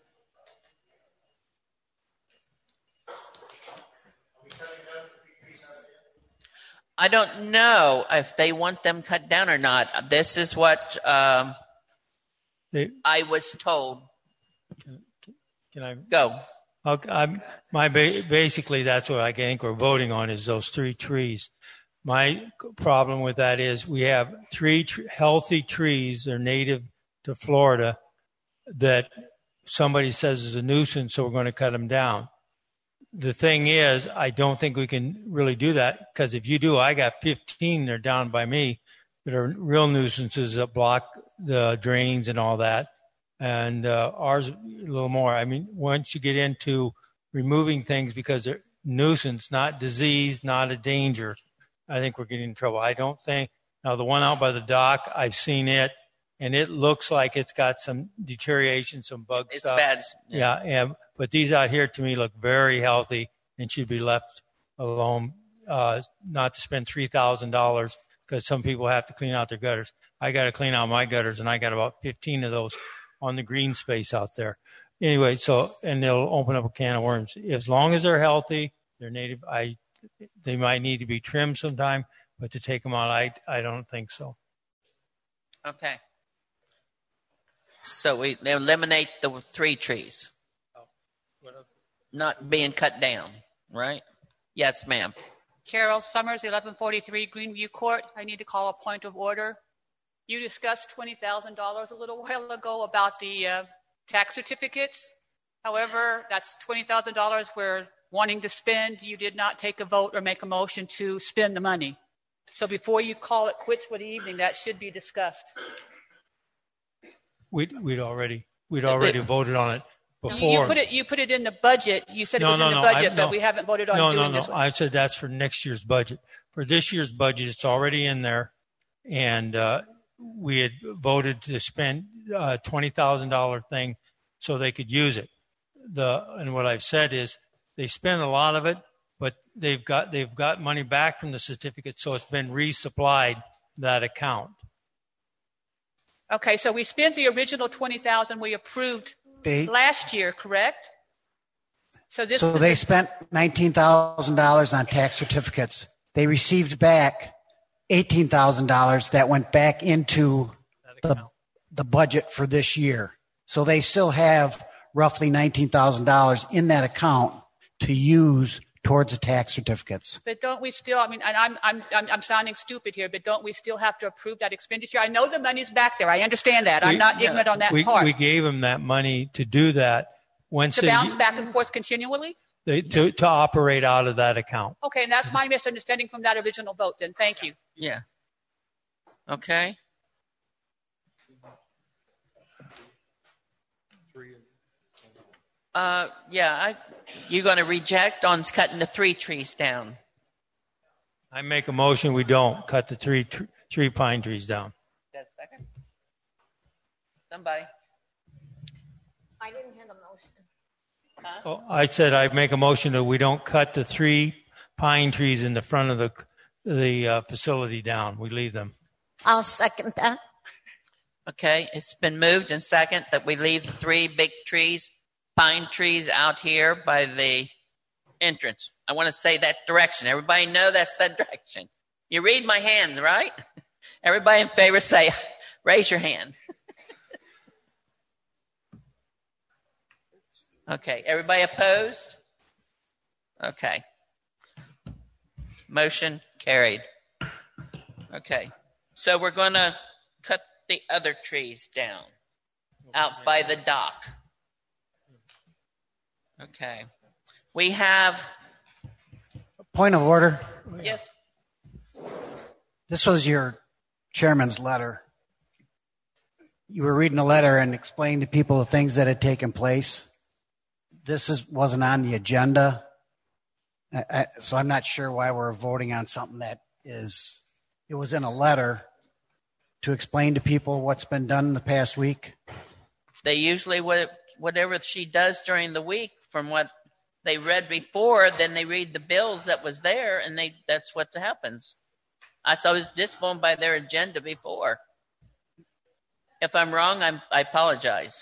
I don't know if they want them cut down or not. This is what um, They- I was told. Can I go? Okay, I'm, my ba- basically that's what I think we're voting on is those three trees. My problem with that is we have three tr- healthy trees. They're native to Florida that somebody says is a nuisance, so we're going to cut them down. The thing is, I don't think we can really do that because if you do, I got fifteen. They're down by me that are real nuisances that block the drains and all that. And uh, ours a little more. I mean, once you get into removing things because they're nuisance, not disease, not a danger, I think we're getting in trouble. I don't think, now the one out by the dock, I've seen it, and it looks like it's got some deterioration, some bug It's stuff. bad. Yeah, and, but these out here to me look very healthy and should be left alone, uh, not to spend three thousand dollars because some people have to clean out their gutters. I got to clean out my gutters, and I got about fifteen of those on the green space out there. Anyway, so, and they'll open up a can of worms. As long as they're healthy, they're native, I, they might need to be trimmed sometime, but to take them out, I, I don't think so. Okay. So we eliminate the three trees. Not being cut down, right? Yes, ma'am. Carol Summers, eleven forty-three Greenview Court. I need to call a point of order. You discussed twenty thousand dollars a little while ago about the uh, tax certificates. However, that's twenty thousand dollars we're wanting to spend. You did not take a vote or make a motion to spend the money. So before you call it quits for the evening, that should be discussed. We'd, we'd already, we'd already voted on it before. You put it, you put it in the budget. You said it No, was no, in the no, budget, I- but no. we haven't voted on No, doing no, no. this one. I said that's for next year's budget. For this year's budget, it's already in there, and uh, we had voted to spend a twenty thousand dollars thing so they could use it. The and what I've said is they spent a lot of it, but they've got they've got money back from the certificate, so it's been resupplied that account. Okay, so we spent the original twenty thousand dollars we approved They- last year, correct? So this So is they the- spent nineteen thousand dollars on tax certificates. They received back eighteen thousand dollars that went back into the, the budget for this year. So they still have roughly nineteen thousand dollars in that account to use towards the tax certificates. But don't we still, I mean, and I'm, I'm, I'm, I'm sounding stupid here, but don't we still have to approve that expenditure? I know the money's back there. I understand that. I'm We- not ignorant on that we, part. We gave them that money to do that. Once to they, bounce back and forth continually? they to, to operate out of that account. Okay, and that's my misunderstanding from that original vote then. Thank you. Yeah. Okay. Uh, yeah, I, you're going to reject on cutting the three trees down. I make a motion we don't cut the three tr- three pine trees down. That's second. Somebody. I didn't hear the motion. Huh? Oh, I said I make a motion that we don't cut the three pine trees in the front of the the uh, facility down. We leave them. I'll second that. Okay, it's been moved and second that we leave the three big trees, pine trees out here by the entrance. I want to say that direction. Everybody know that's that direction. You read my hands, right? Everybody in favor say, raise your hand. Okay, everybody opposed? Okay. Motion carried. Okay, so we're going to cut the other trees down out by the dock. Okay. We have, Point of order. yes, This was your chairman's letter. You were reading a letter and explaining to people the things that had taken place. This is, wasn't on the agenda. I, I, so I'm not sure why we're voting on something that is, it was in a letter to explain to people what's been done in the past week. they usually, what- whatever she does during the week, from what they read before, then they read the bills that was there, and they that's what happens. I thought it was just going by their agenda before. If I'm wrong, I'm, I apologize.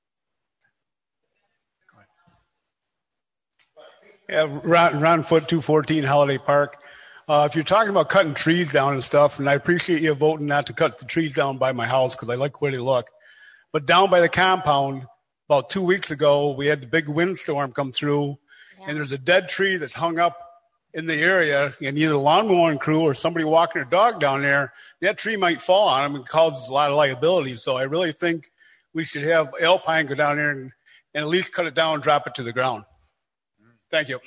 Yeah, Ron, Ron Foot, two fourteen Holiday Park. Uh, if you're talking about cutting trees down and stuff, and I appreciate you voting not to cut the trees down by my house because I like the way they look. But down by the compound, about two weeks ago, we had the big windstorm come through, and there's a dead tree that's hung up in the area, and either the lawn mowing crew or somebody walking their dog down there, that tree might fall on them and causes a lot of liability. So I really think we should have Alpine go down there and, and at least cut it down and drop it to the ground. Thank you.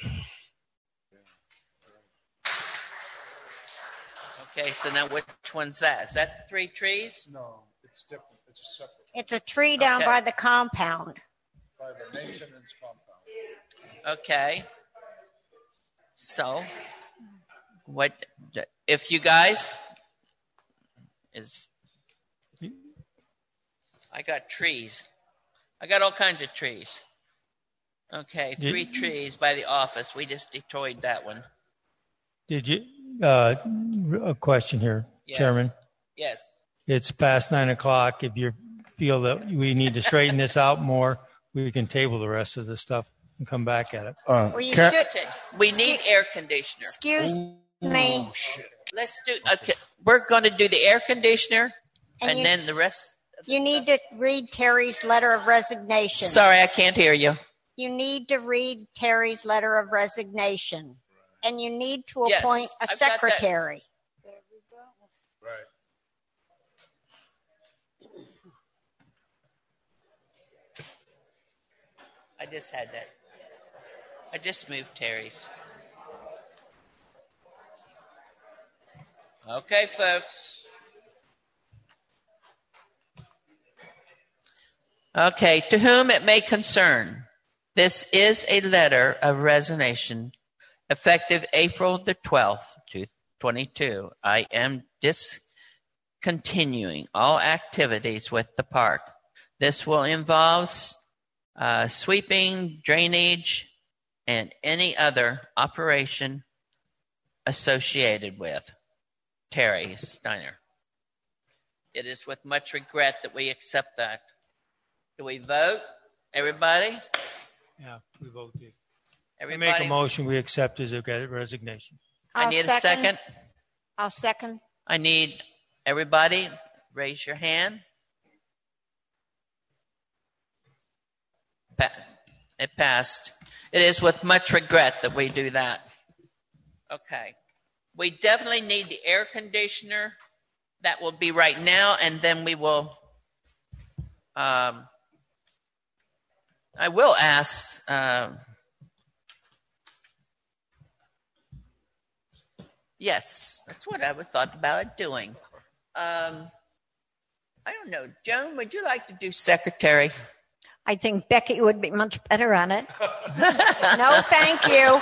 Okay, so now which one's that? Is that the three trees? No, it's different. It's a separate. It's a tree down Okay. by the compound. By the maintenance compound. Okay. So, what if you guys is? I got trees. I got all kinds of trees. Okay, three Did, trees by the office. We just destroyed that one. Did you? Uh, a question here, Yes. Chairman. Yes. It's past nine o'clock. If you feel that we need to straighten this out more, we can table the rest of the stuff and come back at it. Uh, Well, you Car- should. Okay. We need air conditioner. Excuse me. Let's do. Okay, we're going to do the air conditioner, And and, you- then the rest. You need to read Terry's letter of resignation. Sorry, I can't hear you. You need to read Terry's letter of resignation. And you need to Yes, appoint a I've got that. secretary. Right. I just had that. I just moved Terry's. Okay, folks. Okay, to whom it may concern, this is a letter of resignation effective April the twelfth, twenty twenty-two. I am discontinuing all activities with the park. This will involve uh, sweeping, drainage, and any other operation associated with Terry Steiner. It is with much regret that we accept that. Do we vote? Everybody? Yeah, we voted. We Everybody? make a motion. We accept his resignation. I I'll need a second. second. I'll second. I need everybody raise your hand. Pa- It passed. It is with much regret that we do that. Okay. We definitely need the air conditioner. That will be right now, and then we will. Um, I will ask. Um, yes, that's what I was thought about doing. Um, I don't know. Joan, would you like to do secretary? I think Becky would be much better on it. No, thank you.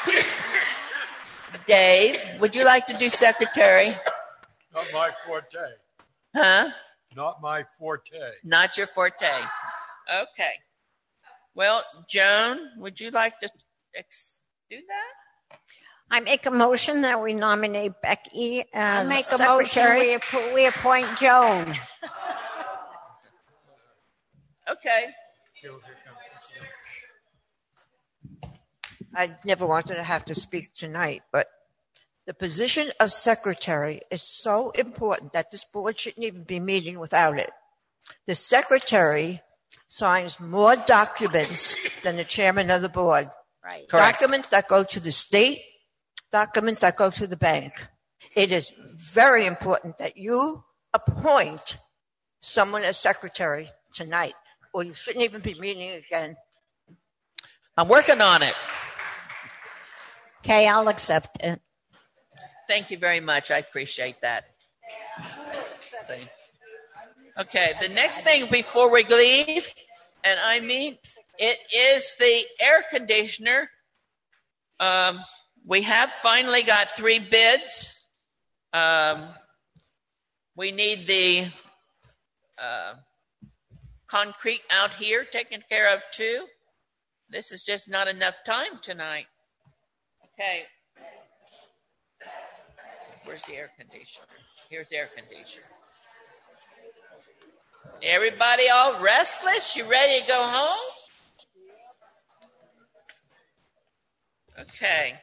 Dave, would you like to do secretary? Not my forte. Huh? Not my forte. Not your forte. Okay. Well, Joan, would you like to ex- do that? I make a motion that we nominate Becky as I make a motion secretary. we, appo- we appoint Joan. Okay. I never wanted to have to speak tonight, but the position of secretary is so important that this board shouldn't even be meeting without it. The secretary signs more documents than the chairman of the board. Right. Correct. Documents that go to the state, documents that go to the bank. It is very important that you appoint someone as secretary tonight, or you shouldn't even be meeting again. I'm working on it. Okay, I'll accept it. Thank you very much. I appreciate that. See. Okay, the next thing before we leave, and I mean, it is the air conditioner. Um, we have finally got three bids. Um, we need the uh, concrete out here taken care of too. This is just not enough time tonight. Okay. Where's the air conditioner? Here's the air conditioner. Everybody all restless? You ready to go home? Okay.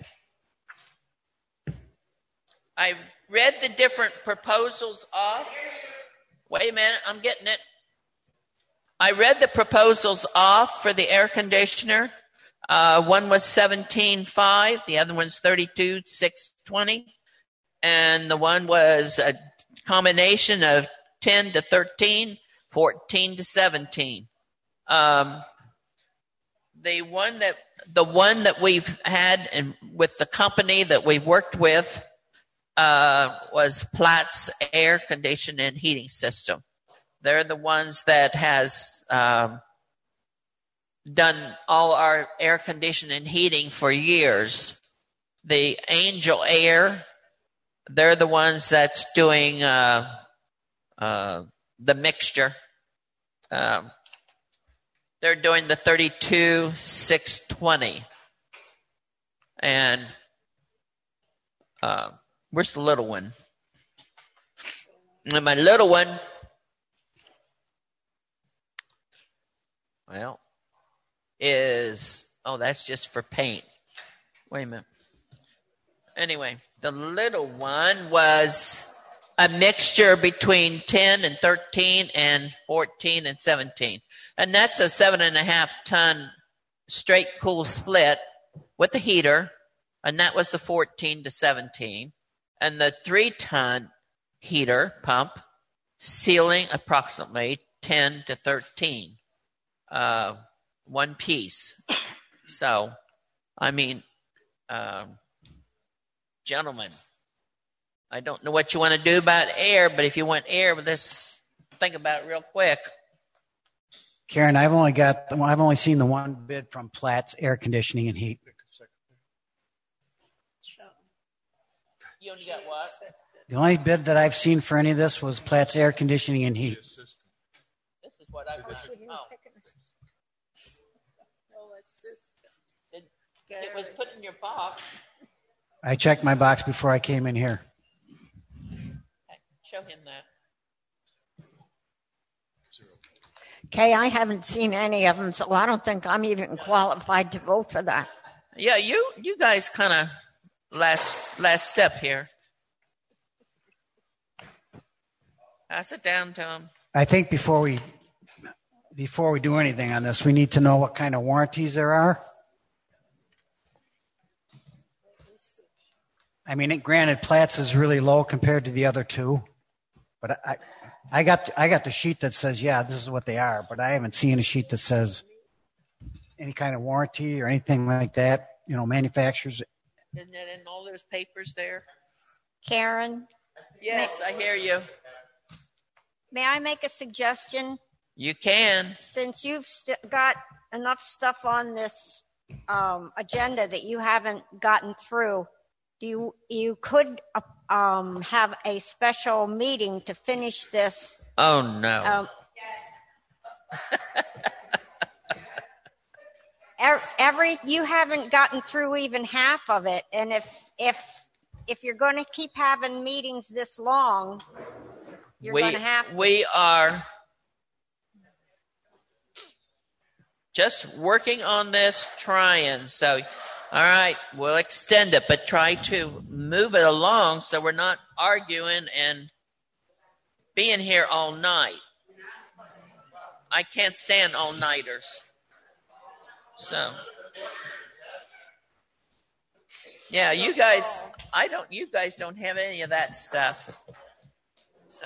I read the different proposals off. Wait a minute, I'm getting it. I read the proposals off for the air conditioner. Uh, one was seventeen five, the other one's thirty-two six twenty, and the one was a combination of ten to thirteen, fourteen to seventeen. Um, the one that the one that we've had and with the company that we worked with uh, was Platt's Air Conditioning and Heating System. They're the ones that has um, done all our air conditioning and heating for years. the Angel Air, they're the ones that's doing uh, uh, the mixture. Um, they're doing the thirty-two six twenty. And uh, where's the little one? And my little one, well, is, oh, that's just for paint. Wait a minute. Anyway, the little one was a mixture between ten and thirteen and fourteen and seventeen. And that's a seven and a half ton straight cool split with a heater. And that was the fourteen to seventeen. And the three ton heater pump sealing approximately ten to thirteen. Uh, one piece. So, I mean, um, gentlemen, I don't know what you want to do about air, but if you want air with this, think about it real quick. Karen, I've only got, I've only seen the one bid from Platt's Air Conditioning and Heat. You only got what? The only bid that I've seen for any of this was Platt's Air Conditioning and Heat. This is what I've got. Oh. It, it was put in your box. I checked my box before I came in here. Show him that. Okay, I haven't seen any of them, so I don't think I'm even qualified to vote for that. Yeah, you you guys kind of last last step here. Pass it down to him. I think before we before we do anything on this, we need to know what kind of warranties there are. I mean, it, granted, Platt's is really low compared to the other two, but I, I got I got the sheet that says, yeah, this is what they are, but I haven't seen a sheet that says any kind of warranty or anything like that. You know, manufacturers. Isn't it in all those papers there? Karen? Yes, I hear you. May I make a suggestion? You can. Since you've st- got enough stuff on this um, agenda that you haven't gotten through, you you could uh, um, have a special meeting to finish this. Oh no! Um, every you haven't gotten through even half of it, and if if if you're going to keep having meetings this long, you're we going to have to. we are just working on this, trying. So. All right, we'll extend it, but try to move it along so we're not arguing and being here all night. I can't stand all-nighters. So, yeah, you guys, I don't, you guys don't have any of that stuff. So,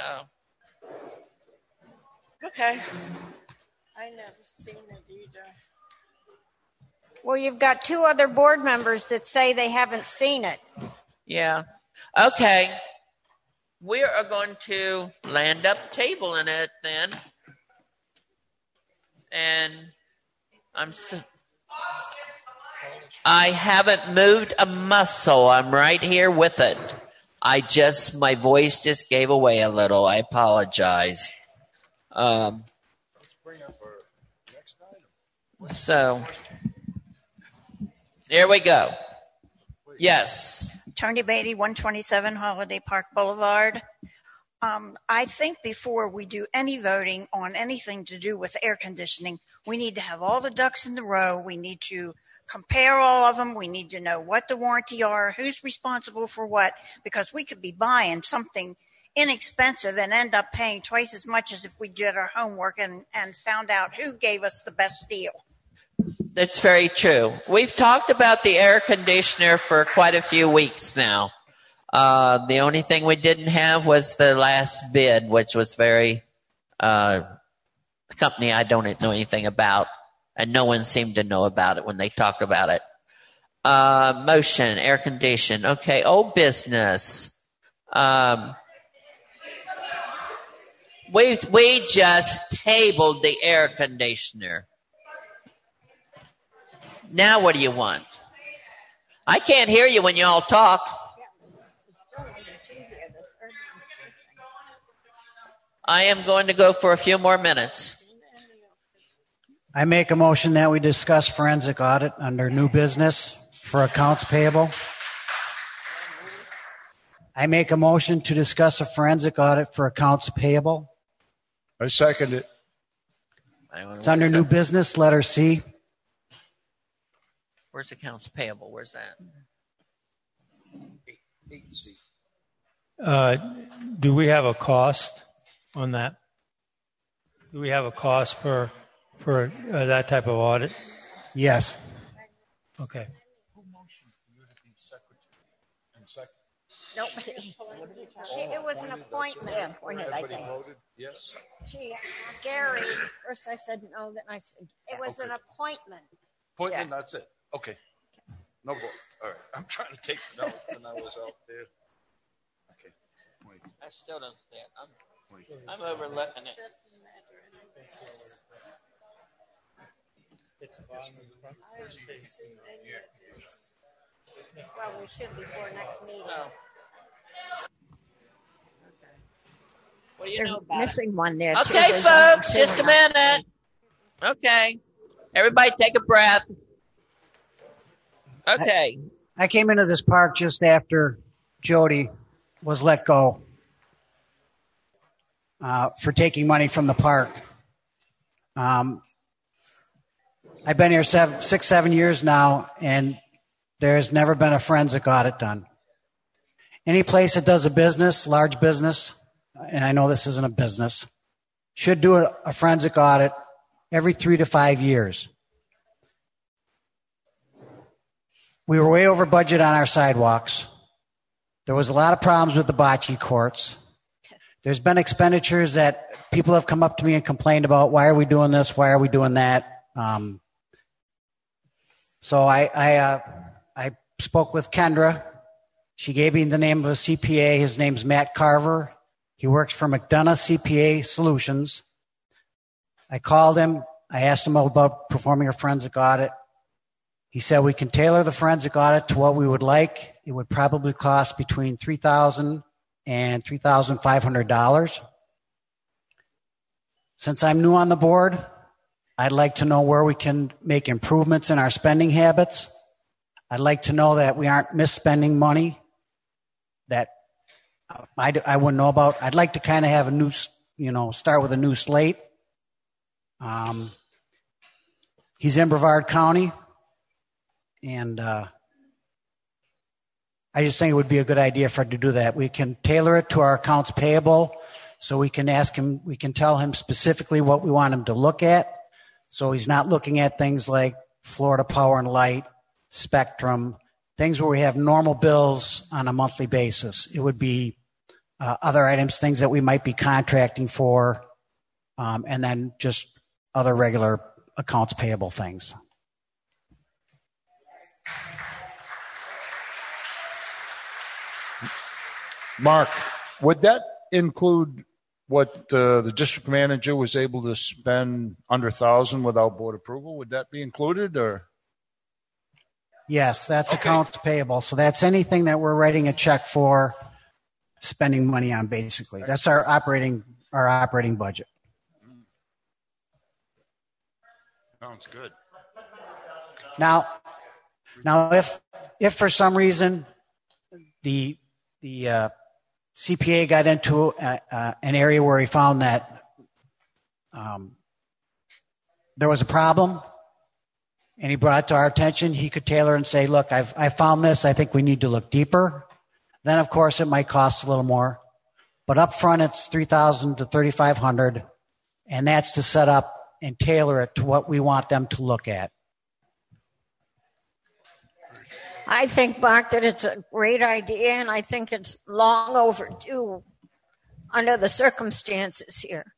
okay. I never seen it either. Well, you've got two other board members that say they haven't seen it. Yeah. Okay. We are going to land up tabling it then. And I'm s- I haven't moved a muscle. I'm right here with it. I just, my voice just gave away a little. I apologize. Um, so... Here we go. Yes. Tony Beatty, one twenty-seven Holiday Park Boulevard. Um, I think before we do any voting on anything to do with air conditioning, we need to have all the ducks in the row. We need to compare all of them. We need to know what the warranty are, who's responsible for what, because we could be buying something inexpensive and end up paying twice as much as if we did our homework and, and found out who gave us the best deal. That's very true. We've talked about the air conditioner for quite a few weeks now. Uh, the only thing we didn't have was the last bid, which was very, uh, a company I don't know anything about, and no one seemed to know about it when they talked about it. Uh, motion, air condition. Okay, old business. Um, we, we just tabled the air conditioner. Now what do you want? I can't hear you when you all talk. I am going to go for a few more minutes. I make a motion that we discuss forensic audit under new business for accounts payable. I make a motion to discuss a forensic audit for accounts payable. I second it. It's under new business, letter C. Where's accounts payable? Where's that? Uh, do we have a cost on that? Do we have a cost for for uh, that type of audit? Yes. Okay. Nobody. She, it was an appointment. Yeah, appointed, I think. Yes. She asked Gary. First I said no, then I said it was Okay. an appointment. Appointment, that's it. Okay. No vote. All right. I'm trying to take notes, and I was out there. Okay. Wait. I still don't see it. I'm, I'm overlooking it. Well, we should before next meeting. What do you There's know about missing it? one there. too. Okay, There's folks, only just two. a minute. Okay. Everybody take a breath. Okay. I came into this park just after Jody was let go uh, for taking money from the park. Um, I've been here seven, six, seven years now, and there's never been a forensic audit done. Any place that does a business, large business, and I know this isn't a business, should do a, a forensic audit every three to five years. We were way over budget on our sidewalks. There was a lot of problems with the bocce courts. There's been expenditures that people have come up to me and complained about. Why are we doing this? Why are we doing that? Um, so I I, uh, I spoke with Kendra. She gave me the name of a C P A. His name's Matt Carver. He works for McDonough C P A Solutions. I called him. I asked him about performing a forensic audit. He said we can tailor the forensic audit to what we would like. It would probably cost between three thousand dollars and three thousand five hundred dollars. Since I'm new on the board, I'd like to know where we can make improvements in our spending habits. I'd like to know that we aren't misspending money that I, I wouldn't know about. I'd like to kind of have a new, you know, start with a new slate. Um, he's in Brevard County. And uh, I just think it would be a good idea for him to do that. We can tailor it to our accounts payable, so we can ask him, we can tell him specifically what we want him to look at. So he's not looking at things like Florida Power and Light, Spectrum, things where we have normal bills on a monthly basis. It would be uh, other items, things that we might be contracting for, um, and then just other regular accounts payable things. Mark, would that include what uh, the district manager was able to spend under a thousand without board approval? Would that be included, or? Yes, that's accounts payable. So that's anything that we're writing a check for, spending money on, basically. That's our operating our operating budget. Sounds good. Now, now if if for some reason the the uh, C P A got into a, uh, an area where he found that um, there was a problem, and he brought it to our attention, he could tailor and say, look, I've I found this. I think we need to look deeper. Then, of course, it might cost a little more. But up front, it's three thousand dollars to three thousand five hundred dollars, and that's to set up and tailor it to what we want them to look at. I think, Mark, that it's a great idea, and I think it's long overdue under the circumstances here.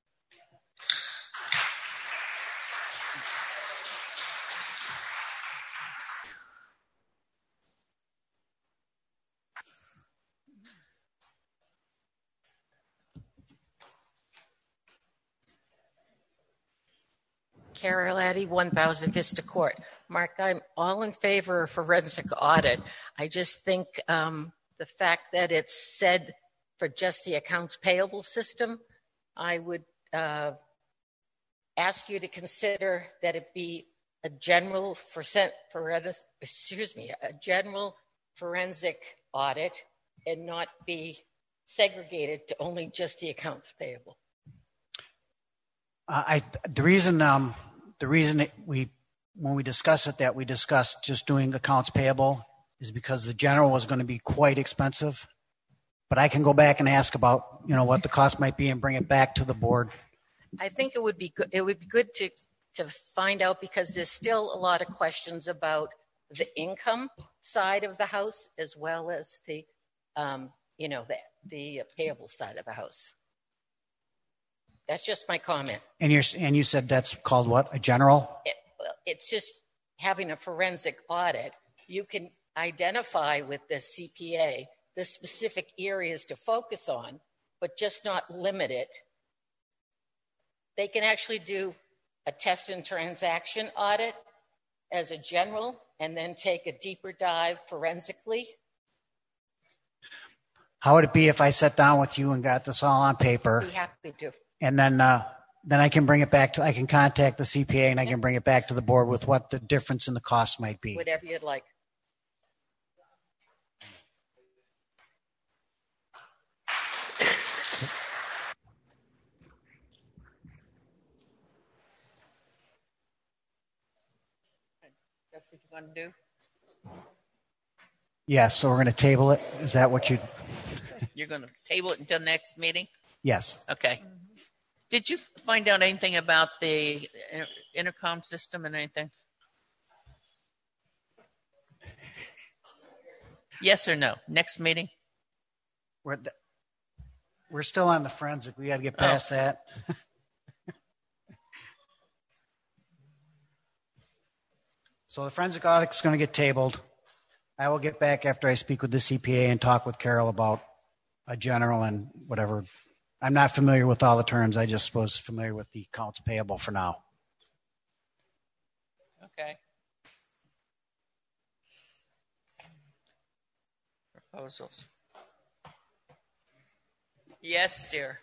Carol Addy, one thousand Vista Court. Mark, I'm all in favor of forensic audit. I just think um, the fact that it's said for just the accounts payable system, I would uh, ask you to consider that it be a general forensic, excuse me, a general forensic audit and not be segregated to only just the accounts payable. Uh, I the reason um, the reason it, we when we discuss it that we discussed just doing accounts payable is because the general was going to be quite expensive. But I can go back and ask about you know what the cost might be and bring it back to the board. I think it would be good. It would be good to to find out because there's still a lot of questions about the income side of the house as well as the um, you know the the payable side of the house. That's just my comment. And you and you said that's called what? A general? It, it's just having a forensic audit. You can identify with the C P A the specific areas to focus on, but just not limit it. They can actually do a test and transaction audit as a general and then take a deeper dive forensically. How would it be if I sat down with you and got this all on paper? Be happy to. And then, uh, then I can bring it back to, I can contact the C P A and I can bring it back to the board with what the difference in the cost might be. Whatever you'd like. That's what you want to do? Yes, so we're going to table it. Is that what you? You're going to table it until next meeting? Yes. Okay. Did you find out anything about the inter- intercom system and anything? Yes or no? Next meeting? We're, th- we're still on the forensic. We got to get past Oh. that. So the forensic audit's going to get tabled. I will get back after I speak with the C P A and talk with Carol about a general and whatever. I'm not familiar with all the terms. I just was familiar with the accounts payable for now. Okay. Proposals. Yes, dear.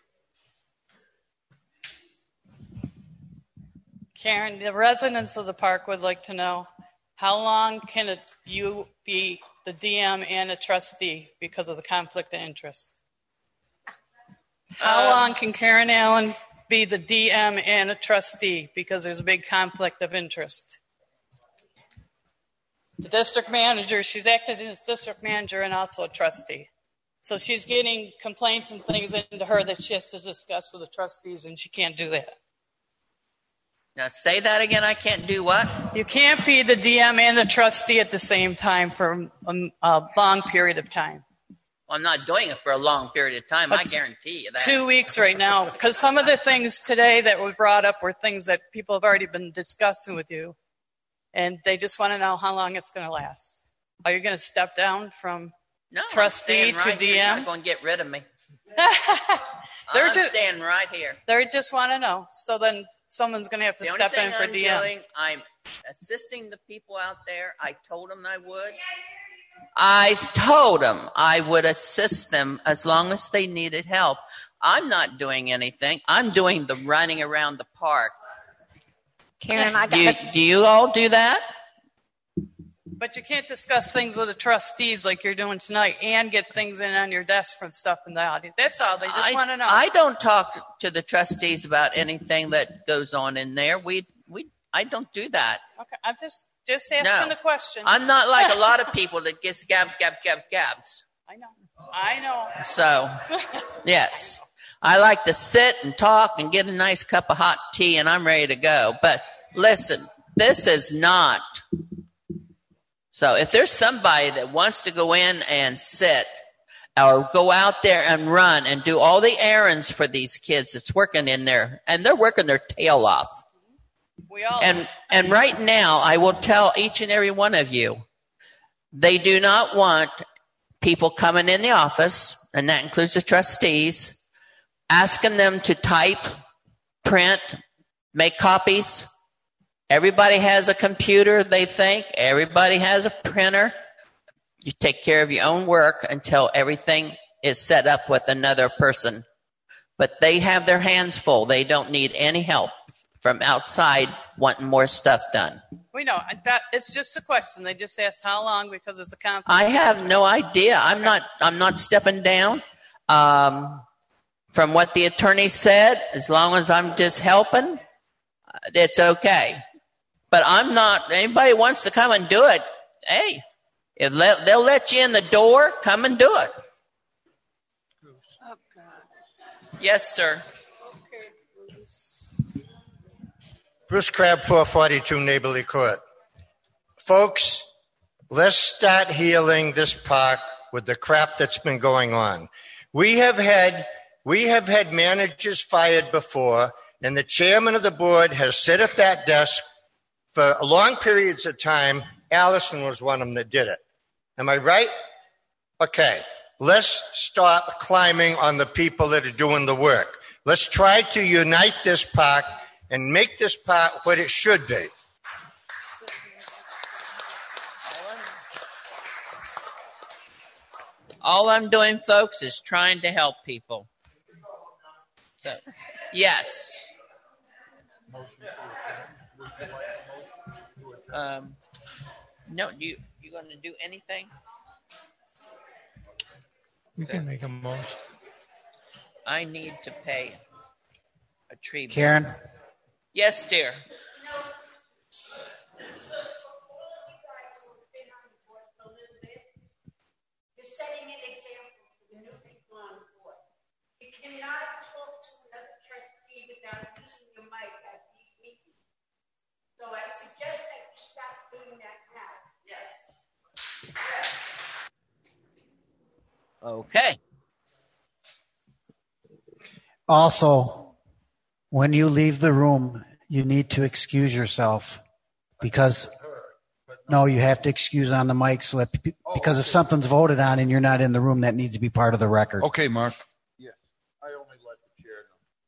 Karen, the residents of the park would like to know, how long can it, you be the D M and a trustee because of the conflict of interest? How Um, long can Karen Allen be the D M and a trustee because there's a big conflict of interest? The district manager, she's acted as district manager and also a trustee. So she's getting complaints and things into her that she has to discuss with the trustees, and she can't do that. Now say that again. I can't do what? You can't be the D M and the trustee at the same time for a, a long period of time. Well, I'm not doing it for a long period of time. I But guarantee you that. Two weeks right now, because some of the things today that were brought up were things that people have already been discussing with you, and they just want to know how long it's going to last. Are you going to step down from no, trustee I'm to staying right D here. You're M? not going to get rid of me. They're I'm just- staying right here. They just want to know. So then someone's going to have to The only step thing in for I'm D M. doing, I'm assisting the people out there. I told them I would. I told them I would assist them as long as they needed help. I'm not doing anything. I'm doing the running around the park. Karen, I got do you, a- do you all do that? But you can't discuss things with the trustees like you're doing tonight and get things in on your desk from stuff in the audience. That's all. They just I, want to know. I don't talk to the trustees about anything that goes on in there. We we I don't do that. Okay, I'm just just asking No. the question. I'm not like a lot of people that gets gabs, gabs, gabs, gabs. I know. I know. So, yes, I like to sit and talk and get a nice cup of hot tea, and I'm ready to go. But listen, this is not. So if there's somebody that wants to go in and sit or go out there and run and do all the errands for these kids that's working in there, and they're working their tail off. We all And and right now, I will tell each and every one of you, they do not want people coming in the office, and that includes the trustees, asking them to type, print, make copies, Everybody has a computer, they think. Everybody has a printer. You take care of your own work until everything is set up with another person. But they have their hands full. They don't need any help from outside wanting more stuff done. We know that it's just a question. They just asked how long because it's a conflict. I have no idea. I'm not. I'm not stepping down. Um, from what the attorney said, as long as I'm just helping, it's okay. But I'm not. Anybody wants to come and do it? Hey, if let, they'll let you in the door, come and do it. Yes, sir. Bruce Crabb, four forty-two Neighborly Court. Folks, let's start healing this park with the crap that's been going on. We have had we have had managers fired before, and the chairman of the board has sat at that desk for long periods of time. Allison was one of them that did it. Am I right? Okay. Let's stop climbing on the people that are doing the work. Let's try to unite this park and make this park what it should be. All I'm doing, folks, is trying to help people. So, yes. Um, no, you you going to do anything? You can make a motion. I need to pay a tree bill. Karen? Yes, dear. You're setting an example for the new people on the board. You cannot talk to another trustee without using your mic at these meetings. So I suggest that you stop doing that now. Yes. Yes. Okay. Also, when you leave the room, you need to excuse yourself because no, you have to excuse on the mic so that, because if something's voted on and you're not in the room, that needs to be part of the record. Okay, Mark. Yes, I only let the chair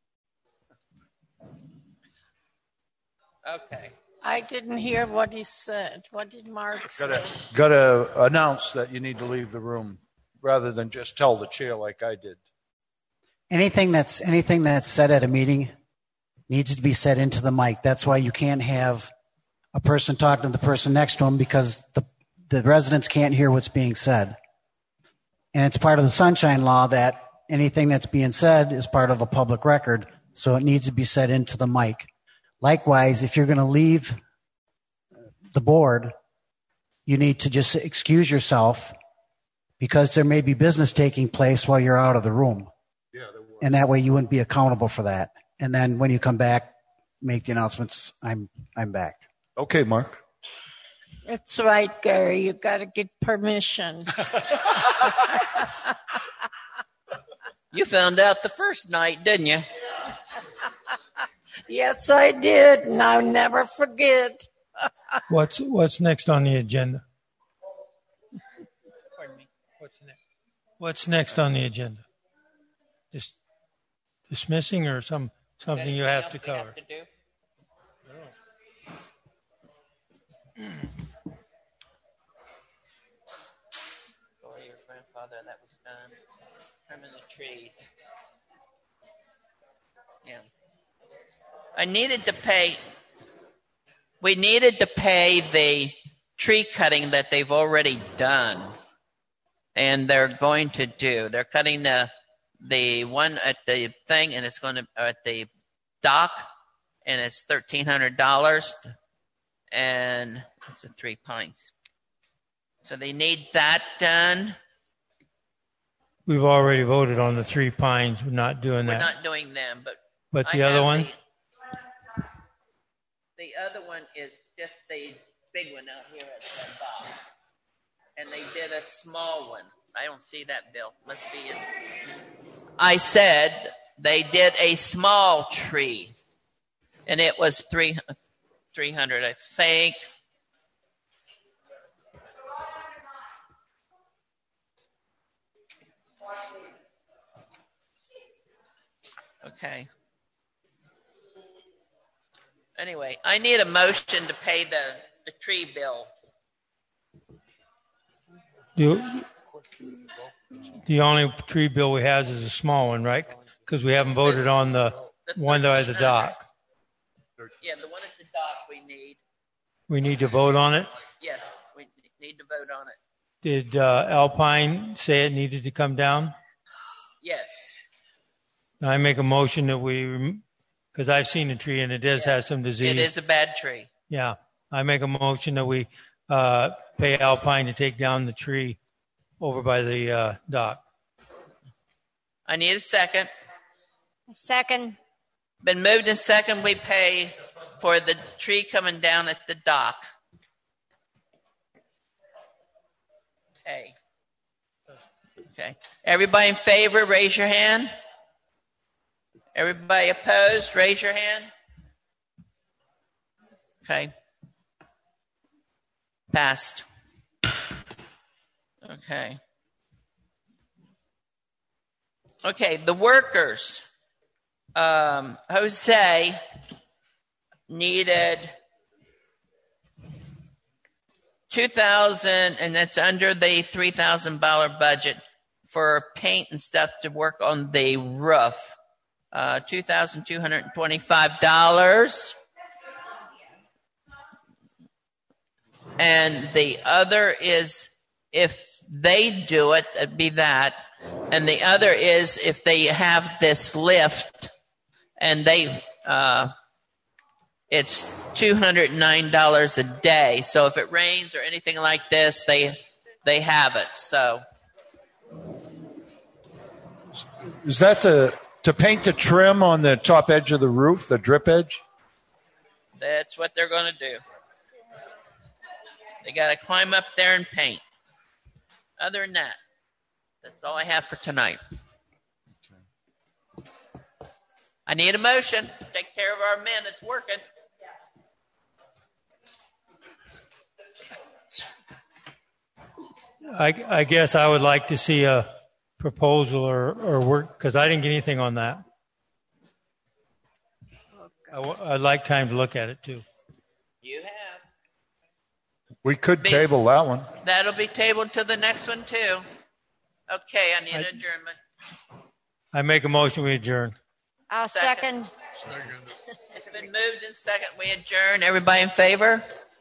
know. Okay. I didn't hear what he said. What did Mark say? Gotta, gotta announce that you need to leave the room rather than just tell the chair like I did. Anything that's anything that's said at a meeting needs to be said into the mic. That's why you can't have a person talking to the person next to them because the the residents can't hear what's being said. And it's part of the sunshine law that anything that's being said is part of a public record, so it needs to be said into the mic. Likewise, if you're going to leave the board, you need to just excuse yourself because there may be business taking place while you're out of the room. Yeah, there was. And that way you wouldn't be accountable for that. And then when you come back, make the announcements, I'm I'm back. Okay, Mark. It's right, Gary. You got to get permission. You found out the first night, didn't you? Yes, I did, and I'll never forget. What's what's next on the agenda? Pardon me. What's next? What's next on the agenda? Just dismissing or some something you have to cover? Have to do? Story your grandfather, that was done. Trimming the trees. Yeah. I needed to pay, we needed to pay the tree cutting that they've already done. And they're going to do. They're cutting the the one at the thing, and it's going to, at the dock, and it's thirteen hundred dollars. And it's a three pines. So they need that done. We've already voted on the three pines. We're not doing We're that. not doing them, but But the I other have one? The, the other one is just the big one out here at the dock. And they did a small one. I don't see that, Bill. Let's be in. I said they did a small tree. And it was three, three hundred, I think. Okay. Anyway, I need a motion to pay the, the tree bill. The, the only tree bill we have is a small one, right? Because we haven't voted on the one by the dock. Yeah, the one at the dock we need. We need to vote on it. Yes, we need to vote on it. Did uh, Alpine say it needed to come down? Yes. I make a motion that we, because I've seen the tree and it does yes. have some disease. It is a bad tree. Yeah. I make a motion that we uh, pay Alpine to take down the tree over by the uh, dock. I need a second. A second. Been moved and second. We pay for the tree coming down at the dock. Okay. Okay. Everybody in favor, raise your hand. Everybody opposed, raise your hand. Okay. Passed. Okay. Okay, the workers. Um, Jose needed two thousand, and it's under the three thousand dollar budget for paint and stuff to work on the roof. Uh, two thousand two hundred twenty-five dollars. And the other is if they do it, it'd be that. And the other is if they have this lift and they, uh, it's two hundred nine dollars a day. So if it rains or anything like this, they, they have it. So. Is that to, to paint the trim on the top edge of the roof, the drip edge? That's what they're going to do. They got to climb up there and paint. Other than that, that's all I have for tonight. I need a motion to take care of our men that's working. I, I guess I would like to see a proposal or, or work, because I didn't get anything on that. I w- I'd like time to look at it, too. You have. We could Be, table that one. That'll be tabled to the next one, too. Okay, I need an adjournment. I make a motion, we adjourn. I'll second. second. It's been moved and second. We adjourn. Everybody in favor?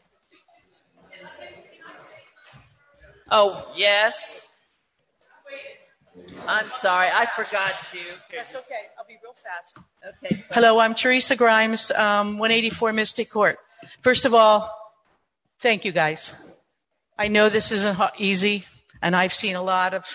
Oh, yes. I'm sorry. I forgot you. That's okay. I'll be real fast. Okay. Hello, I'm Teresa Grimes, um, one eighty-four Mystic Court. First of all, thank you guys. I know this isn't easy, and I've seen a lot of.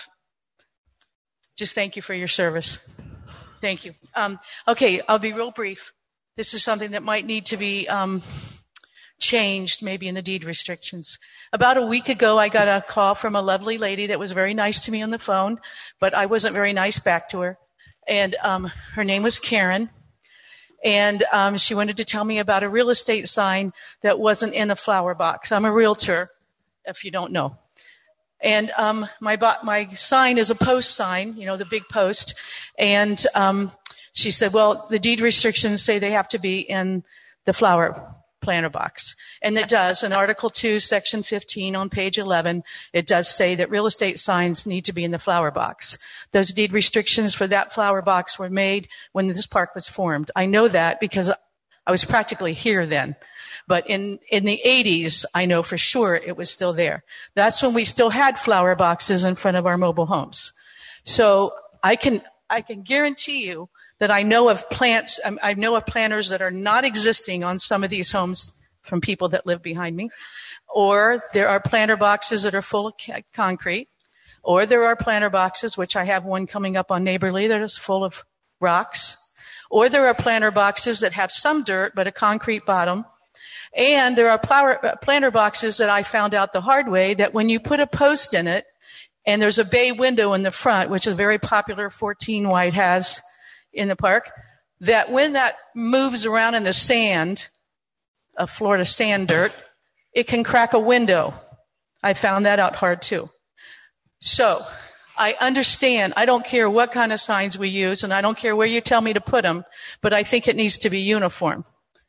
Just thank you for your service. Thank you. Um, okay, I'll be real brief. This is something that might need to be um, changed, maybe in the deed restrictions. About a week ago, I got a call from a lovely lady that was very nice to me on the phone, but I wasn't very nice back to her. And um, her name was Karen. And um, she wanted to tell me about a real estate sign that wasn't in a flower box. I'm a realtor, if you don't know. And um, my bo- my sign is a post sign, you know, the big post. And um, she said, well, the deed restrictions say they have to be in the flower planter box. And it does. In Article two, Section fifteen on page eleven, it does say that real estate signs need to be in the flower box. Those deed restrictions for that flower box were made when this park was formed. I know that because I was practically here then. But in, in the eighties, I know for sure it was still there. That's when we still had flower boxes in front of our mobile homes. So I can, I can guarantee you that I know of plants, I know of planters that are not existing on some of these homes from people that live behind me. Or there are planter boxes that are full of ca- concrete. Or there are planter boxes, which I have one coming up on Neighborly that is full of rocks. Or there are planter boxes that have some dirt but a concrete bottom. And there are flower, planter boxes that I found out the hard way that when you put a post in it, and there's a bay window in the front, which is very popular, fourteen White has in the park, that when that moves around in the sand, a Florida sand dirt, it can crack a window. I found that out hard too. So I understand. I don't care what kind of signs we use, and I don't care where you tell me to put them, but I think it needs to be uniform.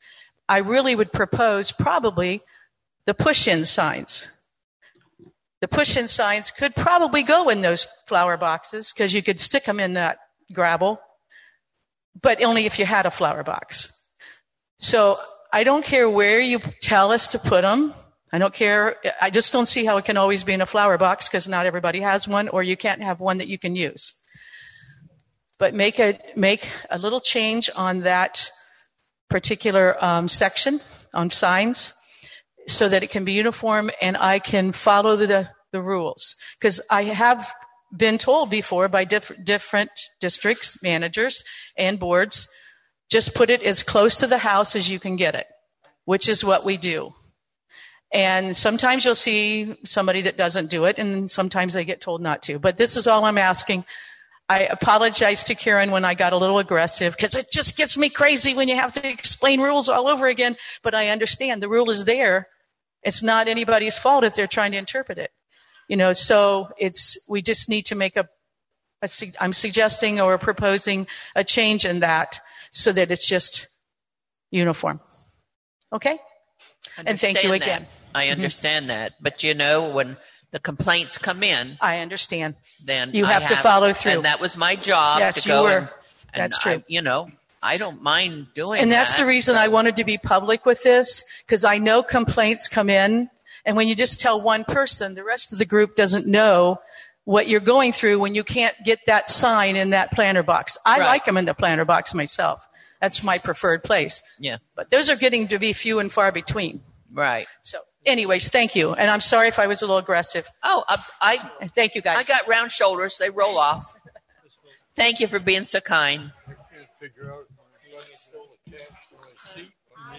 I really would propose probably the push-in signs. The push-in signs could probably go in those flower boxes because you could stick them in that gravel, but only if you had a flower box. So I don't care where you tell us to put them. I don't care. I just don't see how it can always be in a flower box because not everybody has one, or you can't have one that you can use. But make a make a little change on that particular um, section on signs so that it can be uniform and I can follow the the rules. Because I have been told before by diff- different districts, managers, and boards, just put it as close to the house as you can get it, which is what we do. And sometimes you'll see somebody that doesn't do it, and sometimes they get told not to. But this is all I'm asking. I apologize to Karen when I got a little aggressive because it just gets me crazy when you have to explain rules all over again. But I understand the rule is there. It's not anybody's fault if they're trying to interpret it. You know, so it's, we just need to make a, a I'm suggesting or proposing a change in that so that it's just uniform. Okay? And thank you again. That. I understand mm-hmm. that. But you know, when the complaints come in, I understand. Then you I have, have to follow through. And that was my job yes, to go. You were. And, and that's true. I, you know, I don't mind doing and that's that, the reason so. I wanted to be public with this, because I know complaints come in, and when you just tell one person, the rest of the group doesn't know what you're going through when you can't get that sign in that planter box. I right. like them in the planter box myself. That's my preferred place. Yeah. But those are getting to be few and far between. Right. So anyways, thank you. And I'm sorry if I was a little aggressive. Oh, I, I thank you guys. I got round shoulders. They roll off. Thank you for being so kind. I can't figure out when he's still attached to his seat.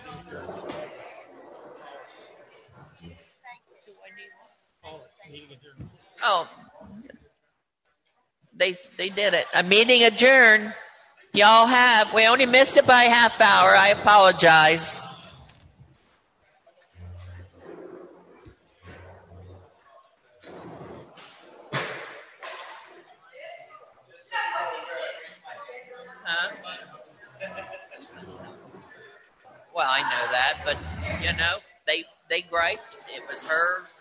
Oh, they they did it. A meeting adjourned. Y'all have. We only missed it by a half hour. I apologize. Huh? Well, I know that, but you know, they they griped. It was her